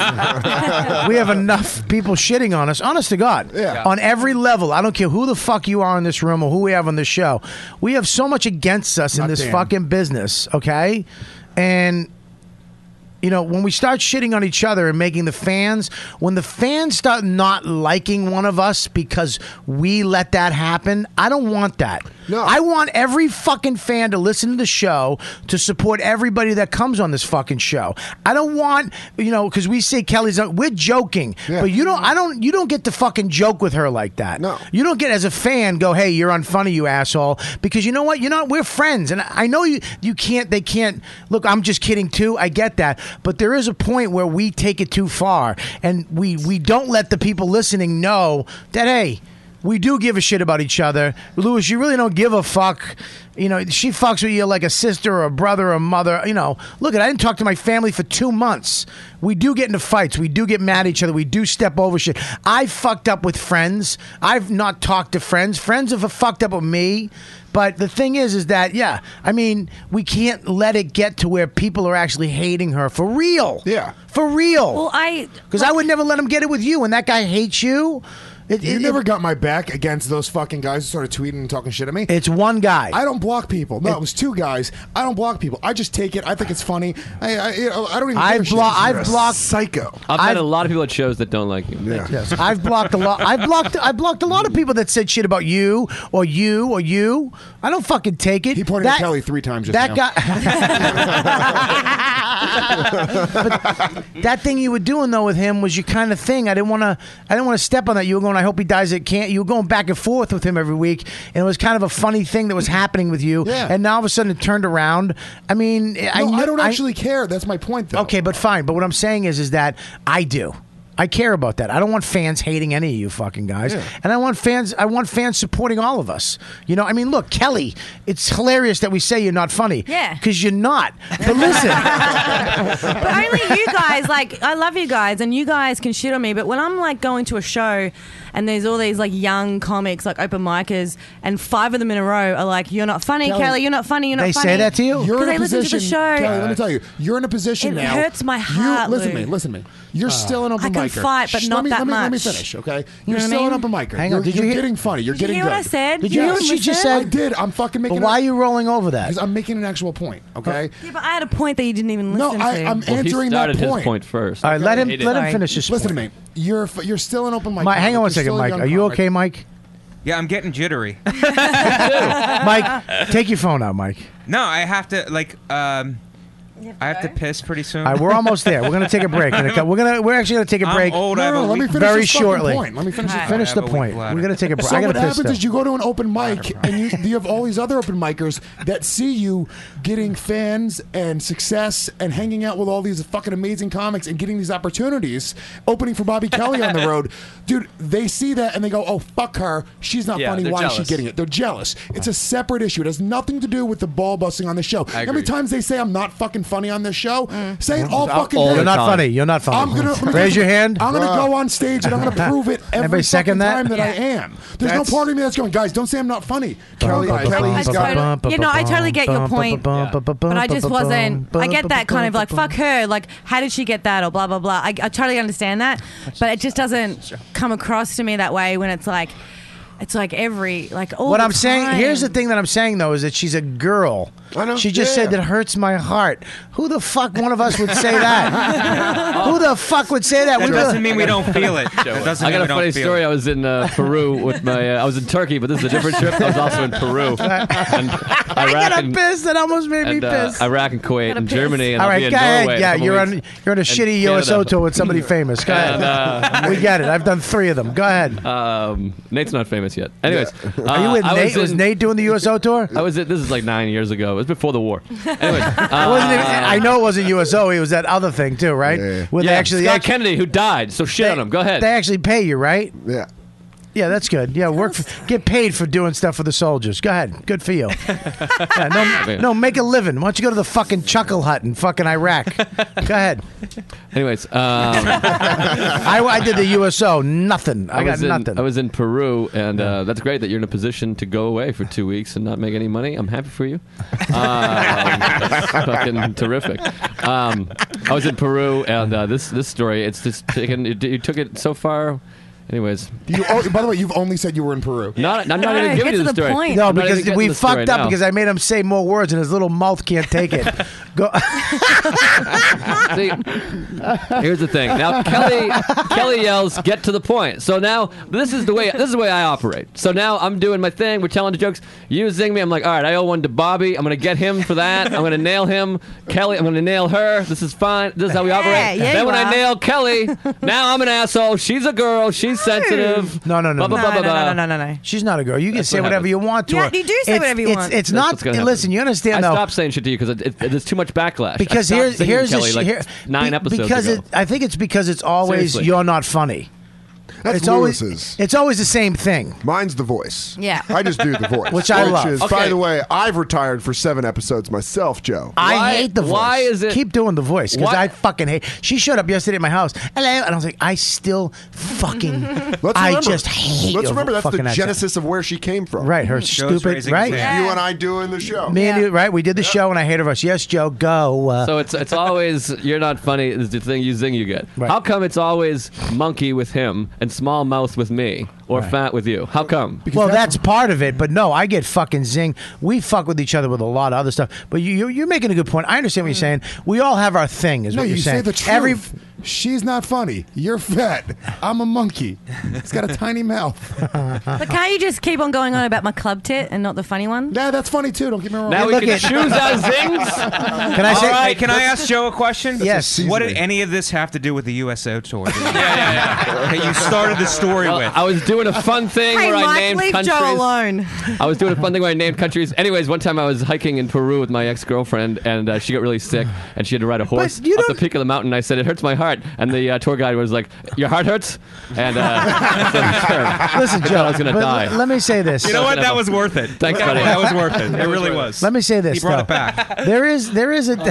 we have enough people shitting on us. Honest to God, Yeah. on every level. I don't care who the fuck you are in this room or who we have on this show. We have so much against us in Not this Dan. fucking business. Okay, and. You know, when we start shitting on each other and making the fans, when the fans start not liking one of us because we let that happen, I don't want that. No. I want every fucking fan to listen to the show to support everybody that comes on this fucking show. I don't want, you know, because we say Kelly's, we're joking, Yeah. but you don't, I don't, you don't get to fucking joke with her like that. No. You don't get as a fan go, hey, you're unfunny, you asshole, because you know what? You're not, we're friends. And I know you, you can't, they can't, look, I'm just kidding too. I get that. But there is a point where we take it too far and we, we don't let the people listening know that, hey, we do give a shit about each other. Lewis, you really don't give a fuck. You know, she fucks with you like a sister or a brother or a mother. You know, look, I didn't talk to my family for two months. We do get into fights. We do get mad at each other. We do step over shit. I fucked up with friends. I've not talked to friends. Friends have fucked up with me. But the thing is, is that, yeah, I mean, we can't let it get to where people are actually hating her for real. Yeah. For real. Well, I. Because I would never let him get it with you. When that guy hates you, it, You it- never it- got my back against those fucking guys who started tweeting and talking shit at me. it's one guy. I don't block people. No, it, was two guys. I don't block people. I just take it. I think it's funny. I, I, you know, I don't even. I've give a shit. blo- I've You're a blocked- psycho. I've had I've- a lot of people at shows that don't like you. Yeah. Yes, I've blocked a lot. I've blocked. I blocked a lot of people that said shit about you or you or you. I don't fucking take it. He pointed that, at Kelly three times just That now. guy. But that thing you were doing though with him was your kind of thing. I didn't want to. I didn't want to step on that. You were going. I hope he dies at can't. You were going back and forth with him every week, and it was kind of a funny thing that was happening with you. Yeah. And now all of a sudden it turned around. I mean, I, No, kn- I don't actually care. That's my point, though. Okay, but fine. But what I'm saying is, is that I do. I care about that. I don't want fans hating any of you fucking guys, Yeah. and I want fans. I want fans supporting all of us. You know, I mean, look, Kelly. It's hilarious that we say you're not funny. Yeah. because you're not. But listen, But only you guys, like, I love you guys, and you guys can shit on me, but when I'm, like, going to a show and there's all these, like, young comics, like, open micers, and five of them in a row are like, you're not funny, Kelly, Kelly, you're not funny, you're not they funny. say that to you. You're in they a listen to position. the show. Kelly, let me tell you, you're in a position It now. hurts my heart, You, listen Lou. to me. Listen to me. You're still an open I can micer. fight, but Shh, not let me, that let me, Let me much. finish, okay? You You're know what still I mean? an open micer. Hang you're on, did you're you hear- getting funny. You're Did you getting hear good. what I said? Did you hear what she just said? I did. I'm fucking making. But why are you rolling over that? Because I'm making an actual point. Okay. Yeah, but I had a point that you didn't even No, listen I, to. I'm Well, he answering started that his point. point first. All right, let him He did. let him Sorry. finish his Listen point. to me. You're f- you're still an open mic. Mike, hang on one You're second, still a Mike. young Are you comic. okay, Mike? Yeah, I'm getting jittery. Mike, take your phone out, Mike. No, I have to like. Um, I have to piss pretty soon. All right, we're almost there. We're gonna take a break. In a cou- We're gonna we're actually gonna take a I'm break. old, I have No, a no, let me weak- finish very this fucking shortly. point. Let me finish this Alright. point. Finish I the have a weak point. bladder. We're gonna take a break. So I what gotta piss happens though. is you go to an open mic and you, you have all these other open micers that see you getting fans and success and hanging out with all these fucking amazing comics and getting these opportunities, opening for Bobby Kelly on the road. Dude, they see that and they go, oh, fuck her. She's not Yeah, funny. they're Why is jealous. she getting it? They're jealous. It's a separate issue. It has nothing to do with the ball busting on the show. How many agree. times they say I'm not fucking funny on this show? Mm. Say it all fucking all day. the You're not time. funny. You're not funny. I'm gonna let me raise tell your you, hand. I'm gonna go on stage and I'm gonna prove it every Everybody second fucking that? time that I Yeah. am. There's That's- no part of me that's going, guys, don't say I'm not funny. Kelly, Guys, Kelly's I got. totally- you know, I totally get your point, but I just wasn't. I get that kind of like, fuck her. Like, how did she get that? Or blah, blah, blah. I, I totally understand that. But it just doesn't come across to me that way when it's like, it's like every, like all What the I'm saying, time. here's the thing that I'm saying though, is that she's a girl. I know. She just Yeah. said that hurts my heart. Who the fuck one of us would say that? Who the fuck would say that? That We doesn't really- mean we don't feel it. That doesn't I mean got we a don't funny feel story. it. I was in uh, Peru with my. Uh, I was in Turkey, but this is a different trip. I was also in Peru, and I Iraq got and, pissed. That almost made me and uh, pissed. Iraq and Kuwait and Germany, and All I'll right, be in go ahead. Norway. in a Yeah, couple you're weeks. on. You're on a And shitty U S O Canada. tour with somebody famous. Go ahead. And, uh, we get it. I've done three of them. Go ahead. Um, Nate's not famous yet. Anyways, Are you uh, with I Nate? Was, Was, in, Nate doing the U S O tour? I was. At, this is like nine years ago. It was before the war. Anyways, uh, It wasn't even- I know it wasn't U S O. It was that other thing too, right? Yeah. Where yeah, they actually, Scott actually Kennedy, who died. So shit on him. Go ahead. they actually pay you, right? Yeah. Yeah, that's good. Yeah, work, for, get paid for doing stuff for the soldiers. Go ahead, good for you. Yeah, no, no, make a living. Why don't you go to the fucking Chuckle Hut in fucking Iraq? Go ahead. Anyways, um, I, I did the U S O. Nothing. I, got was in, nothing. I was in Peru, and uh, that's great that you're in a position to go away for two weeks and not make any money. I'm happy for you. Um, that's fucking terrific. Um, I was in Peru, and uh, this this story, it's just taken. You, you took it so far. Anyways, You, oh, by the way, you've only said you were in Peru. not, I'm not All even right, giving get you to the the story. point. no, I'm not even because getting we to the story fucked up now. because I made him say more words and his little mouth can't take it. Go. See, here's the thing. Now Kelly Kelly yells, "Get to the point." So now this is the way this is the way I operate. So now I'm doing my thing. We're telling the jokes. You zing me. I'm like, all right, I owe one to Bobby. I'm gonna get him for that. I'm gonna nail him. Kelly, I'm gonna nail her. This is fine. This is how we operate. Yeah, yeah, then you when I are. nail Kelly, now I'm an asshole. She's a girl. She's sensitive. No, no, no, Blah, no. blah, blah, No, blah, no, blah. no, no, no, no. She's not a girl. You can That's say what whatever happens. you want to Yeah, her. you do say It's- whatever you it's, want. It's That's not. what's gonna happen. Listen, you understand I though. stopped saying shit to you because it, it, there's too much backlash. Because I stopped here's singing here's Kelly the, like here, nine be- episodes because ago. it, I think it's because it's always Seriously. you're not funny. That's it's always Lewis's. it's always the same thing. Mine's the voice. Yeah. I just do the voice. Which I love. Is, By Okay. the way, I've retired for seven episodes myself, Joe. I Why- hate the voice. why is it- Keep doing the voice because Why- I fucking hate. She showed up yesterday at my house. Hello, and I was like, I still fucking. Let's I remember, just hate. Let's your remember that's fucking the accent. genesis of where she came from. Right, her Joe's stupid. raising Right, his hand. You and I doing the show. me and Yeah. you. Right, we did the show and I hate her voice. Yes, Joe, go. Uh, So it's it's always you're not funny is the thing you zing you get. Right. How come it's always monkey with him and small mouth with me or Right. fat with you? How come? well, that's, part of it, but no, I get fucking zing. We fuck with each other with a lot of other stuff. But you, you, you're making a good point. I understand what you're saying. We all have our thing, is No, what you're you saying. say the truth. Every, She's not funny. You're fat. I'm a monkey. He's got a tiny mouth. But can't you just keep on going on about my club tit and not the funny one? Yeah, that's funny too. Don't get me wrong. Now we look can at- choose our zings. Can I All say? right, can I ask Joe a question? Yes. What did any of this have to do with the U S O tour? yeah, yeah, yeah. Okay, you started the story Well, with. I was doing doing a fun thing Hey, where I Mike, named leave countries. Joe alone. I was doing a fun thing where I named countries. Anyways, one time I was hiking in Peru with my ex-girlfriend, and uh, she got really sick, and she had to ride a horse you up the peak of the mountain. I said, "It hurts my heart," and the uh, tour guide was like, "Your heart hurts?" And uh, I said, sure. Listen, I Joe, thought I was gonna but die. l- let me say this. You know what? That was worth it. Thanks, that, buddy. That was worth it. It really was. Let me say this. He brought though. it back. There is, there is a.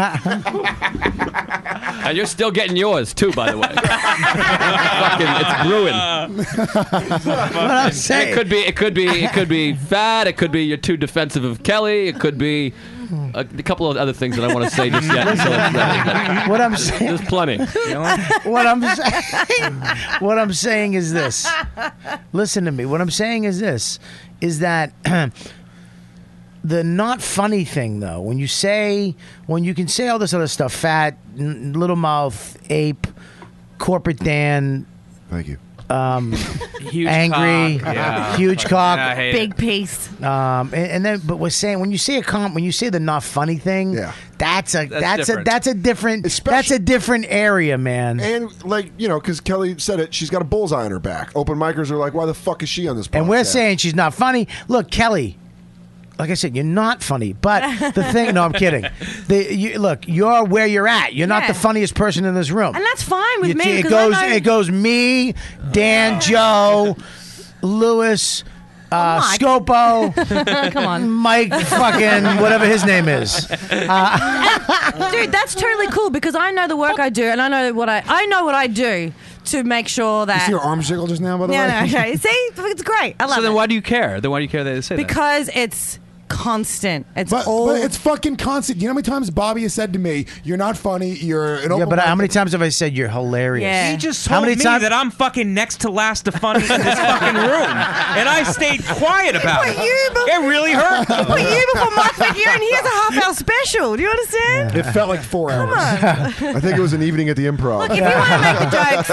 And you're still getting yours too, by the way. Fucking, it's brewing. What I'm saying. It could be, it could be, it could be fat. It could be you're too defensive of Kelly. It could be a, a couple of other things that I want to say just yet. So it's ready, but What I'm saying. there's plenty. What I'm saying. What I'm saying is this. Listen to me. What I'm saying is this. Is that. The not funny thing, though, when you say, when you can say all this other stuff, fat, n- little mouth, ape, corporate Dan. Thank you. Um, Huge angry, cock. Yeah. huge cock, Yeah, I hate Big piece. um, and, and then, but we're saying when you say a comp, when you say the not funny thing, Yeah. that's a That's that's, a different. that's a different that's a different area, man. And like you know, because Kelly said it, she's got a bullseye on her back. Open micers are like, why the fuck is she on this podcast? And we're saying she's not funny. Look, Kelly. Like I said, you're not funny, but the thing. No, I'm kidding. The, you, look, you're where you're at. You're not Yeah. the funniest person in this room. And that's fine with You- me. It 'cause goes. I know- It goes. Me, Dan, Joe, Lewis, uh, Mike. Scopo. Come on. Mike, fucking whatever his name is. Uh, Dude, that's totally cool because I know the work I do and I know what I I know what I do to make sure You that. see your arm jiggle just now, by the no, way? no, okay. See, it's great. I love So then it why do you care? Then why do you care that they say that? because it's constant. It's But, all. but it's fucking constant. You know how many times Bobby has said to me, "You're not funny. You're an yeah, open but how mic." many times have I said you're hilarious? Yeah. He just How told many me times- that I'm fucking next to last to funny in this fucking room, and I stayed quiet about it. But you be- It really hurt. But you before Mike McGear, and here's a half hour special. Do you understand? It felt like four hours. I think it was an evening at the Improv. Look, if you want to make the jokes,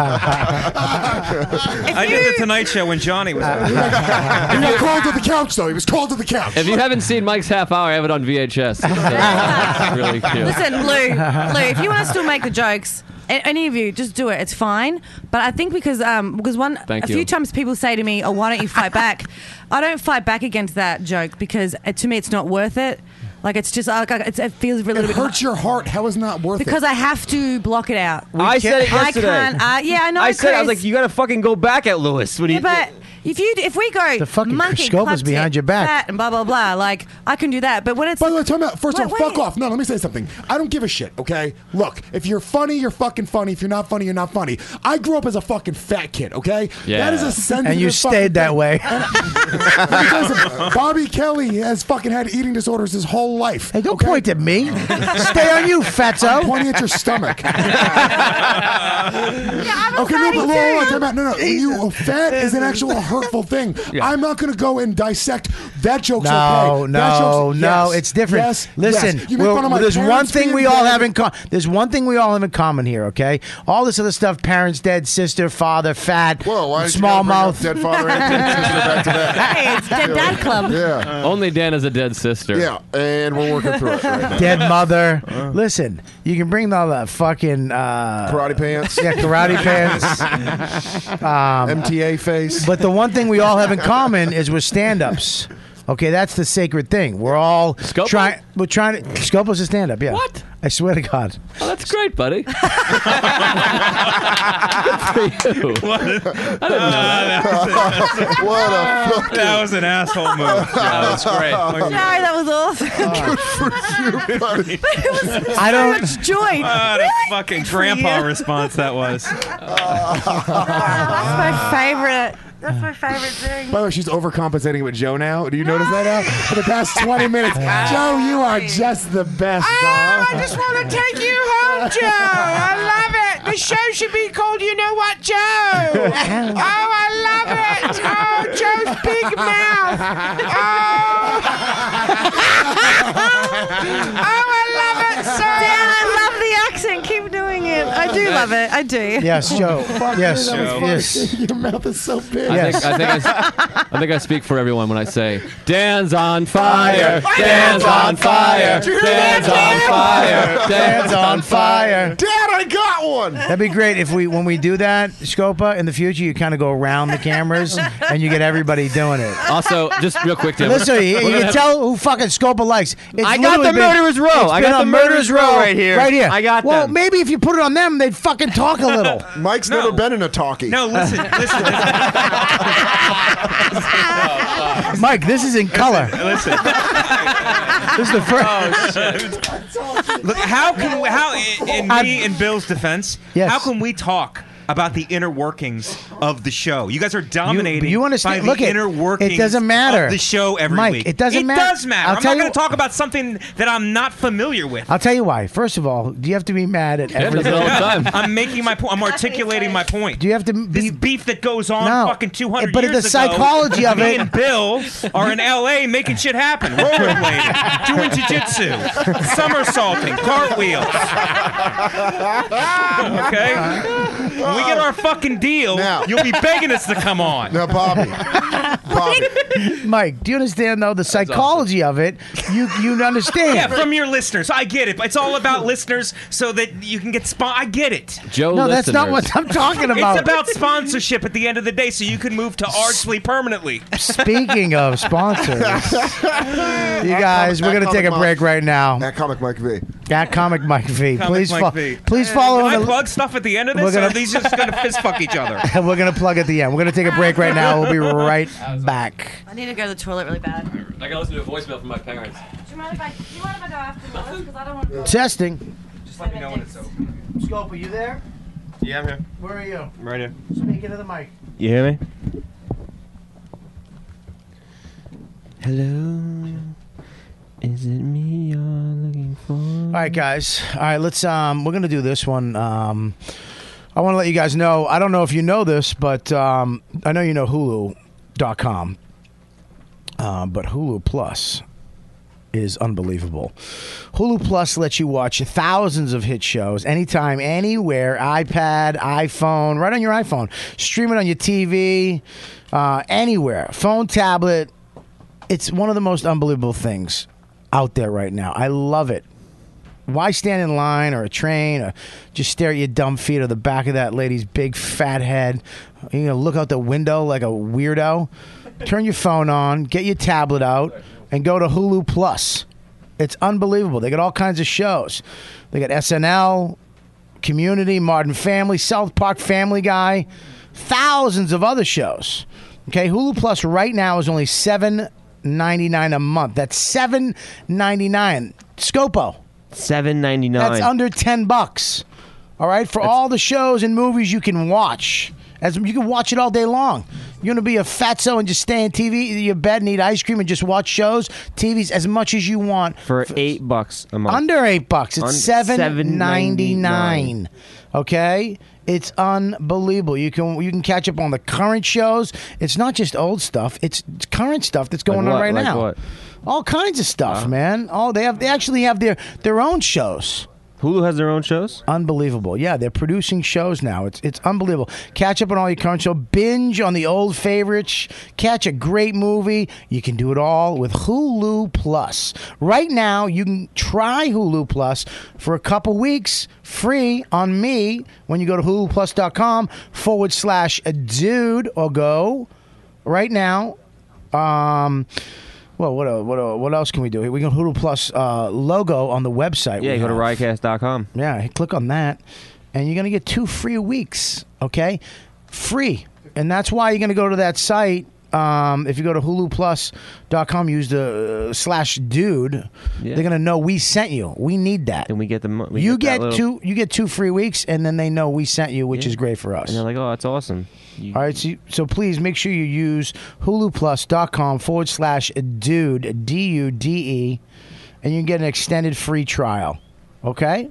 I did the Tonight Show when Johnny was there. He got called to the couch, though. He was called to the couch. If you haven't seen Mike's half hour, I have it on V H S. It's, uh, it's really cute. listen, Lou, Lou, if you want to still make the jokes, a- any of you, just do it. It's fine. But I think because um because one Thank a you. few times people say to me, "Oh, why don't you fight back?" I don't fight back against that joke because uh, to me it's not worth it. Like it's just like it's, it feels a little It bit hurts your heart. How is not worth because it? I have to block it out. I said it I yesterday. can't. Uh, yeah, I know. I said I was Chris. like, you gotta fucking go back at Lewis. When Yeah, he, but if you if we go The fucking monkey, scope club is behind tip, your back. fat and blah blah blah, like I can do that. But when it's By the way, time out. First Wait, of all, fuck wait. off. No, let me say something. I don't give a shit, okay? Look, if you're funny, you're fucking funny. If you're not funny, you're not funny. I grew up as a fucking fat kid, okay? Yeah. That is a sensitive And you fucking stayed that thing. way. Let me tell you something. Bobby Kelly has fucking had eating disorders his whole life. Hey, don't okay? point at me. Stay on you, I'm fatso. pointing at your stomach. yeah, I'm a Okay, no, fatty but too. hold on, time out. No, no. When you fat is an actual hurtful thing. I'm not going to go and dissect that joke's No, okay. no, that joke's, no, yes, it's different. Yes, Listen, yes. You make we're- fun of my there's one parents thing being we all dead. have in common. There's one thing we all have in common here, okay? All this other stuff: parents dead, sister, father, fat, Whoa, why did you small gotta bring up mouth. dead father and dead sister back to that? Hey, it's Dead Dad Club. Yeah, Only Dan is a dead sister. yeah, and we're working through it right now. Dead mother. Listen, you can bring all that fucking uh, Karate pants, yeah, karate pants. Um, M T A face. But the one thing we all have in common is we're stand-ups. Okay, that's the sacred thing. We're all Scopo? trying. We're trying to. Scopo's a stand-up. Yeah. What? I swear to God. Oh, that's great, buddy. Good for you. What? I didn't know that. What a fucking That was an asshole move. That was great. Sorry, that was awesome. good for you, buddy. it was so I don't- much joy. What Really? a fucking grandpa response that was. That's my favorite. That's my favorite thing. By the way, she's overcompensating with Joe now. Do you notice that now? For the past twenty minutes. Joe, you are just the best, dog. I just want to take you home, Joe. I love it. The show should be called You Know What, Joe. Oh, I love it. Oh, Joe's big mouth. Oh, oh I love it so Dan, I love the accent. Keep doing it. I do love it. I do. Yes, Joe. Yes, That was funny. yes. Your mouth is so big. I Yes. think I think I, s- I think I speak for everyone when I say Dan's on fire, Dan's on fire, Dan's on fire, Hands on fire. Dad, I got one. That'd be great if we, when we do that, Scopa, in the future, you kind of go around the cameras and you get everybody doing it. Also, just real quick, Tim. Listen, you, you We're gonna can have- tell who fucking Scopa likes. It's I got literally the been- murderer's row. it's I been got on the murderer's row right here. Right here. I got Well, them. maybe if you put it on them, they'd fucking talk a little. Mike's never been in a talkie. No, listen, listen. Mike, this is in color. Listen. This is the first. Oh, Look, how can we, how in, in me and Bill's defense? Yes. How can we talk about the inner workings of the show? You guys are dominating. You understand? By the Look, it- inner workings. it doesn't matter. Of the show every Mike, week. it doesn't it matter. It does matter. I'll I'm tell not you going to wh- talk about something that I'm not familiar with. I'll tell you why. First of all, do you have to be mad at everything? I'm making my point. I'm articulating my point. Do you have to be this beef that goes on No. fucking two hundred But years the ago? psychology of me it- and Bill are in L A making shit happen, rollerblading, doing jiu-jitsu, somersaulting, cartwheels. Okay, when we get our fucking deal, Now- you'll be begging us to come on. Now, Bobby, Bobby, Mike, do you understand though the psychology of it? You you understand? Yeah, from your listeners, I get it. But it's all about listeners, so that you can get spon. I get it. Joe, No, that's not what I'm talking about. It's about sponsorship at the end of the day, so you can move to Ardsley permanently. Speaking of sponsors, you guys, we're gonna take a break right now. At Comic Mike V. At Comic Mike V. Comic Please, Mike fo- V. please follow. Can I the- plug stuff at the end of this, We're or gonna- are these just going to fist fuck each other? We're gonna plug at the end. We're gonna take a break right now. We'll be right back. I need to go to the toilet really bad. I gotta listen to a voicemail from my parents. Do you mind if I, do you mind if I go after Lois? Because I don't want to go. Testing. Just let me know when it's over. Scope, are you there? Yeah, I'm here. Where are you? Right here. Speak into the mic. You hear me? Hello. Is it me you're looking for? All right, guys. All right, let's. Um, we're gonna do this one. Um, I want to let you guys know. I don't know if you know this, but um, I know you know Hulu dot com. Uh, but Hulu Plus is unbelievable. Hulu Plus lets you watch thousands of hit shows anytime, anywhere, iPad, iPhone, right on your iPhone. Stream it on your T V, uh, anywhere, phone, tablet. It's one of the most unbelievable things out there right now. I love it. Why stand in line or a train or just stare at your dumb feet or the back of that lady's big fat head? You know, look out the window like a weirdo. Turn your phone on, get your tablet out, and go to Hulu Plus. It's unbelievable. They got all kinds of shows. They got S N L, Community, Modern Family, South Park, Family Guy, thousands of other shows. Okay, Hulu Plus right now is only seven ninety-nine a month. That's seven ninety-nine. Scopo. Seven ninety nine. That's under ten bucks. All right, for all the shows and movies you can watch, as you can watch it all day long. You're gonna be a fatso and just stay in T V, your bed, and eat ice cream, and just watch shows, T Vs as much as you want for eight bucks a month. Under eight bucks. It's Un- seven ninety nine. $7.99. Okay, it's unbelievable. You can you can catch up on the current shows. It's not just old stuff. It's current stuff that's going Like on what? right Like now. what? All kinds of stuff, man. Oh, they have they actually have their their own shows. Hulu has their own shows? Unbelievable. Yeah, they're producing shows now. It's it's unbelievable. Catch up on all your current show. Binge on the old favorites. Catch a great movie. You can do it all with Hulu Plus. Right now, you can try Hulu Plus for a couple weeks free on me when you go to huluplus.com forward slash dude or go right now. Um... Well, what uh, what uh, what else can we do? We got Hulu Plus uh, logo on the website. Yeah, we go to have. riotcast dot com. Yeah, click on that, and you're going to get two free weeks, okay? Free. And that's why you're going to go to that site. Um, if you go to hulu plus dot com, use the uh, slash dude, Yeah. they're going to know we sent you. We need that. And we get the mo- we you get, get, that little- two you get two free weeks, and then they know we sent you, which Yeah. is great for us. And they're like, oh, that's awesome. You- All right, so, so please make sure you use huluplus.com forward slash dude, D U D E, and you can get an extended free trial. Okay?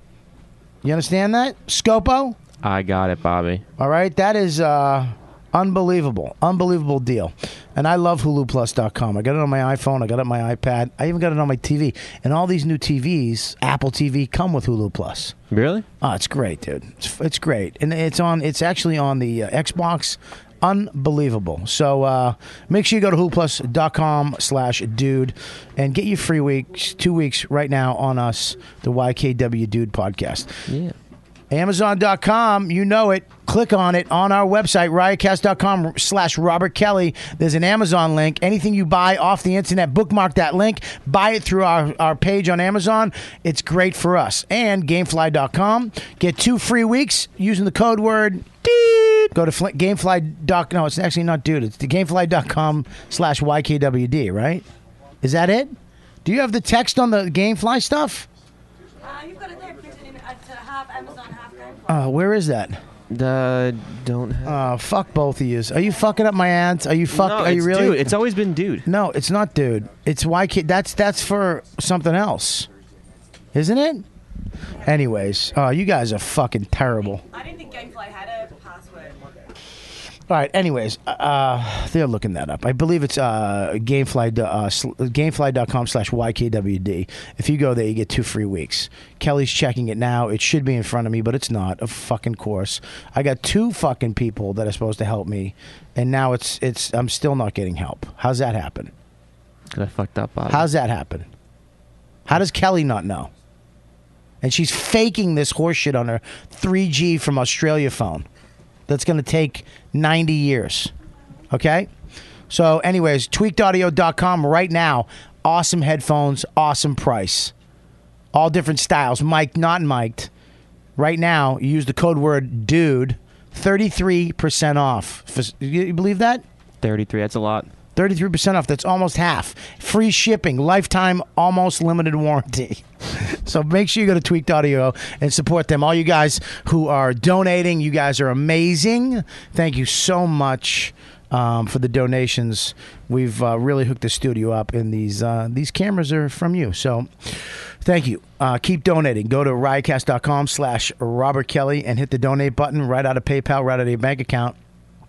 You understand that? Scopo? I got it, Bobby. All right, that is uh, unbelievable. Unbelievable deal. And I love hulu plus dot com. I got it on my iPhone. I got it on my iPad. I even got it on my T V. And all these new T Vs, Apple T V, come with Hulu Plus. Really? Oh, it's great, dude. It's, it's great. And it's on. It's actually on the uh, Xbox. Unbelievable. So uh, make sure you go to huluplus.com slash dude and get your free weeks, two weeks right now on us, the Y K W Dude podcast. Yeah. Amazon dot com, you know it. Click on it on our website, riotcast dot com slash Robert Kelly. There's an Amazon link. Anything you buy off the internet, bookmark that link. Buy it through our, our page on Amazon. It's great for us. And Gamefly dot com. Get two free weeks using the code word dude. Go to fl- Gamefly. Doc, no, it's actually not dude. It's the Gamefly dot com slash Y K W D, right? Is that it? Do you have the text on the Gamefly stuff? Uh, you've got it there printed in uh, to half Amazon, half Gamefly. Uh, where is that? Uh, don't have. Oh, fuck both of you. Are you fucking up my ads? Are you fuck? No, are you it's really? dude. It's always been dude. No, it's not dude. It's Y K. That's that's for something else, isn't it? Anyways, oh, you guys are fucking terrible. I didn't think Gamefly had a password. All right. Anyways, uh, they're looking that up. I believe it's uh, Gamefly uh, sl- Gamefly dot com slash Y K W D. If you go there, you get two free weeks. Kelly's checking it now. It should be in front of me, but it's not. Of fucking course. I got two fucking people that are supposed to help me, and now it's it's. I'm still not getting help. How's that happen? I fucked up, Bobby. How's that happen? How does Kelly not know? And she's faking this horseshit on her three G from Australia phone. That's going to take ninety years. Okay? So, anyways, tweaked audio dot com right now. Awesome headphones, awesome price. All different styles, mic'd, not mic'd. Right now, you use the code word DUDE, thirty-three percent off. You believe that? thirty-three, that's a lot. thirty-three percent off. That's almost half. Free shipping. Lifetime, almost limited warranty. So make sure you go to Tweaked Audio and support them. All you guys who are donating, you guys are amazing. Thank you so much um, for the donations. We've uh, really hooked the studio up, and these uh, these cameras are from you. So thank you. Uh, keep donating. Go to riotcast dot com slash Robert Kelly and hit the donate button right out of PayPal, right out of your bank account.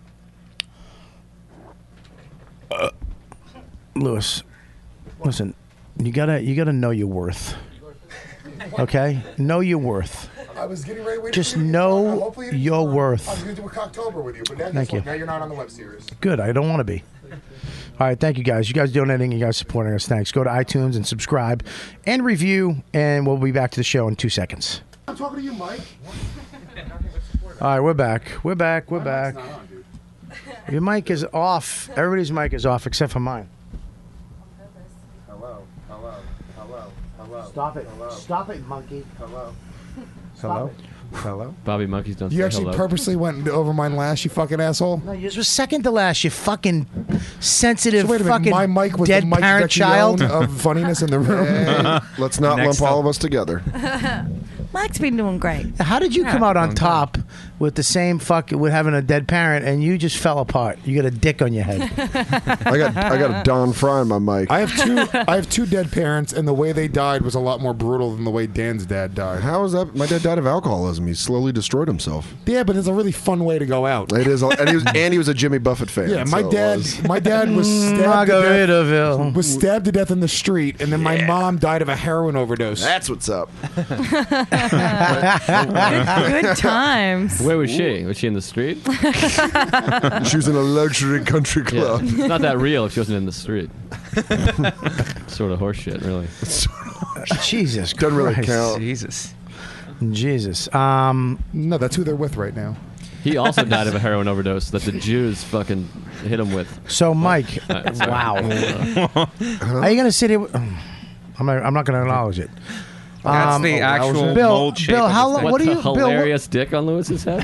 Uh, Lewis, listen, you gotta you gotta know your worth. Okay, know your worth. I was getting ready to wait Just for you. know Hopefully your worth. I was going to do a Cocktober with you, but now, Thank guess what? you. Now you're not on the web series. Good. I don't want to be. All right. Thank you, guys. You guys donating. You guys supporting us. Thanks. Go to iTunes and subscribe and review, and we'll be back to the show in two seconds. I'm talking to you, Mike. All right. We're back. We're back. We're back. Your mic is off. Everybody's mic is off except for mine. Hello, hello, hello, hello. Stop it. Stop it, monkey. Hello. Hello? Hello? Bobby Monkeys don't You say actually hello. purposely went over mine last, you fucking asshole? No, yours was second to last, you fucking sensitive So wait a minute, fucking my mic was dead the Mike parent Vecchione child. of funniness in the room. Hey, let's not Next lump all up. of us together. Mike's been doing great. How did you Yeah. come out on top with the same fuck with having a dead parent and you just fell apart? You got a dick on your head. I got I got a Don Fry in my mic. I have two I have two dead parents, and the way they died was a lot more brutal than the way Dan's dad died. How is that? My dad died of alcoholism. He slowly destroyed himself. Yeah, but it's a really fun way to go out. It is, and he was and he was a Jimmy Buffett fan. Yeah, my so it dad was. my dad was stabbed to Margaritaville. death, was stabbed to death in the street, and then my mom died of a heroin overdose. That's what's up. Good times. Where was she? Was she in the street? She was in a luxury country Yeah. club. It's not that real if she wasn't in the street. Sort of horseshit, really. Jesus Doesn't really Christ. count. Jesus. Jesus. Um, no, that's who they're with right now. He also died of a heroin overdose that the Jews fucking hit him with. So, Mike, Uh, sorry. wow. Are you going to sit here? with- I'm not, I'm not going to acknowledge it. That's Um, the actual Bill, mold shape Bill, of how the long? thing. What do you, the Bill? What, hilarious dick on Lewis's head?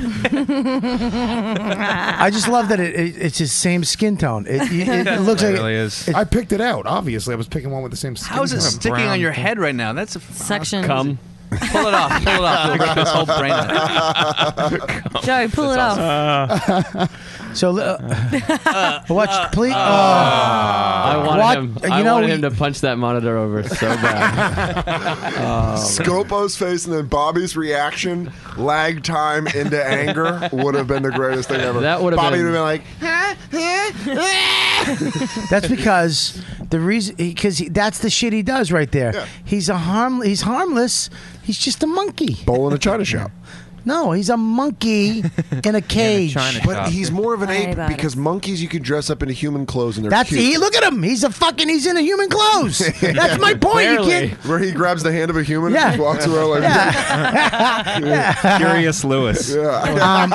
I just love that it, it, it's his same skin tone. It, it, it looks It like really is. I picked it out. Obviously, I was picking one with the same skin. How is it tone. sticking on your head right now? That's a Suction. Come. Pull it off. Pull it off. It'll rip his whole brain out. Joe, pull it off. So, uh, watch, please. Uh, I wanted what- him. you I know, wanted we- him to punch that monitor over so bad. Um, Scopo's face and then Bobby's reaction, lag time into anger would have been the greatest thing ever. That would have Bobby been- would have been like, That's because the reason, because that's the shit he does right there. Yeah. He's a harm. He's harmless. He's just a monkey. bowl in a china shop. No, he's a monkey in a cage. But he's more of an Hey, ape buddy. because monkeys you can dress up into human clothes and they're That's cute. he. Look at him. He's a fucking. He's in a human clothes. That's my point. You can't. Where he grabs the hand of a human Yeah. and just walks around like Yeah. Curious Lewis. Yeah.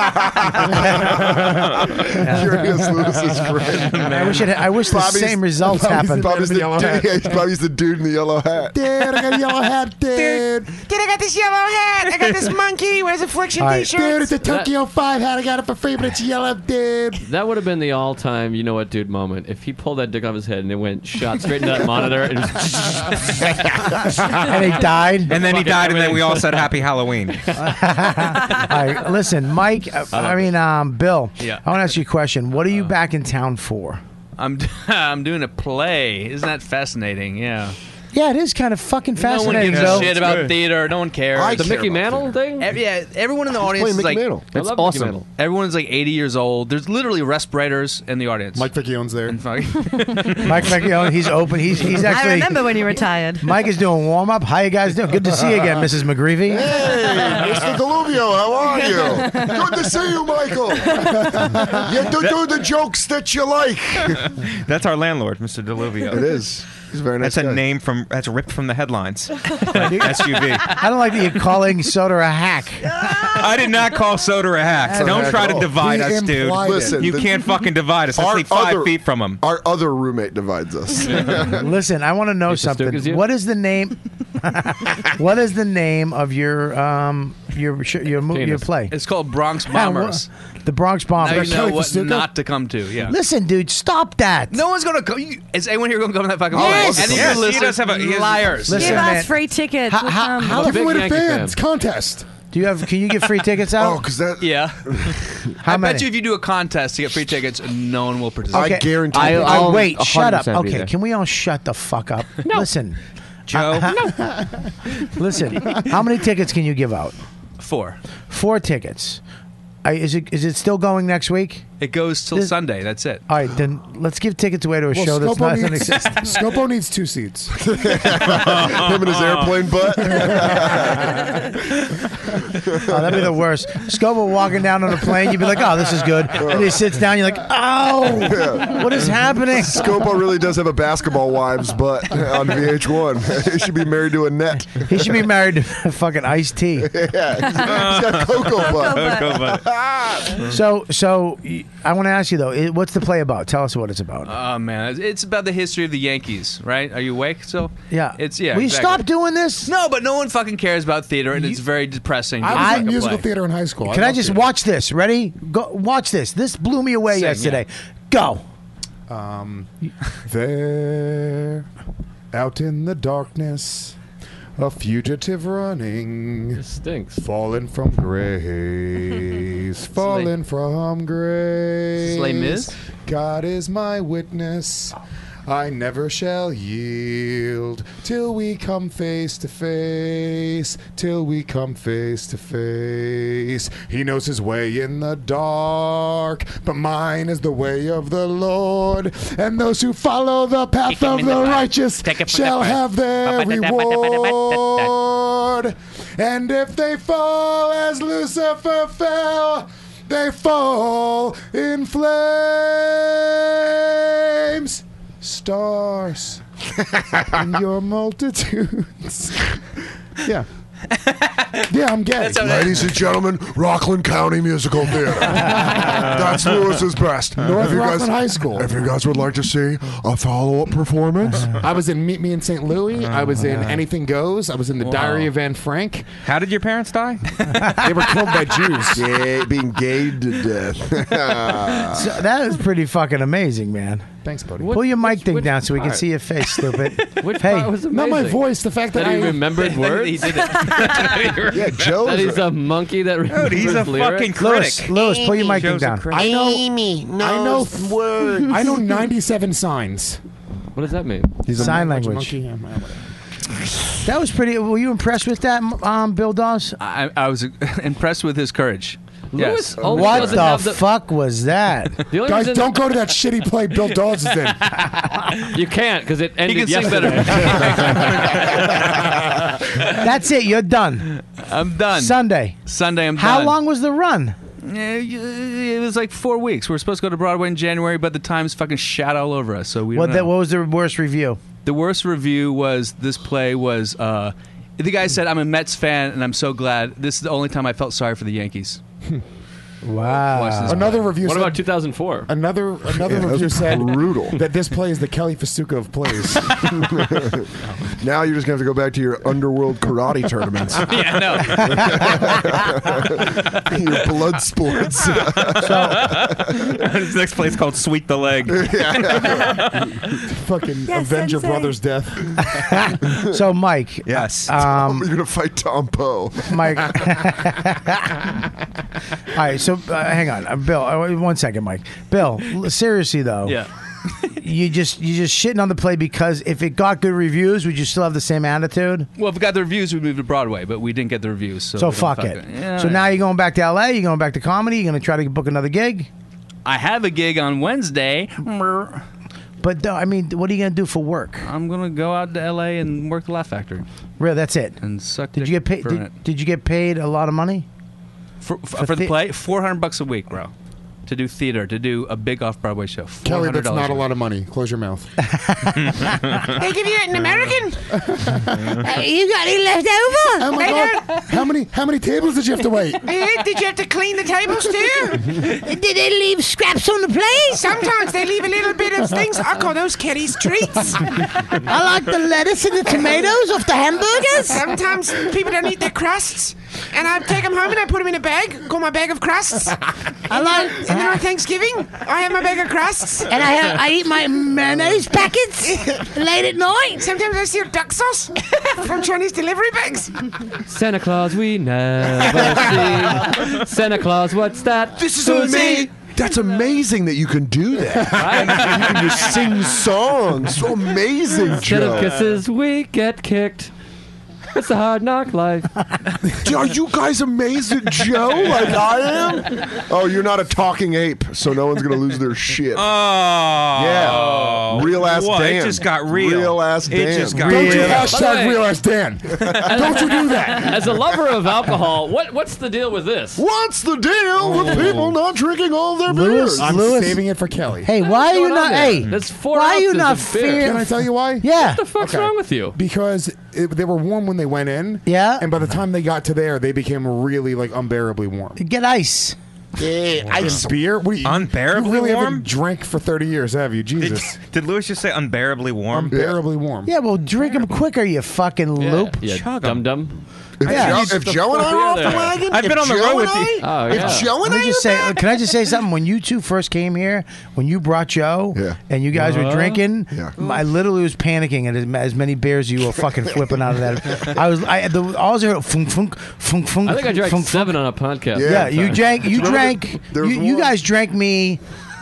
Um, Curious Lewis is great. I wish it. I wish the Bobby's- same results Bobby's- happened. Bobby's the, dude, Bobby's the dude in the yellow hat. Dude, I got a yellow hat, dude. Dude, I got this yellow hat. I got this monkey. Wears a Affliction All right. t-shirt. Dude, it's a Tokyo five hat. I got it for free, but it's yellow, dude. That would have been the all-time, you know what, dude moment. If he pulled that dick off his head and it went shot straight into that monitor and, and he died. And then he Fucking died, and then we all everything. said Happy Halloween. All right, listen, Mike. uh, I mean, um, Bill. Yeah. I want to ask you a question. What are you back in town for? I'm I'm doing a play. Isn't that fascinating? Yeah. Yeah, it is kind of fucking No one fascinating, gives Bill. a shit about theater. No one cares. I the care Mickey about Mantle thing? Ev- yeah, everyone in the audience Play is Mickey like Mantle. I It's love Mickey awesome. Mantle. everyone's like eighty years old. There's literally respirators in the audience. Mike Viccione's there. And fucking- Mike Vecchione, he's open. He's he's I actually. remember when you retired. Mike is doing warm up. How you guys doing? Good to see you again, Missus McGreevy. Hey, Mister Deluvio, how are you? Good to see you, Michael. You do, do the jokes that you like. That's our landlord, Mister Deluvio. It is. He's a very nice That's a guy. name from. That's ripped from the headlines. Like S U V. I don't like that you're calling Soda a hack. I did not call Soda a hack. That's Don't a try hack to at all. divide He us, dude. implied it. Listen, You the- can't fucking divide us. I Our sleep five other- feet from him. Our other roommate divides us. Listen, I want to know Just as stupid something. as you? What is the name? What is the name of your um your sh- your mo- your Penis. play? it's called Bronx Yeah, wha- Bombers. The Bronx Now Bombers. you know Kelly what Festuca? not to come to. Yeah. Listen, dude, stop that. No one's gonna come. You, is anyone here gonna come to that fucking Yes. play? Any Yes, of he your listeners does have a- he has- liars. Listen, Give man. us free tickets. How- We'll how- come. how I'm a the big Give away to Yankee fans. fan. Contest. Do you have? Can you give free tickets out? Oh, because that. Yeah. How I many? bet you if you do a contest to get free tickets, no one will participate. I guarantee I- you. I'll- Oh, wait, shut up. one hundred percent be Okay, there. can we all shut the fuck up? Listen, Joe. listen. How many tickets can you give out? Four. Four tickets. I, is it is it still going next week? It goes till This- Sunday. That's it. All right, then let's give tickets away to a Well, show that's not Scopo in needs, existence. Scopo needs two seats. Him and his airplane butt. Oh, that'd be the worst. Scobo walking down on a plane, you'd be like, "Oh, this is good." And he sits down, you're like, "Oh, what is happening?" Scopo really does have a basketball wives butt on V H one. He should be married to a net. He should be married to fucking Ice T. Yeah, he's, he's got cocoa butt. Cocoa butt. So, so y- I want to ask you though, i- what's the play about? Tell us what it's about. Oh man, it's- it's about the history of the Yankees, right? Are you awake still? Yeah. It's yeah. Will you exactly. stop doing this? No, but no one fucking cares about theater, and it's very depressing. I to was fucking in musical play. theater in high school. Can I love just theater. watch this? Ready? Go watch this. This blew me away Sing, yesterday. Go. Um, there, out in the darkness, a fugitive running. This stinks. Fallen from grace, fallen from grace. Les Mis? God is my witness. I never shall yield till we come face to face, till we come face to face. He knows his way in the dark, but mine is the way of the Lord. And those who follow the path of the righteous shall have their reward. And if they fall as Lucifer fell, they fall in flames. Stars in your multitudes. Yeah. Yeah, I'm gay. Ladies and gentlemen, Rockland County Musical Theater. That's Lewis's best. North If you guys- Rockland High School. If you guys would like to see a follow-up performance, I was in Meet Me in Saint Louis. I was in Anything Goes. I was in The Wow. Diary of Anne Frank. How did your parents die? They were killed by Jews. gay, being gay to death. So that is pretty fucking amazing, man. Thanks, buddy. Pull your mic thing which down so we can part? see your face, stupid. Which Hey, part was Not amazing? my voice. The fact that, That he I remembered words. He did it. Yeah, Joe. That he's a monkey that remembers Dude, he's a lyrics. fucking critic. Lewis, Lewis, pull your mic thing Joe's a down. critic. I know. Amy, no I know. words. I know ninety-seven signs. What does that mean? He's a Sign Bunch of language. monkey. Yeah, whatever. That was pretty. Were you impressed with that, um, Bill Dawes? I, I was impressed with his courage. Lewis only What doesn't the, have the fuck was that? The only Guys, reason- don't go to that shitty play Bill Dawes is in. You can't because it ended can sing yesterday. That's it. You're done. I'm done. Sunday. Sunday, I'm How done. long was the run? Yeah, It was like four weeks. We were supposed to go to Broadway in January, but the Times fucking shat all over us. So we. What don't that? know. What was the worst review? The worst review was this play was. Uh, the guy said, "I'm a Mets fan, and I'm so glad. This is the only time I felt sorry for the Yankees." Wow. Another review. What said, about two thousand four? Another another Yeah, that review was said brutal. that this play is the Kelly Fasuka of plays. Now you're just gonna have to go back to your underworld karate tournaments. Yeah, no. Your blood sports. This next place called Sweet the Leg. Fucking Yes, avenge your Sensei. brother's death. So, Mike. Yes. Um, You're gonna fight Tom Poe. Mike. All right, so uh, hang on, uh, Bill. Uh, one second, Mike. Bill, l- seriously though, Yeah. you just you just shitting on the play because if it got good reviews, would you still have the same attitude? Well, if we got the reviews, we'd move to Broadway, but we didn't get the reviews. So, So, we don't fuck fuck it. Yeah. So now you're going back to L A. You're going back to comedy. You're going to try to book another gig. I have a gig on Wednesday. But uh, I mean, what are you going to do for work? I'm gonna go out to L A and work the Laugh Factory Really, that's it. and suck. Did dick you get paid? for Did, it. did you get paid a lot of money? for, for, for for the the- play? Four hundred bucks a week, bro. To do theater, to do a big off-Broadway show. Kelly, that's four hundred dollars not a week. lot of money. Close your mouth. They give you an American? Uh, you got any left Oh over? my They God! don't- How many how many tables did you have to wait? Eh, Did you have to clean the tables too? Did they leave scraps on the plate? Sometimes they leave a little bit of things. I call those Kenny's treats. I like the lettuce and the tomatoes off the hamburgers. Sometimes people don't eat their crusts, and I take them home and I put them in a bag. Call my bag of crusts. I like. And then on Thanksgiving, I have my bag of crusts. And I have, I eat my mayonnaise packets late at night. Sometimes I steal duck sauce from Chinese delivery bags. Santa Claus, we never see. Santa Claus, what's that? This is Who's amazing. That's amazing that you can do that. You can just sing songs. So amazing, Instead of Joe. kisses, we get kicked. It's a hard knock life. Are you guys amazed at Joe like I am? Oh, you're not a talking ape, so no one's gonna lose their shit. Oh. Yeah. Real ass What? Dan. It just got real. Real ass Dan. It just got Don't you real. hashtag real ass Dan. Don't you do that. As a lover of alcohol, what what's the deal with this? What's the deal with people not drinking all their Lewis, beers? I'm Lewis. saving it for Kelly. Hey, why are you going on not? there? Hey, That's four why are you ounces not of beer. fair? Can I tell you why? Yeah. What the fuck's Okay. wrong with you? Because it, they were warm when they went in. Yeah. And by the time they got to there, they became really like unbearably warm. Get ice. Yeah, Ice beer? What do you, Unbearably you really warm? haven't drank for thirty years, have you? Did, Jesus. did Lewis just say unbearably warm? Unbearably warm. Yeah, well, drink them quicker, you fucking Yeah, loop. yeah, Chug 'em. dum dum. If, Yeah. Joe, if Joe and I fuck are are off the there? wagon, I've if been on the Joe road and with I, you. Oh, if yeah. Joe and Let I me just are say, back- can I just say something? When you two first came here, when you brought Joe, Yeah. and you guys were Uh-huh. drinking, Yeah. I literally was panicking at as, as many beers you were fucking flipping out of that. I was, I the all I heard, funk, funk, funk, funk. I think I drank funk, seven on a podcast. Yeah. Yeah, you drank. You Remember drank. the- there You, was you one- guys drank me.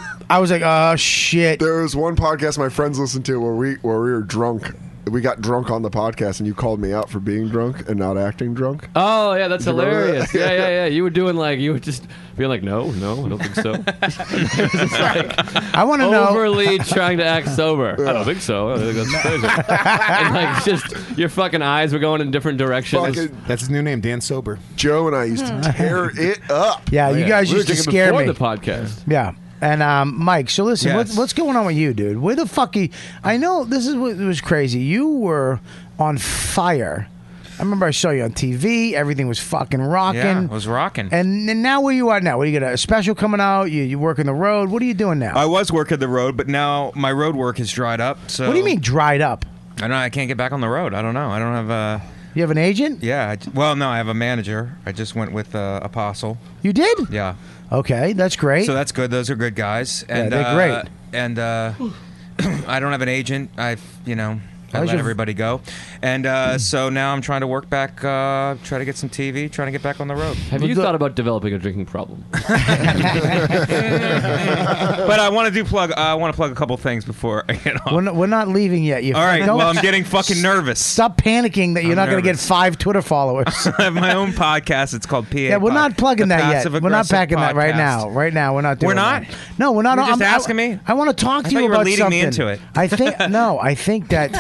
I was like, oh shit. There was one podcast my friends listened to where we where we were drunk. We got drunk on the podcast, and you called me out for being drunk and not acting drunk. Oh yeah, that's You remember hilarious. that? Yeah, yeah, yeah. You were doing like you were just being like, no, no, I don't think so. It was just like I want to know. overly trying to act sober. I don't think so. I think that's crazy. And like just your fucking eyes were going in different directions. Fucking That's his new name, Dan Sober. Joe and I used to tear it up. Yeah, Oh, you yeah. guys we were used to drinking scare before me. the podcast. Yeah. And um, Mike, so listen, Yes. what, what's going on with you, dude? Where the fuck you? I know this is what was crazy. You were on fire. I remember I saw you on T V. Everything was fucking rocking. Yeah, it was rocking. And, and now where you are now? What do you got? A special coming out? You you working the road? What are you doing now? I was working the road, but now my road work has dried up. So what do you mean dried up? I don't know. I can't get back on the road. I don't know. I don't have a. You have an agent? Yeah. I j- well, no, I have a manager. I just went with uh, Apostle. You did? Yeah. Okay, that's great. So that's good. Those are good guys. Yeah, And they're uh, great. And uh, I don't have an agent. I've you know I How's let your- everybody go, and uh, so now I'm trying to work back, uh, try to get some T V, trying to get back on the road. Have you thought about developing a drinking problem? But I want to do plug. Uh, I want to plug a couple things before I get on. We're not, we're not leaving yet. You All right. don't- Well, I'm getting fucking nervous. Stop panicking that you're I'm not going to get nervous. five Twitter followers. I have my own podcast. It's called P A. Yeah, we're not Pod- plugging the that yet. Passive We're not Aggressive packing that right Podcast. now. Right now, we're not doing We're not? that. No, we're not. You're just I'm- asking me? I want to talk I to you thought you were about leading something. me into it. I think no. I think that.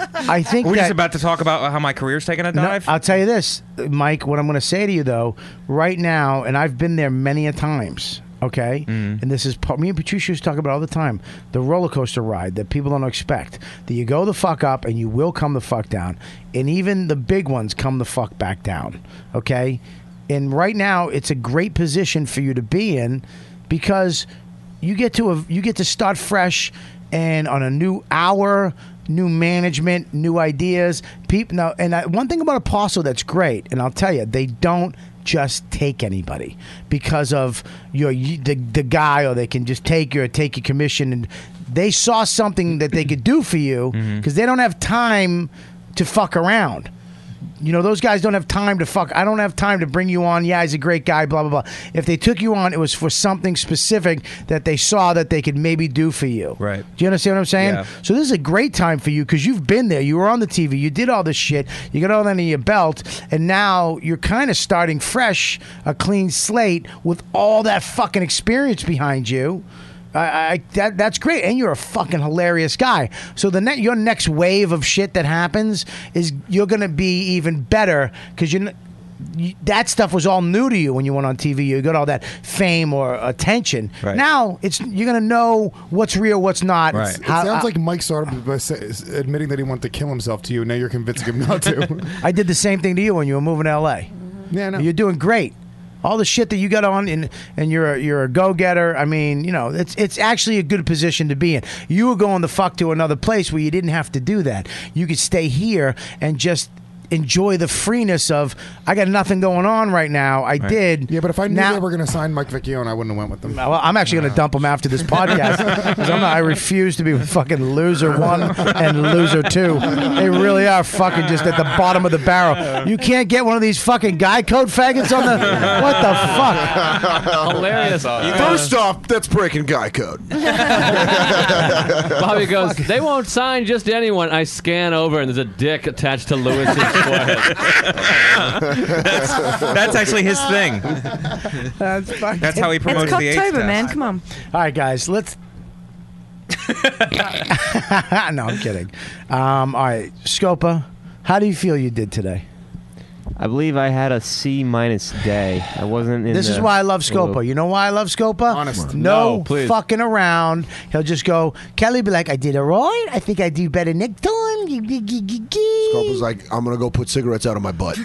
I think We're that. just about to talk about how my career's taking a No, dive. I'll tell you this, Mike. What I'm going to say to you though, right now, and I've been there many a times. Okay, Mm-hmm. and this is part, me and Patricia used to talk about all the time, the roller coaster ride that people don't expect. That you go the fuck up and you will come the fuck down, and even the big ones come the fuck back down. Okay, and right now it's a great position for you to be in because you get to a, you get to start fresh and on a new hour. New management, new ideas. People now, and I, one thing about Apostle that's great, and I'll tell you, they don't just take anybody because of your the the guy, or they can just take you or take your commission. And they saw something that they could do for you because they don't have time to fuck around. You know, those guys don't have time to fuck. I don't have time to bring you on. Yeah, he's a great guy, blah, blah, blah. If they took you on, it was for something specific that they saw that they could maybe do for you. Right. Do you understand what I'm saying? Yeah. So this is a great time for you because you've been there. You were on the T V. You did all this shit. You got all that in your belt. And now you're kind of starting fresh, a clean slate with all that fucking experience behind you. I, I that that's great, and you're a fucking hilarious guy. So the ne- your next wave of shit that happens is you're gonna be even better because you, you that stuff was all new to you when you went on T V. You got all that fame or attention. Right. Now it's you're gonna know what's real, what's not. It sounds like Mike started by say- admitting that he wanted to kill himself to you. Now you're convincing him not to. I did the same thing to you when you were moving to L A. Yeah, no. You're doing great. All the shit that you got on, and and you're a, you're a go getter. I mean, you know, it's it's actually a good position to be in. You were going the fuck to another place where you didn't have to do that. You could stay here and just enjoy the freeness of I got nothing going on right now. I did. Yeah, but if I knew now, they were going to sign Mike Vecchione, I wouldn't have went with them. well, I'm actually going to dump him after this podcast because I'm not, I refuse to be with fucking loser one and loser two. They really are fucking just at the bottom of the barrel. You can't get one of these fucking guy code faggots on the what the fuck? Hilarious. First off, that's breaking guy code. Bobby goes, they won't sign just anyone. I scan over and there's a dick attached to Lewis's forehead. that's, that's actually his thing. That's fucking. That's how he promotes It's the AIDS Cocktober, test. man. Come on. All right, guys, let's. No, I'm kidding. Um, all right, Scopa, how do you feel you did today? I believe I had a C minus day. I wasn't in This the is why I love Scopa. loop. You know why I love Scopa? Honest. No, No, please. fucking around. He'll just go, Kelly be like, I did it right. I think I do better next time. Scopa's like, I'm going to go put cigarettes out of my butt.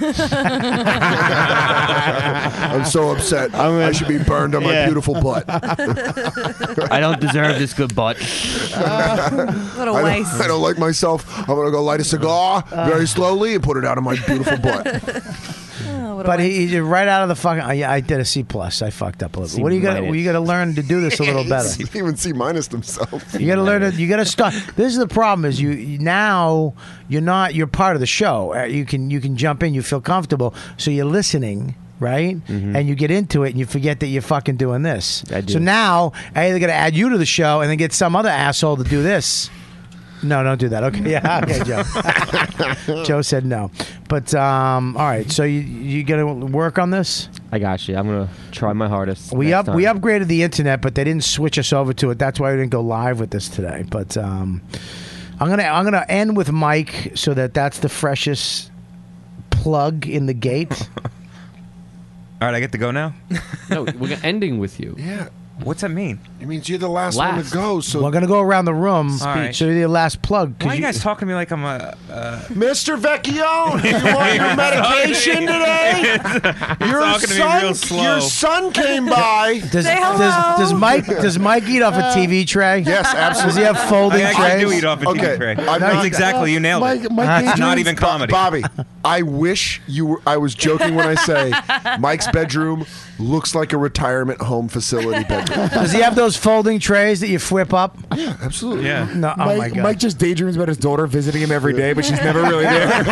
I'm so upset. I should be burned on my Yeah. beautiful butt. I don't deserve this good butt. What a I waste. don't, I don't like myself. I'm going to go light a cigar very slowly and put it out of my beautiful butt. But he, he did right out of the fucking. I, I did a C plus. I fucked up a little bit. C What do you got? minus. You got to learn to do this a little better. He didn't even C minus himself. You got to learn to. You got to start. This is the problem: is you you- now you're not. You're part of the show. Uh, You can you can jump in. You feel comfortable, so you're listening. Right, and you get into it, and you forget that you're fucking doing this. I do. So now I either got to add you to the show, and then get some other asshole to do this. No, don't do that. Okay, yeah, okay, Joe. Joe said no, but um, all right. So you you gonna work on this? I got you. I'm gonna try my hardest. We next up time. we upgraded the internet, but they didn't switch us over to it. That's why we didn't go live with this today. But um, I'm gonna I'm gonna end with Mike so that that's the freshest plug in the gate. All right, I get to go now? No, we're ending with you. Yeah. What's that mean? It means you're the last, one Last. to go. So We're gonna go around the room. All right. So you're the last plug. 'cause Why are you guys talking to me like I'm a... Uh... Mister Vecchione, you want your medication today? Your talking to me son, real slow. your son came by. Does, does, does Mike does Mike eat off a T V tray? Yes, absolutely. Does he have folding I actually trays? do eat off a T V Okay, tray. I'm That's not- exactly, you nailed Mike, it. Mike It's not Adrian's- even comedy. Bobby, I wish you were. I was joking when I say Mike's bedroom looks like a retirement home facility bedroom. Does he have those folding trays that you flip up? Yeah, absolutely. Yeah. No, oh Mike, my God. Mike just daydreams about his daughter visiting him every day, but she's never really there.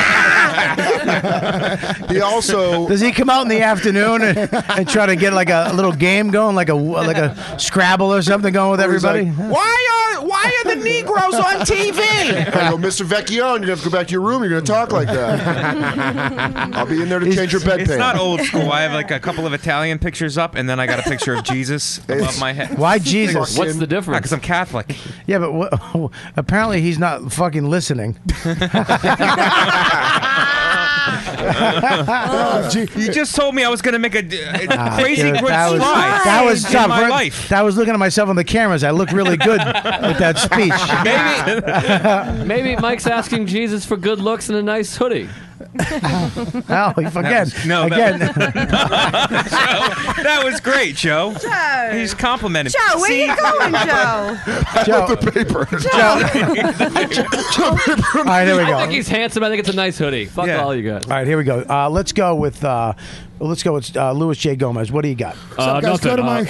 He also Does he come out in the afternoon and, and try to get like a, a little game going, like a like a Scrabble or something going with everybody? like, Why are why are the Negroes on T V? I go, Mister Vecchione, you're gonna have to go back to your room. You're gonna talk like that. I'll be in there to change your bedpan. It's not old school. I have like a couple of Italian pictures up, and then I got a picture of Jesus above my head. Why Jesus? What's the difference? Because I'm Catholic. Yeah, but what, apparently he's not fucking listening. Oh, you just told me I was going to make a, a Ah, crazy dude, good that was, slide. that was in tough. my Right? life. That was looking at myself on the cameras. I look really good with that speech. Maybe, maybe Mike's asking Jesus for good looks and a nice hoodie. Oh, again, was- no, again. That, Joe, that was great, Joe. Joe. He's complimented. Joe, where See? you going, Joe? Joe. the paper. All right, here we I go. think he's handsome. I think it's a nice hoodie. Fuck Yeah. all you got. All right, here we go. Uh, let's go with uh, let's go with uh, Louis J. Gomez. What do you got? Uh, guys? Go to my-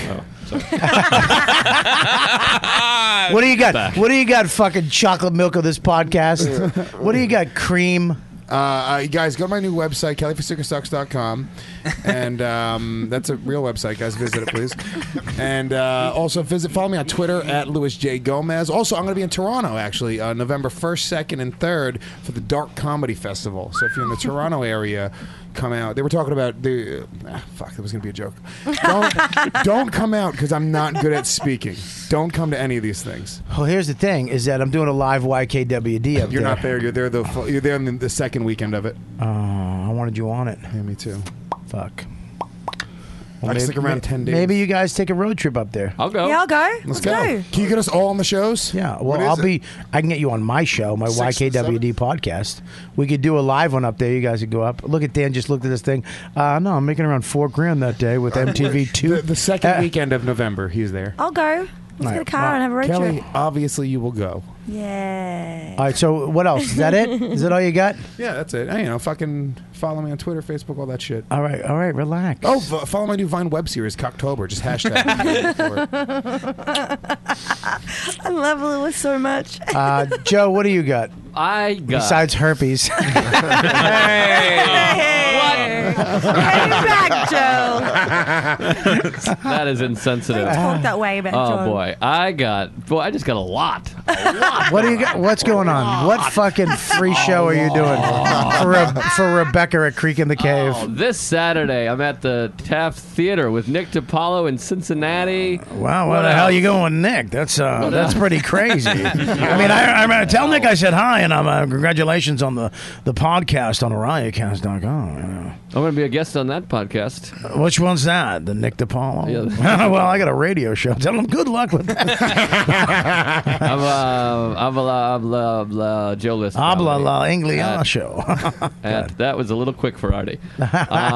What do you got? What do you got? Fucking chocolate milk of this podcast. What do you got? Cream. Uh, uh, you guys, go to my new website, kelly for sicker sucks dot com. And um, that's a real website, guys. Visit it, please. And uh, also visit, follow me on Twitter at Louis J. Gomez. Also, I'm going to be in Toronto, actually, uh, November first, second, and third for the Dark Comedy Festival. So if you're in the Toronto area, come out. They were talking about the uh, ah, fuck. That was going to be a joke. Don't don't come out because I'm not good at speaking. Don't come to any of these things. Well, here's the thing: is that I'm doing a live Y K W D up You're there. not there. You're there. The fu- you're there on the, the second weekend of it. Oh, I wanted you on it. Yeah, me too. Fuck. I can stick around ten days. Maybe you guys take a road trip up there. I'll go. Yeah, I'll go. Let's, Let's go. go. Can you get us all on the shows? Yeah, What well, is I'll it? be. I can get you on my show, my Sixth Y K W D and podcast. We could do a live one up there. You guys could go up. Look at Dan. Just looked at this thing. Uh, no, I'm making around four grand that day with M T V two. The, the second Uh, weekend of November, he's there. I'll go. Let's Right. get a car and have a road Kelly, trip. obviously you will go. Yeah. All right. So what else? Is that it? Is that all you got? Yeah, that's it. Hey, you know, fucking follow me on Twitter, Facebook, all that shit. All right. All right. Relax. Oh, f- follow my new Vine web series, Cocktober. Just hashtag. I love Lewis so much. Uh, Joe, what do you got? I got. Besides herpes. Hey. Get back, Joe. That is insensitive. Don't talk that way about Oh Joe. boy, I got. Boy, I just got a lot. What do you got? What's going on? What fucking free show are you doing for Re- for Rebecca at Creek in the Cave? Oh, this Saturday, I'm at the Taft Theater with Nick DiPaolo in Cincinnati. Wow, where What the hell else? you going with Nick? That's uh, What that's else? pretty crazy. I mean, I, I mean, tell Nick I said hi, and I'm uh, congratulations on the, the podcast on Riotcast dot com. You know. I'm going to be a guest on that podcast. Which one's that? The Nick DiPaolo? Yeah. Well, I got a radio show. Tell him good luck with that. I'm uh, I'm uh, blah, blah, Joe List. Habla la Uh, Ingliana show. And that was a little quick for Artie. Uh,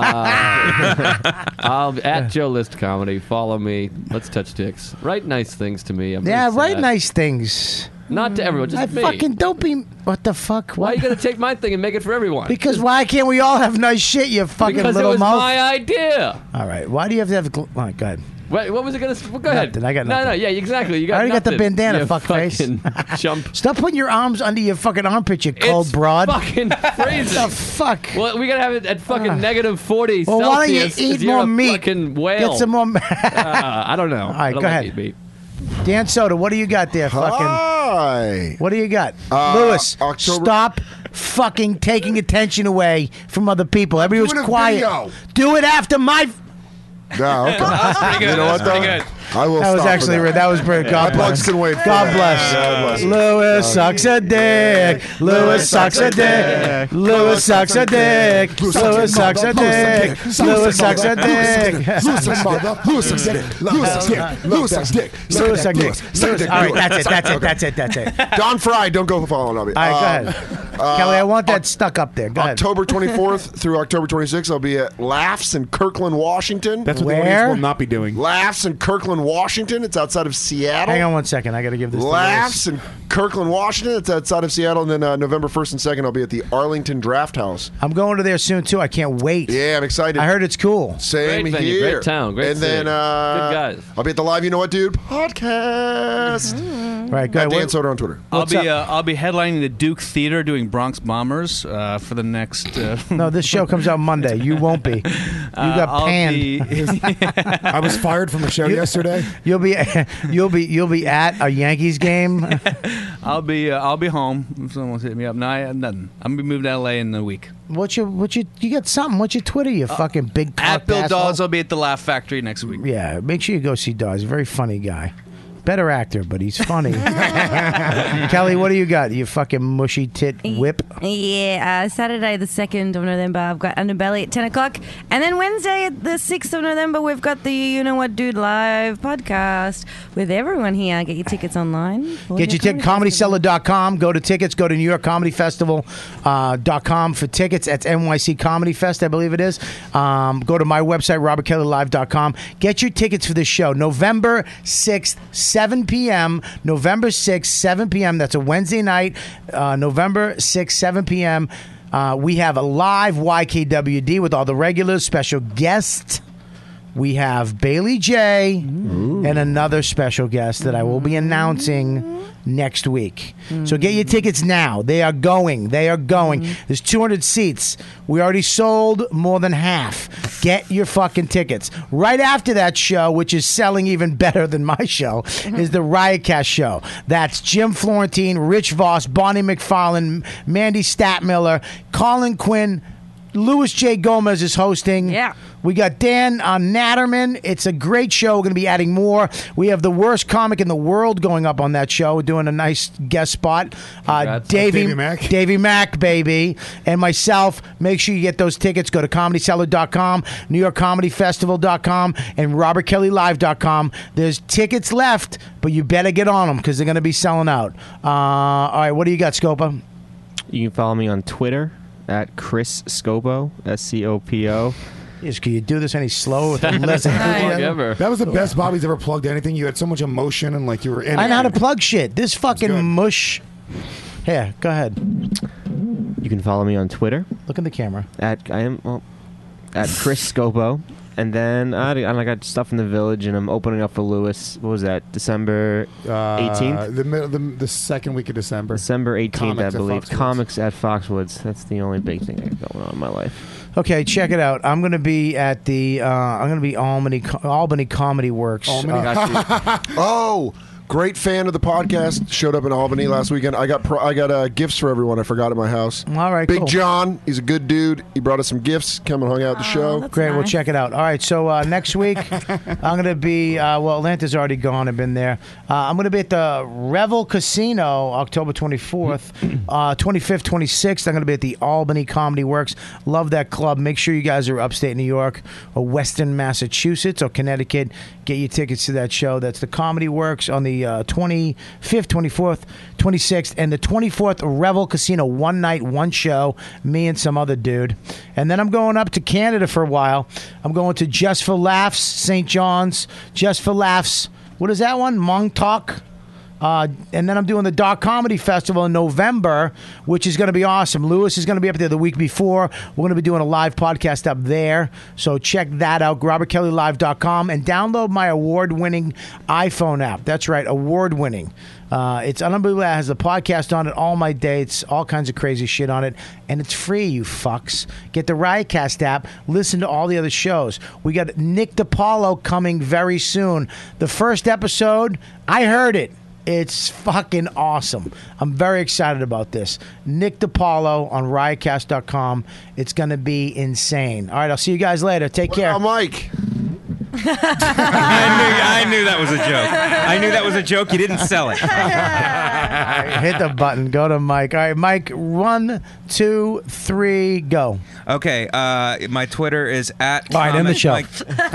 I'll at Joe List Comedy. Follow me. Let's touch dicks. Write nice things to me. I'm very Yeah, write sad. nice things. Not to everyone, just I me. fucking don't be. What the fuck? Why are What? you gonna take my thing and make it for everyone? Because why can't we all have nice shit? You fucking Because little it was mouth. my idea. All right. Why do you have to have? Gl- all right, go ahead. Wait, what was it gonna? Well, go ahead. Nothing, I got No, no, nothing. yeah, exactly. You got. I already got the nothing, bandana, you fuckface. fucking chump. Stop putting your arms under your fucking armpit, you cold It's broad. fucking freezing. What the fuck? Well, we gotta have it at fucking Ah. negative forty Well, why don't you Celsius. 'cause eat you're more a meat? Fucking whale. Get some more. uh, I don't know. All right, I don't go like ahead. eat meat. Dan Soda, what do you got there, fucking? Hi. What do you got, Uh, Lewis? October- Stop fucking taking attention away from other people. Everybody doing was a quiet. video. Do it after my. Yeah, okay. That's pretty good. You know That's what, pretty though? good. I will That was stop actually for that. that was pretty. God My plugs bless. can wait for God that. bless. God bless. Lewis sucks a dick. Lewis sucks a dick. Lewis sucks a dick. Lewis sucks a dick. Lewis sucks a dick. Lewis sucks mother. Lewis sucks dick. Lewis sucks dick. Lewis sucks dick. Lewis sucks dick. Suck a dick. All right, Do it. that's it. That's it. Okay. That's it. That's it. Don Fry, don't go following on me. All right, go Um, ahead. Kelly, I want that stuck up there. Go ahead. October twenty-fourth through October twenty-sixth, I'll be at Laughs in Kirkland, Washington. That's what Where? the audience will not be doing. Laughs in Kirkland, Kirkland, Washington. It's outside of Seattle. Hang on one second. I got to give this. to Laughs in Kirkland, Washington. It's outside of Seattle. And then uh, November first and second, I'll be at the Arlington Draft House. I'm going to there soon, too. I can't wait. Yeah, I'm excited. I heard it's cool. Same Great venue, here. great town, great And then city. uh, Good guys. I'll be at the Live You Know What Dude podcast. Right, go At ahead. Dan Soder on Twitter. I'll What's be up? uh, I'll be headlining the Duke Theater doing Bronx Bombers uh, for the next. Uh, No, this show comes out Monday. You won't be. You got I'll panned. be- I was fired from the show You- yesterday. You'll be, you'll be, you'll be at a Yankees game. I'll be uh, I'll be home if someone's hit me up. No, I, nothing. I'm gonna be moving to L A in a week. What's your, what's your, you got something? What's your Twitter? You fucking big cock Uh, At Bill asshole? Dawes, I'll be at the Laugh Factory next week. Yeah, make sure you go see Dawes. Very funny guy. Better actor, but he's funny. Kelly, what do you got? You fucking mushy tit whip. Yeah, uh, Saturday the second of November, I've got Underbelly at ten o'clock. And then Wednesday the sixth of November, we've got the You Know What Dude live podcast with everyone here. Get your tickets online. Get your ticket, comedy seller dot com. Go to tickets. Go to New York Comedy Festival uh, dot com for tickets. That's N Y C Comedy Fest, I believe it is. Um, go to my website, robert kelly live dot com. Get your tickets for this show. November sixth, seven p.m. November sixth, seven p.m. That's a Wednesday night. Uh, November sixth, seven p.m. Uh, we have a live Y K W D with all the regulars, special guests. We have Bailey J and another special guest that I will be announcing next week. So get your tickets now. They are going. They are going. There's two hundred seats. We already sold more than half. Get your fucking tickets. Right after that show, which is selling even better than my show, is the Riotcast show. That's Jim Florentine, Rich Voss, Bonnie McFarlane, Mandy Statmiller, Colin Quinn, Louis J. Gomez is hosting. Yeah. We got Dan uh, Natterman. It's a great show. We're going to be adding more. We have the worst comic in the world going up on that show. We're doing a nice guest spot. Uh, Davey, Davey Mack. Davey Mack, baby. And myself. Make sure you get those tickets. Go to comedy seller dot com, New York Comedy Festival dot com, and robert kelly live dot com. There's tickets left, but you better get on them because they're going to be selling out. Uh, all right, what do you got, Scopa? You can follow me on Twitter at Chris Scopo, S C O P O. Yes, can you do this any slower with less enthusiasm? That was the best Bobby's ever plugged anything. You had so much emotion and like you were in I it. know how to plug shit. This fucking mush. Here, go ahead. You can follow me on Twitter. Look in the camera. At I am well, at Chris Scopo. And then I, I got stuff in the Village, and I'm opening up for Lewis. What was that? December eighteenth. Uh, the, mid- the the second week of December. December eighteenth, I Comics at believe. Foxwoods. Comics at Foxwoods. That's the only big thing I got going on in my life. Okay, check it out. I'm going to be at the. Uh, I'm going to be Albany Albany Comedy Works. Albany. Uh, Oh, great fan of the podcast. Showed up in Albany last weekend. I got pro- I got uh, gifts for everyone. I forgot at my house. All right, Big cool. John. He's a good dude. He brought us some gifts. Come and hung out at the show. Great, we'll check it out. All right, so uh, next week I'm going to be. Uh, well, Atlanta's already gone. I've been there. Uh, I'm going to be at the Revel Casino October twenty-fourth, uh, twenty-fifth, twenty-sixth. I'm going to be at the Albany Comedy Works. Love that club. Make sure you guys are upstate New York or Western Massachusetts or Connecticut. Get your tickets to that show. That's the Comedy Works on the uh, twenty-fifth, twenty-fourth, twenty-sixth, and the twenty-fourth. Revel Casino. One night, one show. Me and some other dude. And then I'm going up to Canada for a while. I'm going to Just for Laughs, Saint John's. Just for Laughs. What is that one? Montauk. Uh, and then I'm doing the Dark Comedy Festival in November, which is going to be awesome. Lewis is going to be up there the week before. We're going to be doing a live podcast up there. So check that out, robert kelly live dot com, and download my award-winning iPhone app. That's right, award-winning. Uh, it's unbelievable. It has the podcast on it, all my dates, all kinds of crazy shit on it, and it's free, you fucks. Get the Riotcast app. Listen to all the other shows. We got Nick DiPaolo coming very soon. The first episode, I heard it. It's fucking awesome. I'm very excited about this. Nick DiPaolo on riotcast dot com. It's going to be insane. All right, I'll see you guys later. Take care. Mike. I knew I knew that was a joke. I knew that was a joke. You didn't sell it. All right, hit the button. Go to Mike. All right, Mike, one, two, three, go. Okay, uh, my Twitter is at. All right, end the show. Mike-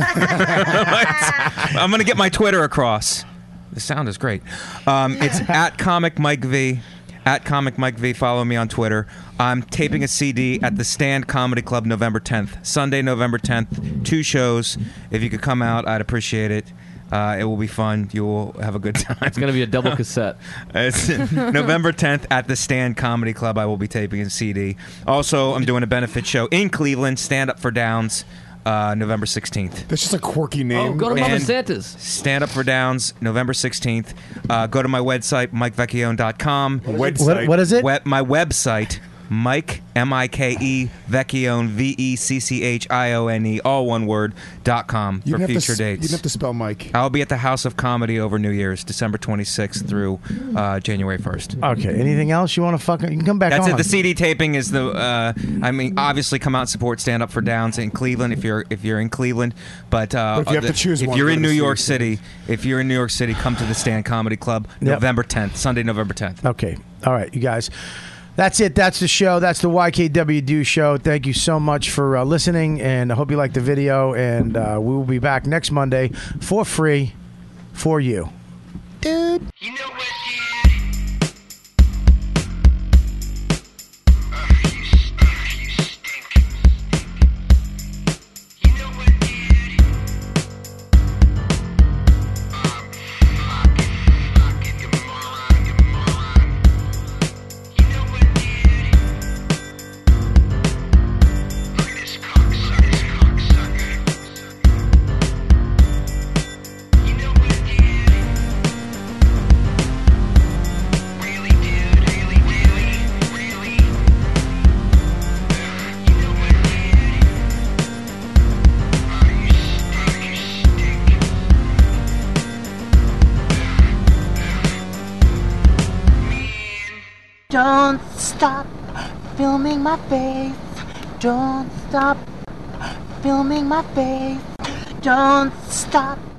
I'm going to get my Twitter across. The sound is great. Um, it's at Comic Mike V. At Comic Mike V. Follow me on Twitter. I'm taping a C D at the Stand Comedy Club November tenth. Sunday, November tenth. Two shows. If you could come out, I'd appreciate it. Uh, it will be fun. You will have a good time. It's going to be a double cassette. It's November tenth at the Stand Comedy Club. I will be taping a C D. Also, I'm doing a benefit show in Cleveland, Stand Up for Downs, uh, November sixteenth. That's just a quirky name. Oh, go to Mama And Santa's. Stand Up for Downs, November sixteenth. Uh, go to my website, mike vecchione dot com. What- what is it? Web, my website, Mike, M I K E, Vecchione, V E C C H I O N E, all one word, dot com You for didn't have future to, s- dates. You didn't have to spell Mike. I'll be at the House of Comedy over New Year's, December twenty-sixth through uh, January first. Okay. Anything else you want to fucking? You can come back That's on. it. The C D taping is the. Uh, I mean, obviously, come out and support Stand Up for Downs in Cleveland if you're if you're in Cleveland. But, uh, But if you have the- to choose if one, you're go in to New the York C D. City, if you're in New York City, come to the Stand Comedy Club, Yep. November tenth, Sunday, November tenth. Okay. All right, you guys. That's it. That's the show. That's the Y K W Do show. Thank you so much for uh, listening, and I hope you liked the video. And uh, we will be back next Monday for free for you. Dude. Don't stop filming my face. Don't stop filming my face. Don't stop